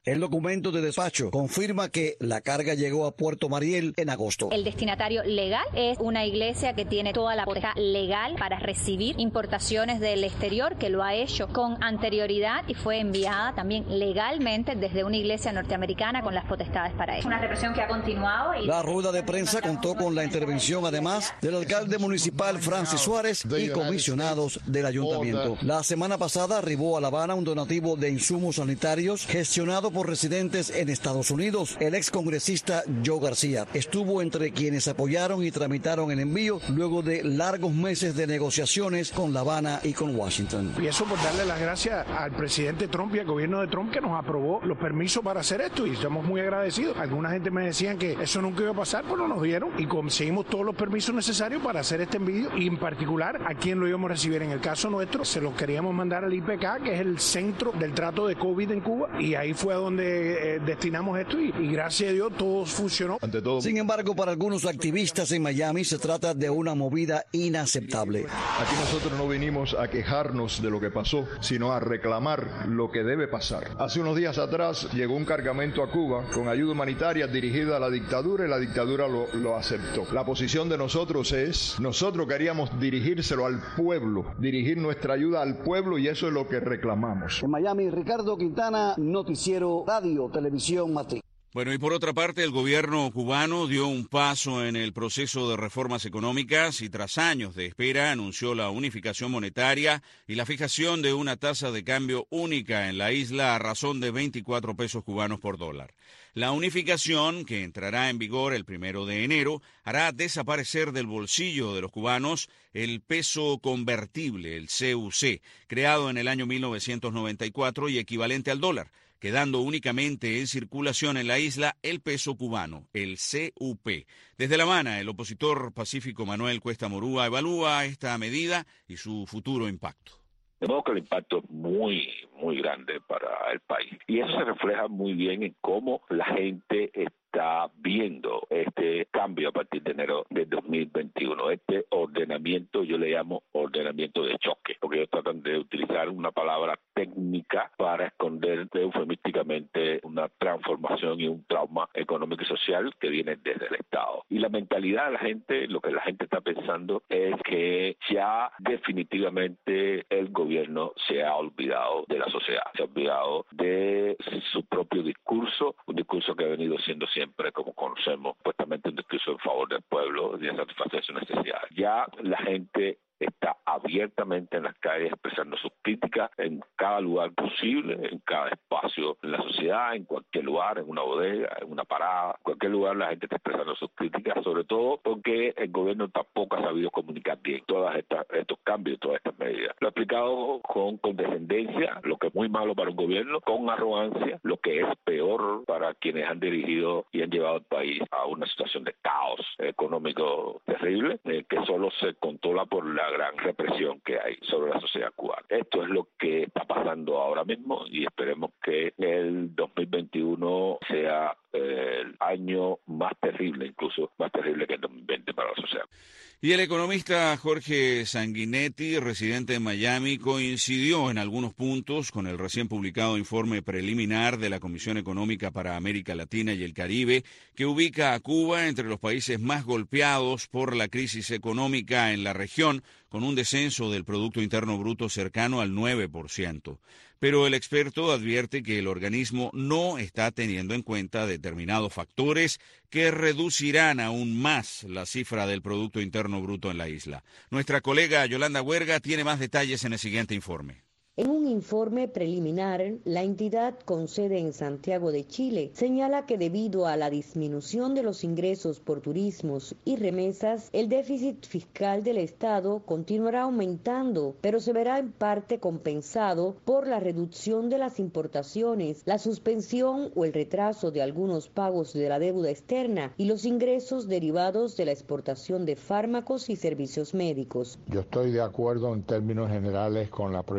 El documento de despacho confirma que la carga llegó a Puerto Mariel en agosto. El destinatario legal es una iglesia que tiene toda la potestad legal para recibir importaciones del exterior, que lo ha hecho con anterioridad y fue enviada también legalmente desde una iglesia norteamericana con las potestades para ello. Una represión que ha continuado. Y... La rueda de prensa contó con la intervención además del alcalde municipal Francis Suárez y comisionados del ayuntamiento. La semana pasada arribó a La Habana un donativo de insumos sanitarios gestionado por residentes en Estados Unidos. El excongresista Joe García estuvo entre quienes apoyaron y tramitaron el envío luego de largos meses de negociaciones con La Habana y con Washington. Y eso por darle las gracias al presidente Trump y al gobierno de Trump que nos aprobó los permisos para hacer esto y estamos muy agradecidos. Alguna gente me decían que eso nunca iba a pasar, pero nos dieron y conseguimos todos los permisos necesarios para hacer este envío y en particular a quién lo íbamos a recibir. En el caso nuestro se lo queríamos mandar al I P K, que es el centro del trato de COVID en Cuba, y ahí fue a donde eh, destinamos esto y, y gracias a Dios todo funcionó. Ante todo. Sin embargo, para algunos activistas en Miami se trata de una movida inaceptable. Aquí nosotros no vinimos a quejarnos de lo que pasó, sino a reclamar lo que debe pasar. Hace unos días atrás llegó un cargamento a Cuba con ayuda humanitaria dirigida a la dictadura y la dictadura lo, lo aceptó. La posición de nosotros es, nosotros queríamos dirigírselo al pueblo, dirigir nuestra ayuda al pueblo y eso es lo que reclamamos. En Miami, Ricardo Quintana, Noticiero Radio Televisión Matriz. Bueno, y por otra parte, el gobierno cubano dio un paso en el proceso de reformas económicas y tras años de espera anunció la unificación monetaria y la fijación de una tasa de cambio única en la isla a razón de veinticuatro pesos cubanos por dólar. La unificación, que entrará en vigor el primero de enero, hará desaparecer del bolsillo de los cubanos el peso convertible, el C U C, creado en el año mil novecientos noventa y cuatro y equivalente al dólar, quedando únicamente en circulación en la isla el peso cubano, el C U P. Desde La Habana, el opositor pacífico Manuel Cuesta Morúa evalúa esta medida y su futuro impacto. De modo que el impacto es muy, muy grande para el país. Y eso se refleja muy bien en cómo la gente está viendo este cambio a partir de enero de dos mil veintiuno. Este ordenamiento, yo le llamo ordenamiento de choque, porque ellos tratan de utilizar una palabra técnica para esconder eufemísticamente una transformación y un trauma económico y social que viene desde el Estado. Y la mentalidad de la gente, lo que la gente está pensando es que ya definitivamente el gobierno se ha olvidado de la sociedad, se ha olvidado de su propio discurso, un discurso que ha venido siendo siempre, como conocemos, supuestamente un discurso en favor del pueblo y de satisfacer sus necesidades. Ya la gente está abiertamente en las calles expresando sus críticas en cada lugar posible, en cada espacio en la sociedad, en cualquier lugar, en una bodega, en una parada, en cualquier lugar la gente está expresando sus críticas, sobre todo porque el gobierno tampoco ha sabido comunicar bien todos estos cambios, todas estas medidas. Lo ha explicado con condescendencia, lo que es muy malo para un gobierno, con arrogancia, lo que es peor para quienes han dirigido y han llevado al país a una situación de caos económico terrible, eh, que solo se controla por la gran represión que hay sobre la sociedad cubana. Esto es lo que está pasando ahora mismo y esperemos que el dos mil veintiuno sea eh, el año más terrible, incluso más terrible que el dos mil veinte para la sociedad. Y el economista Jorge Sanguinetti, residente en Miami, coincidió en algunos puntos con el recién publicado informe preliminar de la Comisión Económica para América Latina y el Caribe, que ubica a Cuba entre los países más golpeados por la crisis económica en la región, con un descenso del Producto Interno Bruto cercano al nueve por ciento. Pero el experto advierte que el organismo no está teniendo en cuenta determinados factores que reducirán aún más la cifra del Producto Interno Bruto en la isla. Nuestra colega Yolanda Huerga tiene más detalles en el siguiente informe. En un informe preliminar, la entidad con sede en Santiago de Chile señala que debido a la disminución de los ingresos por turismos y remesas, el déficit fiscal del Estado continuará aumentando, pero se verá en parte compensado por la reducción de las importaciones, la suspensión o el retraso de algunos pagos de la deuda externa y los ingresos derivados de la exportación de fármacos y servicios médicos. Yo estoy de acuerdo en términos generales con la proyección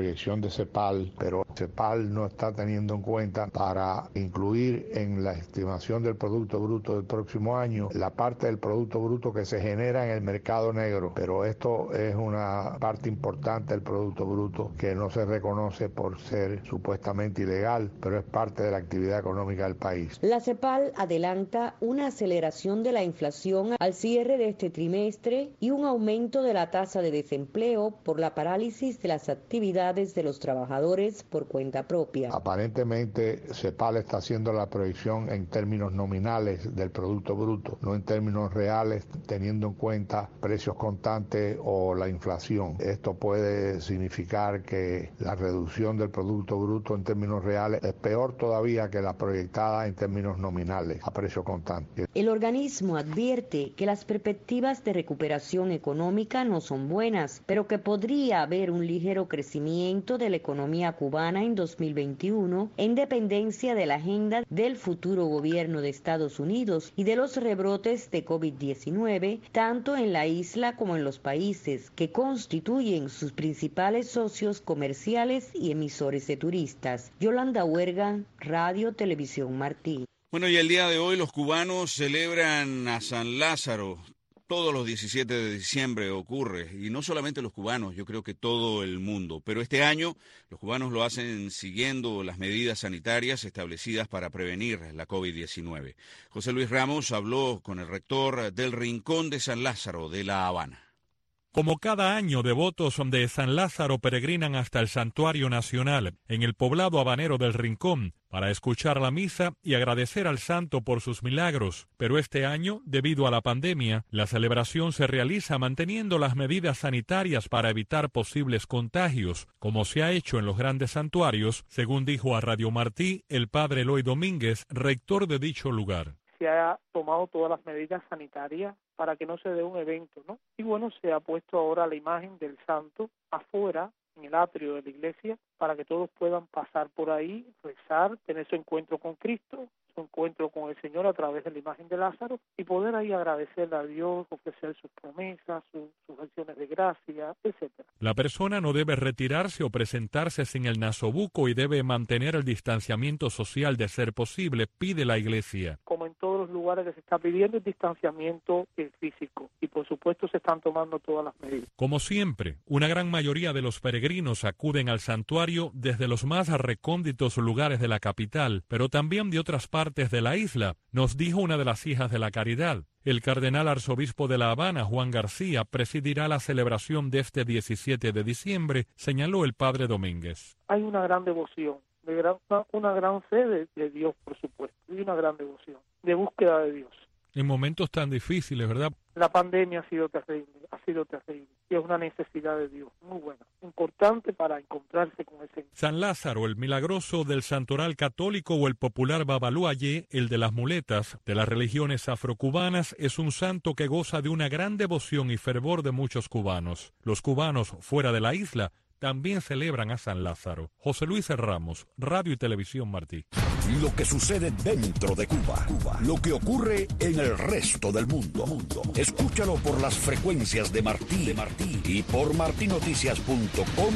de CEPAL, pero CEPAL no está teniendo en cuenta para incluir en la estimación del Producto Bruto del próximo año la parte del Producto Bruto que se genera en el mercado negro, pero esto es una parte importante del Producto Bruto que no se reconoce por ser supuestamente ilegal, pero es parte de la actividad económica del país. La CEPAL adelanta una aceleración de la inflación al cierre de este trimestre y un aumento de la tasa de desempleo por la parálisis de las actividades de los trabajadores por cuenta propia. Aparentemente, CEPAL está haciendo la proyección en términos nominales del Producto Bruto, no en términos reales, teniendo en cuenta precios constantes o la inflación. Esto puede significar que la reducción del Producto Bruto en términos reales es peor todavía que la proyectada en términos nominales a precio constante. El organismo advierte que las perspectivas de recuperación económica no son buenas, pero que podría haber un ligero crecimiento de la economía cubana en dos mil veintiuno en dependencia de la agenda del futuro gobierno de Estados Unidos y de los rebrotes de COVID diecinueve, tanto en la isla como en los países que constituyen sus principales socios comerciales y emisores de turistas. Yolanda Huerga, Radio Televisión Martí. Bueno, y el día de hoy los cubanos celebran a San Lázaro. Todos los diecisiete de diciembre ocurre, y no solamente los cubanos, yo creo que todo el mundo. Pero este año los cubanos lo hacen siguiendo las medidas sanitarias establecidas para prevenir la COVID diecinueve. José Luis Ramos habló con el rector del Rincón de San Lázaro de La Habana. Como cada año, devotos de San Lázaro peregrinan hasta el Santuario Nacional, en el poblado habanero del Rincón, para escuchar la misa y agradecer al santo por sus milagros. Pero este año, debido a la pandemia, la celebración se realiza manteniendo las medidas sanitarias para evitar posibles contagios, como se ha hecho en los grandes santuarios, según dijo a Radio Martí el padre Eloy Domínguez, rector de dicho lugar. Se ha tomado todas las medidas sanitarias para que no se dé un evento, ¿no? Y bueno, se ha puesto ahora la imagen del santo afuera, en el atrio de la iglesia, para que todos puedan pasar por ahí, rezar, tener su encuentro con Cristo, su encuentro con el Señor a través de la imagen de Lázaro, y poder ahí agradecerle a Dios, ofrecer sus promesas, sus, sus acciones de gracia, etcétera. La persona no debe retirarse o presentarse sin el nasobuco y debe mantener el distanciamiento social de ser posible, pide la iglesia. Como en todos los lugares que se está pidiendo el distanciamiento físico, y por supuesto se están tomando todas las medidas. Como siempre, una gran mayoría de los peregrinos acuden al santuario desde los más recónditos lugares de la capital, pero también de otras partes de la isla, nos dijo una de las hijas de la Caridad. El cardenal arzobispo de La Habana, Juan García, presidirá la celebración de este diecisiete de diciembre, señaló el padre Domínguez. Hay una gran devoción, de gran, una, una gran fe de, de Dios, por supuesto, y una gran devoción, de búsqueda de Dios. En momentos tan difíciles, ¿verdad? La pandemia ha sido terrible, ha sido terrible, y es una necesidad de Dios, muy buena, importante para encontrarse con ese. San Lázaro, el milagroso del santoral católico, o el popular Babaluayé, el de las muletas, de las religiones afrocubanas, es un santo que goza de una gran devoción y fervor de muchos cubanos. Los cubanos fuera de la isla también celebran a San Lázaro. José Luis Ramos, Radio y Televisión Martí. Lo que sucede dentro de Cuba, Cuba, lo que ocurre en el resto del mundo. mundo. Escúchalo por las frecuencias de Martí, de Martí y por martí noticias punto com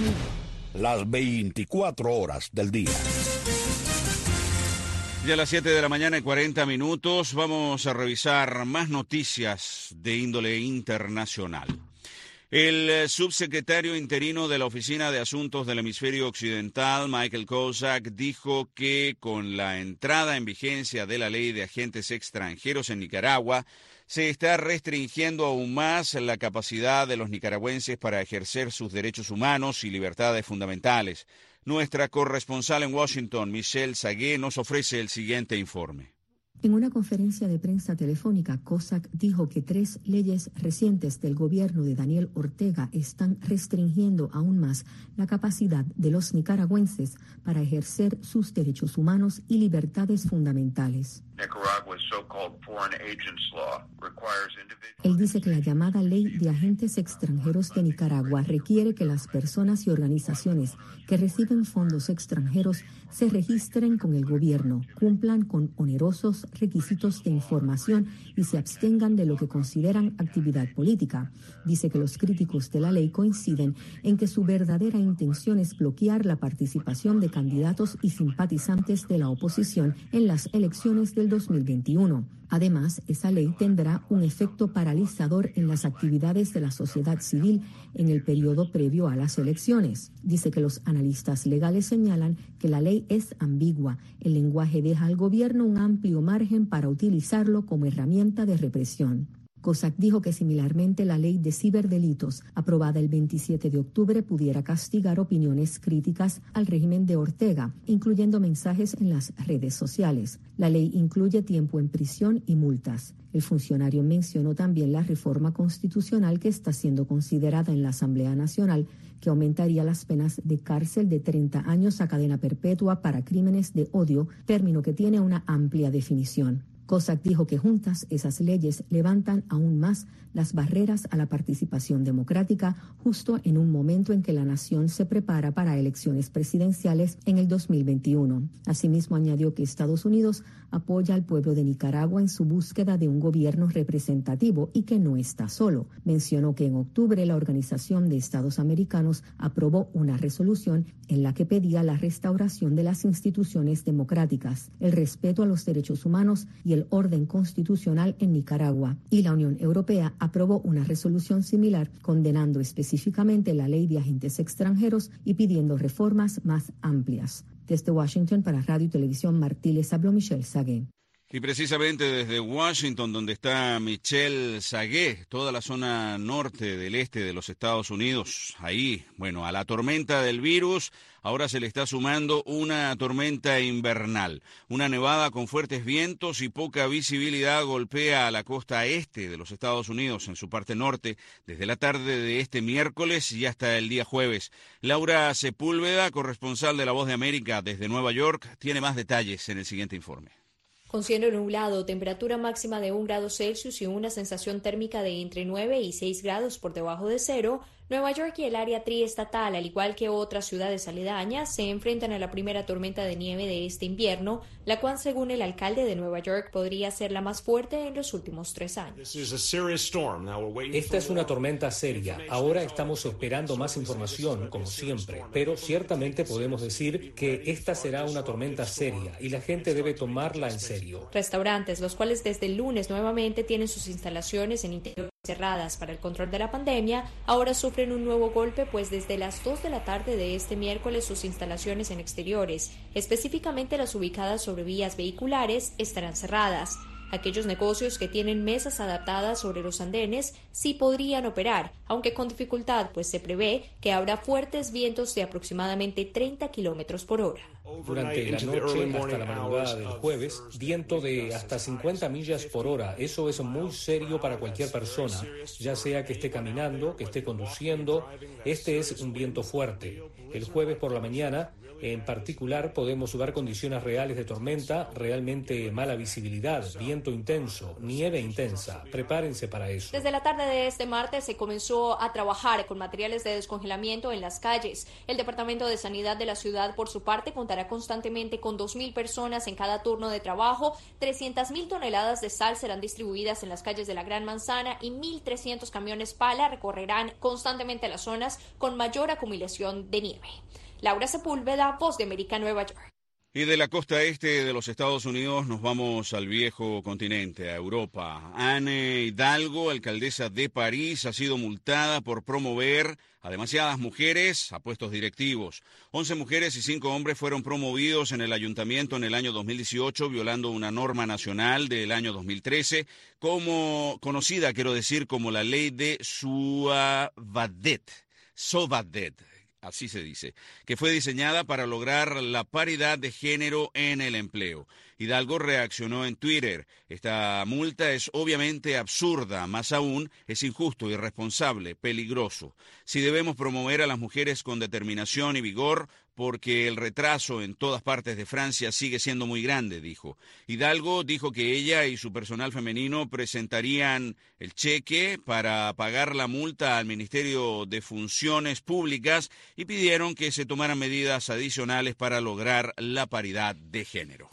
las veinticuatro horas del día. Ya a las siete de la mañana y cuarenta minutos vamos a revisar más noticias de índole internacional. El subsecretario interino de la Oficina de Asuntos del Hemisferio Occidental, Michael Kozak, dijo que con la entrada en vigencia de la ley de agentes extranjeros en Nicaragua, se está restringiendo aún más la capacidad de los nicaragüenses para ejercer sus derechos humanos y libertades fundamentales. Nuestra corresponsal en Washington, Michelle Sagué, nos ofrece el siguiente informe. En una conferencia de prensa telefónica, Kozak dijo que tres leyes recientes del gobierno de Daniel Ortega están restringiendo aún más la capacidad de los nicaragüenses para ejercer sus derechos humanos y libertades fundamentales. Él dice que la llamada Ley de Agentes Extranjeros de Nicaragua requiere que las personas y organizaciones que reciben fondos extranjeros se registren con el gobierno, cumplan con onerosos requisitos de información y se abstengan de lo que consideran actividad política. Dice que los críticos de la ley coinciden en que su verdadera intención es bloquear la participación de candidatos y simpatizantes de la oposición en las elecciones del dos mil veintiuno. Además, esa ley tendrá un efecto paralizador en las actividades de la sociedad civil en el periodo previo a las elecciones. Dice que los analistas legales señalan que la ley es ambigua. El lenguaje deja al gobierno un amplio margen para utilizarlo como herramienta de represión. COSAC dijo que similarmente la ley de ciberdelitos, aprobada el veintisiete de octubre, pudiera castigar opiniones críticas al régimen de Ortega, incluyendo mensajes en las redes sociales. La ley incluye tiempo en prisión y multas. El funcionario mencionó también la reforma constitucional que está siendo considerada en la Asamblea Nacional, que aumentaría las penas de cárcel de treinta años a cadena perpetua para crímenes de odio, término que tiene una amplia definición. COSAC dijo que juntas esas leyes levantan aún más las barreras a la participación democrática justo en un momento en que la nación se prepara para elecciones presidenciales en el dos mil veintiuno. Asimismo, añadió que Estados Unidos apoya al pueblo de Nicaragua en su búsqueda de un gobierno representativo y que no está solo. Mencionó que en octubre la Organización de Estados Americanos aprobó una resolución en la que pedía la restauración de las instituciones democráticas, el respeto a los derechos humanos y el orden constitucional en Nicaragua. Y la Unión Europea aprobó una resolución similar condenando específicamente la ley de agentes extranjeros y pidiendo reformas más amplias. Desde Washington para Radio y Televisión Martí les habló Michelle Sagué. Y precisamente desde Washington, donde está Michelle Sagué, toda la zona norte del este de los Estados Unidos. Ahí, bueno, a la tormenta del virus ahora se le está sumando una tormenta invernal. Una nevada con fuertes vientos y poca visibilidad golpea a la costa este de los Estados Unidos, en su parte norte, desde la tarde de este miércoles y hasta el día jueves. Laura Sepúlveda, corresponsal de La Voz de América desde Nueva York, tiene más detalles en el siguiente informe. Con cielo nublado, temperatura máxima de un grado Celsius y una sensación térmica de entre nueve y seis grados por debajo de cero, Nueva York y el área triestatal, al igual que otras ciudades aledañas, se enfrentan a la primera tormenta de nieve de este invierno, la cual, según el alcalde de Nueva York, podría ser la más fuerte en los últimos tres años. Esta es una tormenta seria. Ahora estamos esperando más información, como siempre, pero ciertamente podemos decir que esta será una tormenta seria y la gente debe tomarla en serio. Restaurantes, los cuales desde el lunes nuevamente tienen sus instalaciones en interior cerradas para el control de la pandemia, ahora sufren un nuevo golpe, pues desde las dos de la tarde de este miércoles sus instalaciones en exteriores, específicamente las ubicadas sobre vías vehiculares, estarán cerradas. Aquellos negocios que tienen mesas adaptadas sobre los andenes sí podrían operar, aunque con dificultad, pues se prevé que habrá fuertes vientos de aproximadamente treinta kilómetros por hora. Durante la noche hasta la madrugada del jueves, viento de hasta cincuenta millas por hora. Eso es muy serio para cualquier persona, ya sea que esté caminando, que esté conduciendo. Este es un viento fuerte. El jueves por la mañana, en particular, podemos ver condiciones reales de tormenta, realmente mala visibilidad, viento intenso, nieve intensa. Prepárense para eso. Desde la tarde de este martes se comenzó a trabajar con materiales de descongelamiento en las calles. El Departamento de Sanidad de la ciudad, por su parte, contará constantemente con dos mil personas en cada turno de trabajo. trescientas mil toneladas de sal serán distribuidas en las calles de la Gran Manzana y mil trescientos camiones pala recorrerán constantemente las zonas con mayor acumulación de nieve. Laura Sepúlveda, Voz de América, Nueva York. Y de la costa este de los Estados Unidos nos vamos al viejo continente, a Europa. Anne Hidalgo, alcaldesa de París, ha sido multada por promover a demasiadas mujeres a puestos directivos. Once mujeres y cinco hombres fueron promovidos en el ayuntamiento en el año dos mil dieciocho, violando una norma nacional del año dos mil trece, como conocida, quiero decir, como la ley de Sauvadet. Sauvadet. Así se dice, que fue diseñada para lograr la paridad de género en el empleo. Hidalgo reaccionó en Twitter. Esta multa es obviamente absurda, más aún es injusto, irresponsable, peligroso. Si debemos promover a las mujeres con determinación y vigor, porque el retraso en todas partes de Francia sigue siendo muy grande, dijo. Hidalgo dijo que ella y su personal femenino presentarían el cheque para pagar la multa al Ministerio de Funciones Públicas y pidieron que se tomaran medidas adicionales para lograr la paridad de género.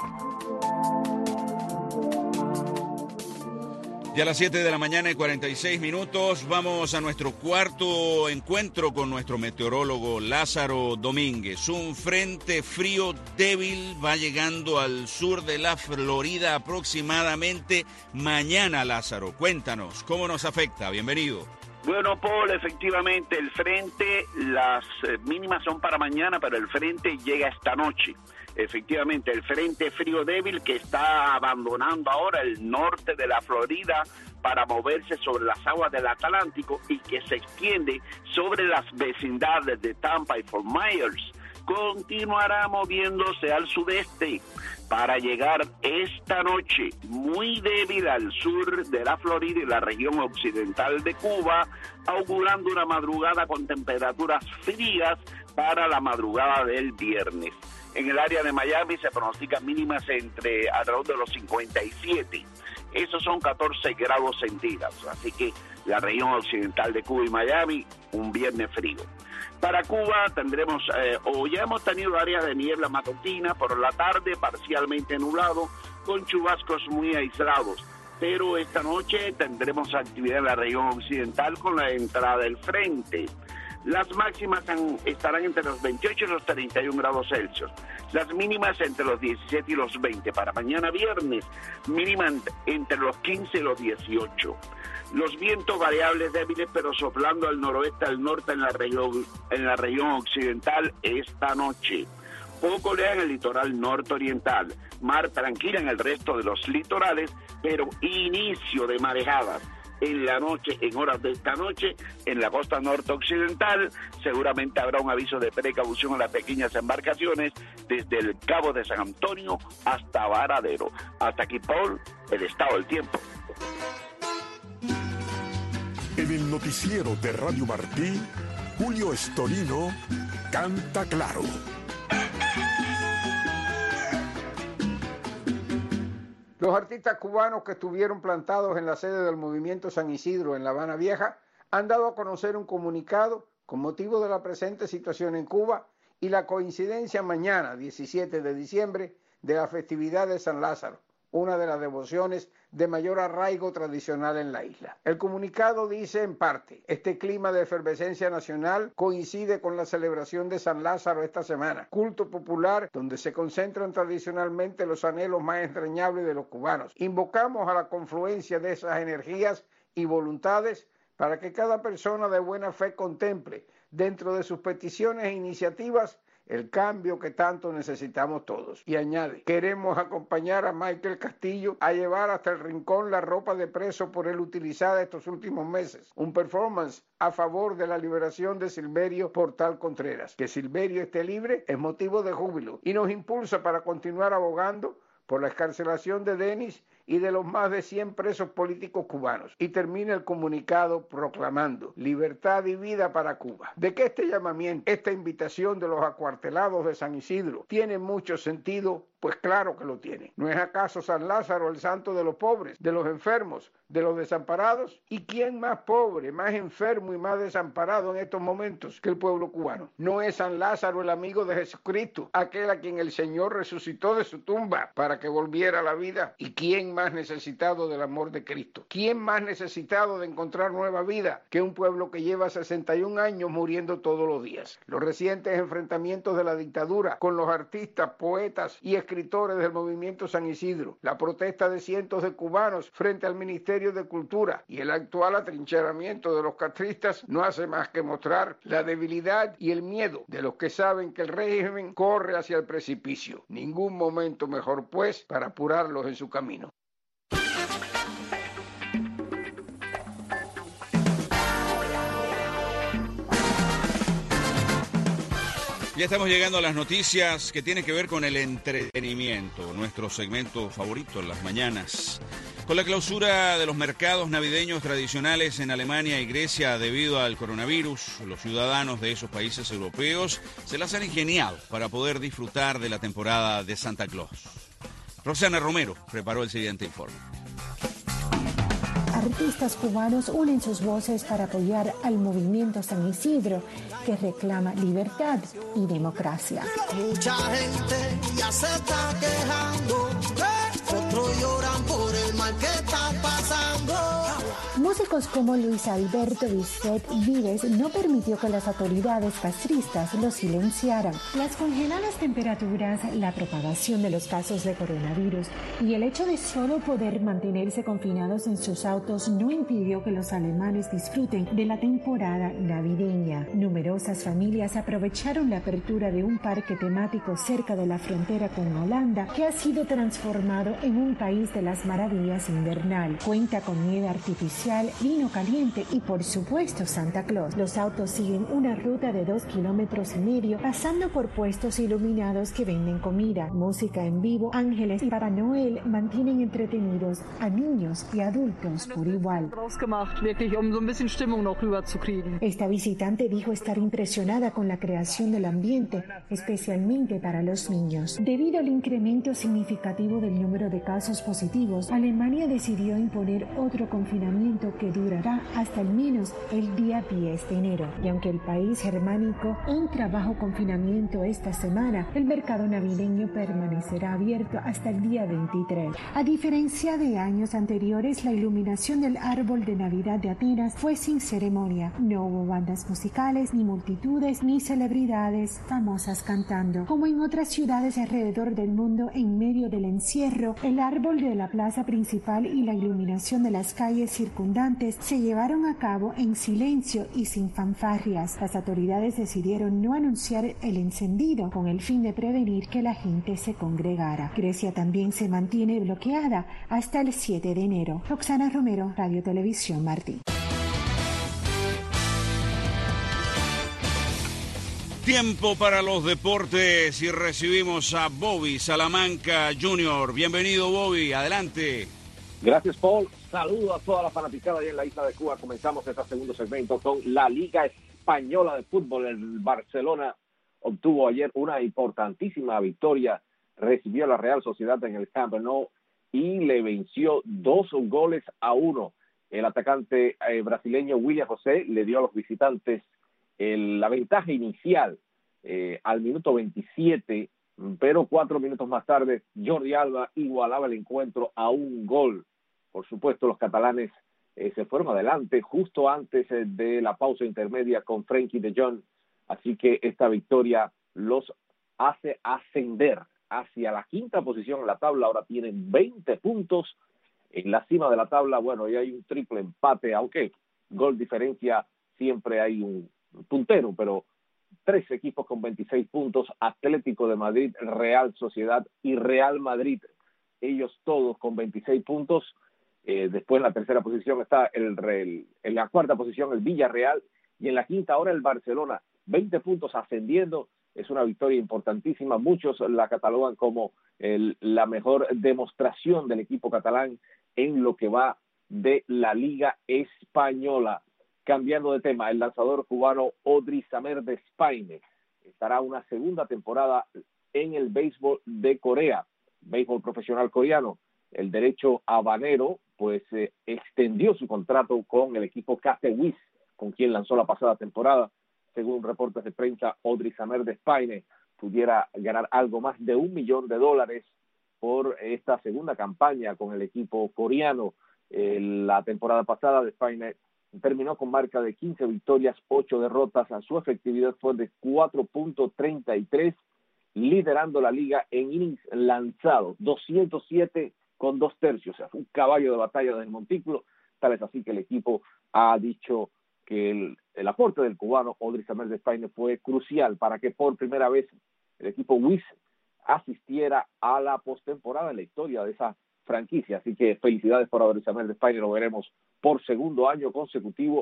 Ya a las siete de la mañana y cuarenta y seis minutos vamos a nuestro cuarto encuentro con nuestro meteorólogo Lázaro Domínguez. Un frente frío débil va llegando al sur de la Florida aproximadamente mañana, Lázaro. Cuéntanos, ¿cómo nos afecta? Bienvenido. Bueno, Paul, efectivamente el frente, las eh, mínimas son para mañana, pero el frente llega esta noche. Efectivamente, el frente frío débil que está abandonando ahora el norte de la Florida para moverse sobre las aguas del Atlántico y que se extiende sobre las vecindades de Tampa y Fort Myers, continuará moviéndose al sudeste para llegar esta noche muy débil al sur de la Florida y la región occidental de Cuba, augurando una madrugada con temperaturas frías para la madrugada del viernes. En el área de Miami se pronostican mínimas entre alrededor de los cincuenta y siete. Esos son catorce grados centígrados. Así que la región occidental de Cuba y Miami, un viernes frío. Para Cuba tendremos, eh, o ya hemos tenido áreas de niebla matutina, por la tarde parcialmente nublado, con chubascos muy aislados. Pero esta noche tendremos actividad en la región occidental con la entrada del frente. Las máximas estarán entre los veintiocho y los treinta y un grados Celsius. Las mínimas entre los diecisiete y los veinte. Para mañana viernes, mínima entre los quince y los dieciocho. Los vientos variables débiles, pero soplando al noroeste, al norte en la región, en la región occidental esta noche. Poco lea en el litoral norte-oriental. Mar tranquila en el resto de los litorales, pero inicio de marejadas. En la noche, en horas de esta noche, en la costa norte-occidental, seguramente habrá un aviso de precaución a las pequeñas embarcaciones desde el Cabo de San Antonio hasta Varadero. Hasta aquí, Paul, el estado del tiempo. En el noticiero de Radio Martí, Julio Estorino canta claro. Los artistas cubanos que estuvieron plantados en la sede del Movimiento San Isidro en La Habana Vieja han dado a conocer un comunicado con motivo de la presente situación en Cuba y la coincidencia mañana, diecisiete de diciembre, de la festividad de San Lázaro, una de las devociones de mayor arraigo tradicional en la isla. El comunicado dice en parte: este clima de efervescencia nacional coincide con la celebración de San Lázaro esta semana, culto popular donde se concentran tradicionalmente los anhelos más entrañables de los cubanos. Invocamos a la confluencia de esas energías y voluntades para que cada persona de buena fe contemple, dentro de sus peticiones e iniciativas, el cambio que tanto necesitamos todos. Y añade: queremos acompañar a Michael Castillo a llevar hasta el rincón la ropa de preso por él utilizada estos últimos meses. Un performance a favor de la liberación de Silverio Portal Contreras. Que Silverio esté libre es motivo de júbilo y nos impulsa para continuar abogando por la excarcelación de Denis y de los más de cien presos políticos cubanos. Y termina el comunicado proclamando: libertad y vida para Cuba. De que este llamamiento, esta invitación de los acuartelados de San Isidro tiene mucho sentido, pues claro que lo tiene. ¿No es acaso San Lázaro el santo de los pobres, de los enfermos, de los desamparados? ¿Y quién más pobre, más enfermo y más desamparado en estos momentos que el pueblo cubano? ¿No es San Lázaro el amigo de Jesucristo, aquel a quien el Señor resucitó de su tumba para que volviera a la vida? ¿Y quién más necesitado del amor de Cristo? ¿Quién más necesitado de encontrar nueva vida que un pueblo que lleva sesenta y un años muriendo todos los días? Los recientes enfrentamientos de la dictadura con los artistas, poetas y escritores del movimiento San Isidro, la protesta de cientos de cubanos frente al Ministerio de Cultura y el actual atrincheramiento de los castristas no hace más que mostrar la debilidad y el miedo de los que saben que el régimen corre hacia el precipicio. Ningún momento mejor, pues, para apurarlos en su camino. Ya estamos llegando a las noticias que tienen que ver con el entretenimiento, nuestro segmento favorito en las mañanas. Con la clausura de los mercados navideños tradicionales en Alemania y Grecia debido al coronavirus, los ciudadanos de esos países europeos se las han ingeniado para poder disfrutar de la temporada de Santa Claus. Roxana Romero preparó el siguiente informe. Artistas cubanos unen sus voces para apoyar al movimiento San Isidro, que reclama libertad y democracia. Mucha gente ya se está quejando, otros lloran por el mal que está pasando. Músicos como Luis Alberto Bisset Vives no permitió que las autoridades castristas lo silenciaran. Las congeladas temperaturas, la propagación de los casos de coronavirus y el hecho de solo poder mantenerse confinados en sus autos no impidió que los alemanes disfruten de la temporada navideña. Numerosas familias aprovecharon la apertura de un parque temático cerca de la frontera con Holanda, que ha sido transformado en un país de las maravillas invernal. Cuenta con nieve artificial, vino caliente y, por supuesto, Santa Claus. Los autos siguen una ruta de dos kilómetros y medio, pasando por puestos iluminados que venden comida, música en vivo, ángeles y Papá Noel mantienen entretenidos a niños y adultos por igual. Esta visitante dijo estar impresionada con la creación del ambiente, especialmente para los niños. Debido al incremento significativo del número de casos positivos, Alemania decidió imponer otro confinamiento que durará hasta al menos el día diez de enero. Y aunque el país germánico entra bajo confinamiento esta semana, el mercado navideño permanecerá abierto hasta el día veintitrés. A diferencia de años anteriores, la iluminación del árbol de Navidad de Atenas fue sin ceremonia. No hubo bandas musicales, ni multitudes, ni celebridades famosas cantando. Como en otras ciudades alrededor del mundo, en medio del encierro, el árbol de la plaza principal y la iluminación de las calles circundantes se llevaron a cabo en silencio y sin fanfarrias. Las autoridades decidieron no anunciar el encendido con el fin de prevenir que la gente se congregara. Grecia también se mantiene bloqueada hasta el siete de enero. Roxana Romero, Radio Televisión Martí. Tiempo para los deportes y recibimos a Bobby Salamanca junior Bienvenido, Bobby, adelante. Gracias, Paul. Saludo a toda la fanaticada allá en la isla de Cuba. Comenzamos este segundo segmento con la Liga Española de Fútbol. El Barcelona obtuvo ayer una importantísima victoria. Recibió a la Real Sociedad en el Camp Nou y le venció dos goles a uno. El atacante eh, brasileño William José le dio a los visitantes el, la ventaja inicial eh, al minuto veintisiete, pero cuatro minutos más tarde Jordi Alba igualaba el encuentro a un gol. Por supuesto, los catalanes eh, se fueron adelante justo antes eh, de la pausa intermedia con Frenkie de Jong, así que esta victoria los hace ascender hacia la quinta posición en la tabla. Ahora tienen veinte puntos en la cima de la tabla. Bueno, y hay un triple empate, aunque gol diferencia siempre hay un puntero, pero tres equipos con veintiséis puntos, Atlético de Madrid, Real Sociedad y Real Madrid, ellos todos con veintiséis puntos. Eh, después en la tercera posición está el, el en la cuarta posición el Villarreal y en la quinta ahora el Barcelona, veinte puntos ascendiendo. Es una victoria importantísima. Muchos la catalogan como el, la mejor demostración del equipo catalán en lo que va de la Liga Española. Cambiando de tema, el lanzador cubano Odry Samer Despaine estará una segunda temporada en el béisbol de Corea, béisbol profesional coreano. El derecho habanero pues eh, extendió su contrato con el equipo Catewis, con quien lanzó la pasada temporada. Según reportes de prensa, Odry Samer Despaine pudiera ganar algo más de un millón de dólares por esta segunda campaña con el equipo coreano. Eh, la temporada pasada Despaine terminó con marca de quince victorias, ocho derrotas. A su efectividad fue de cuatro punto treinta y tres, liderando la liga en innings lanzados, doscientos siete con dos tercios. O sea, fue un caballo de batalla desde el montículo. Tal es así que el equipo ha dicho que el, el aporte del cubano Odry Samer Despaine fue crucial para que por primera vez el equipo W I S asistiera a la postemporada en la historia de esa franquicia. Así que felicidades por Odry Samer Despaine, lo veremos por segundo año consecutivo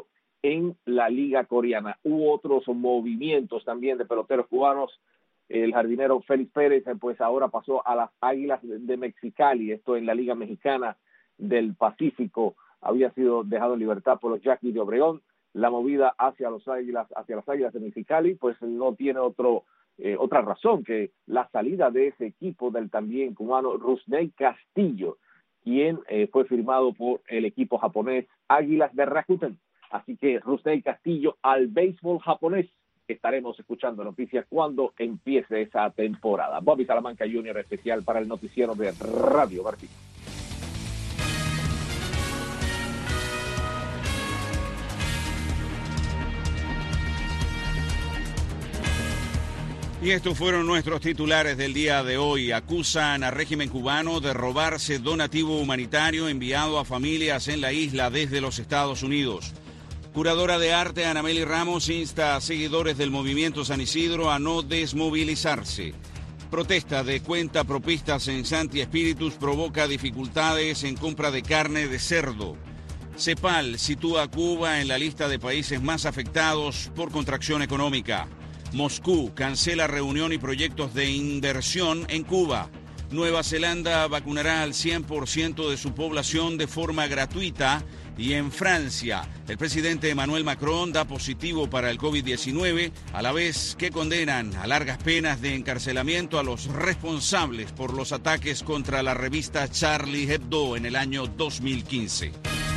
en la liga coreana. Hubo otros movimientos también de peloteros cubanos. El jardinero Félix Pérez, pues ahora pasó a las Águilas de Mexicali, esto en la Liga Mexicana del Pacífico. Había sido dejado en libertad por los Yaquis de Obregón. La movida hacia los Águilas, hacia las Águilas de Mexicali, pues no tiene otro eh, otra razón que la salida de ese equipo del también cubano Rusney Castillo, quien eh, fue firmado por el equipo japonés Águilas de Rakuten. Así que Rusney Castillo al béisbol japonés. Estaremos escuchando noticias cuando empiece esa temporada. Bobby Salamanca junior, especial para el noticiero de Radio Martí. Y estos fueron nuestros titulares del día de hoy. Acusan al régimen cubano de robarse donativo humanitario enviado a familias en la isla desde los Estados Unidos. Curadora de arte Anameli Ramos insta a seguidores del movimiento San Isidro a no desmovilizarse. Protesta de cuentapropistas en Santi Espíritus provoca dificultades en compra de carne de cerdo. CEPAL sitúa a Cuba en la lista de países más afectados por contracción económica. Moscú cancela reunión y proyectos de inversión en Cuba. Nueva Zelanda vacunará al cien por ciento de su población de forma gratuita. Y en Francia, el presidente Emmanuel Macron da positivo para el COVID diecinueve, a la vez que condenan a largas penas de encarcelamiento a los responsables por los ataques contra la revista Charlie Hebdo en el año dos mil quince.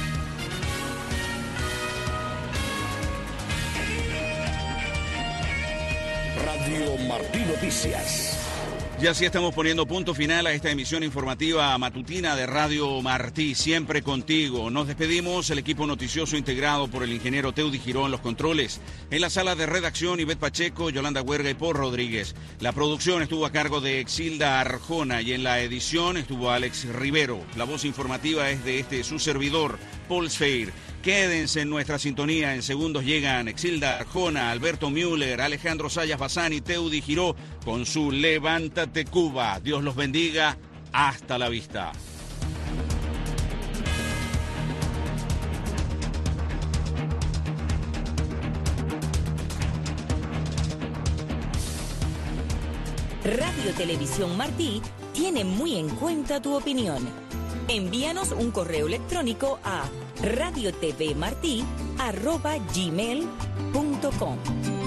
Radio Martí Noticias. Y así estamos poniendo punto final a esta emisión informativa matutina de Radio Martí, siempre contigo. Nos despedimos, el equipo noticioso integrado por el ingeniero Teudy Girón, los controles. En la sala de redacción, Ivette Pacheco, Yolanda Huerga y Paul Rodríguez. La producción estuvo a cargo de Exilda Arjona y en la edición estuvo Alex Rivero. La voz informativa es de este su servidor, Paul Sfeir. Quédense en nuestra sintonía. En segundos llegan Exilda Arjona, Alberto Müller, Alejandro Sayas Bazán y Teudy Giró con su Levántate Cuba. Dios los bendiga. Hasta la vista. Radio Televisión Martí tiene muy en cuenta tu opinión. Envíanos un correo electrónico a radiotvmartí arroba gmail punto com.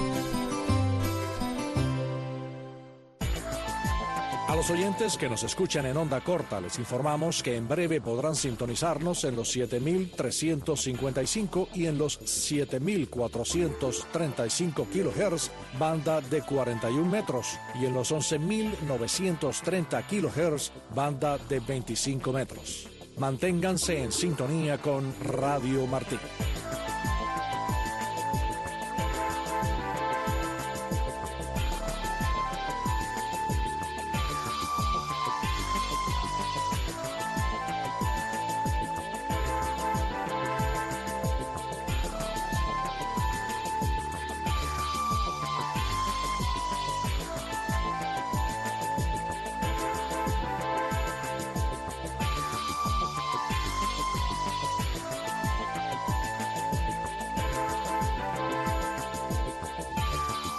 A los oyentes que nos escuchan en onda corta, les informamos que en breve podrán sintonizarnos en los siete mil trescientos cincuenta y cinco y en los siete mil cuatrocientos treinta y cinco kilohertz, banda de cuarenta y un metros, y en los once mil novecientos treinta kilohertz, banda de veinticinco metros. Manténganse en sintonía con Radio Martí.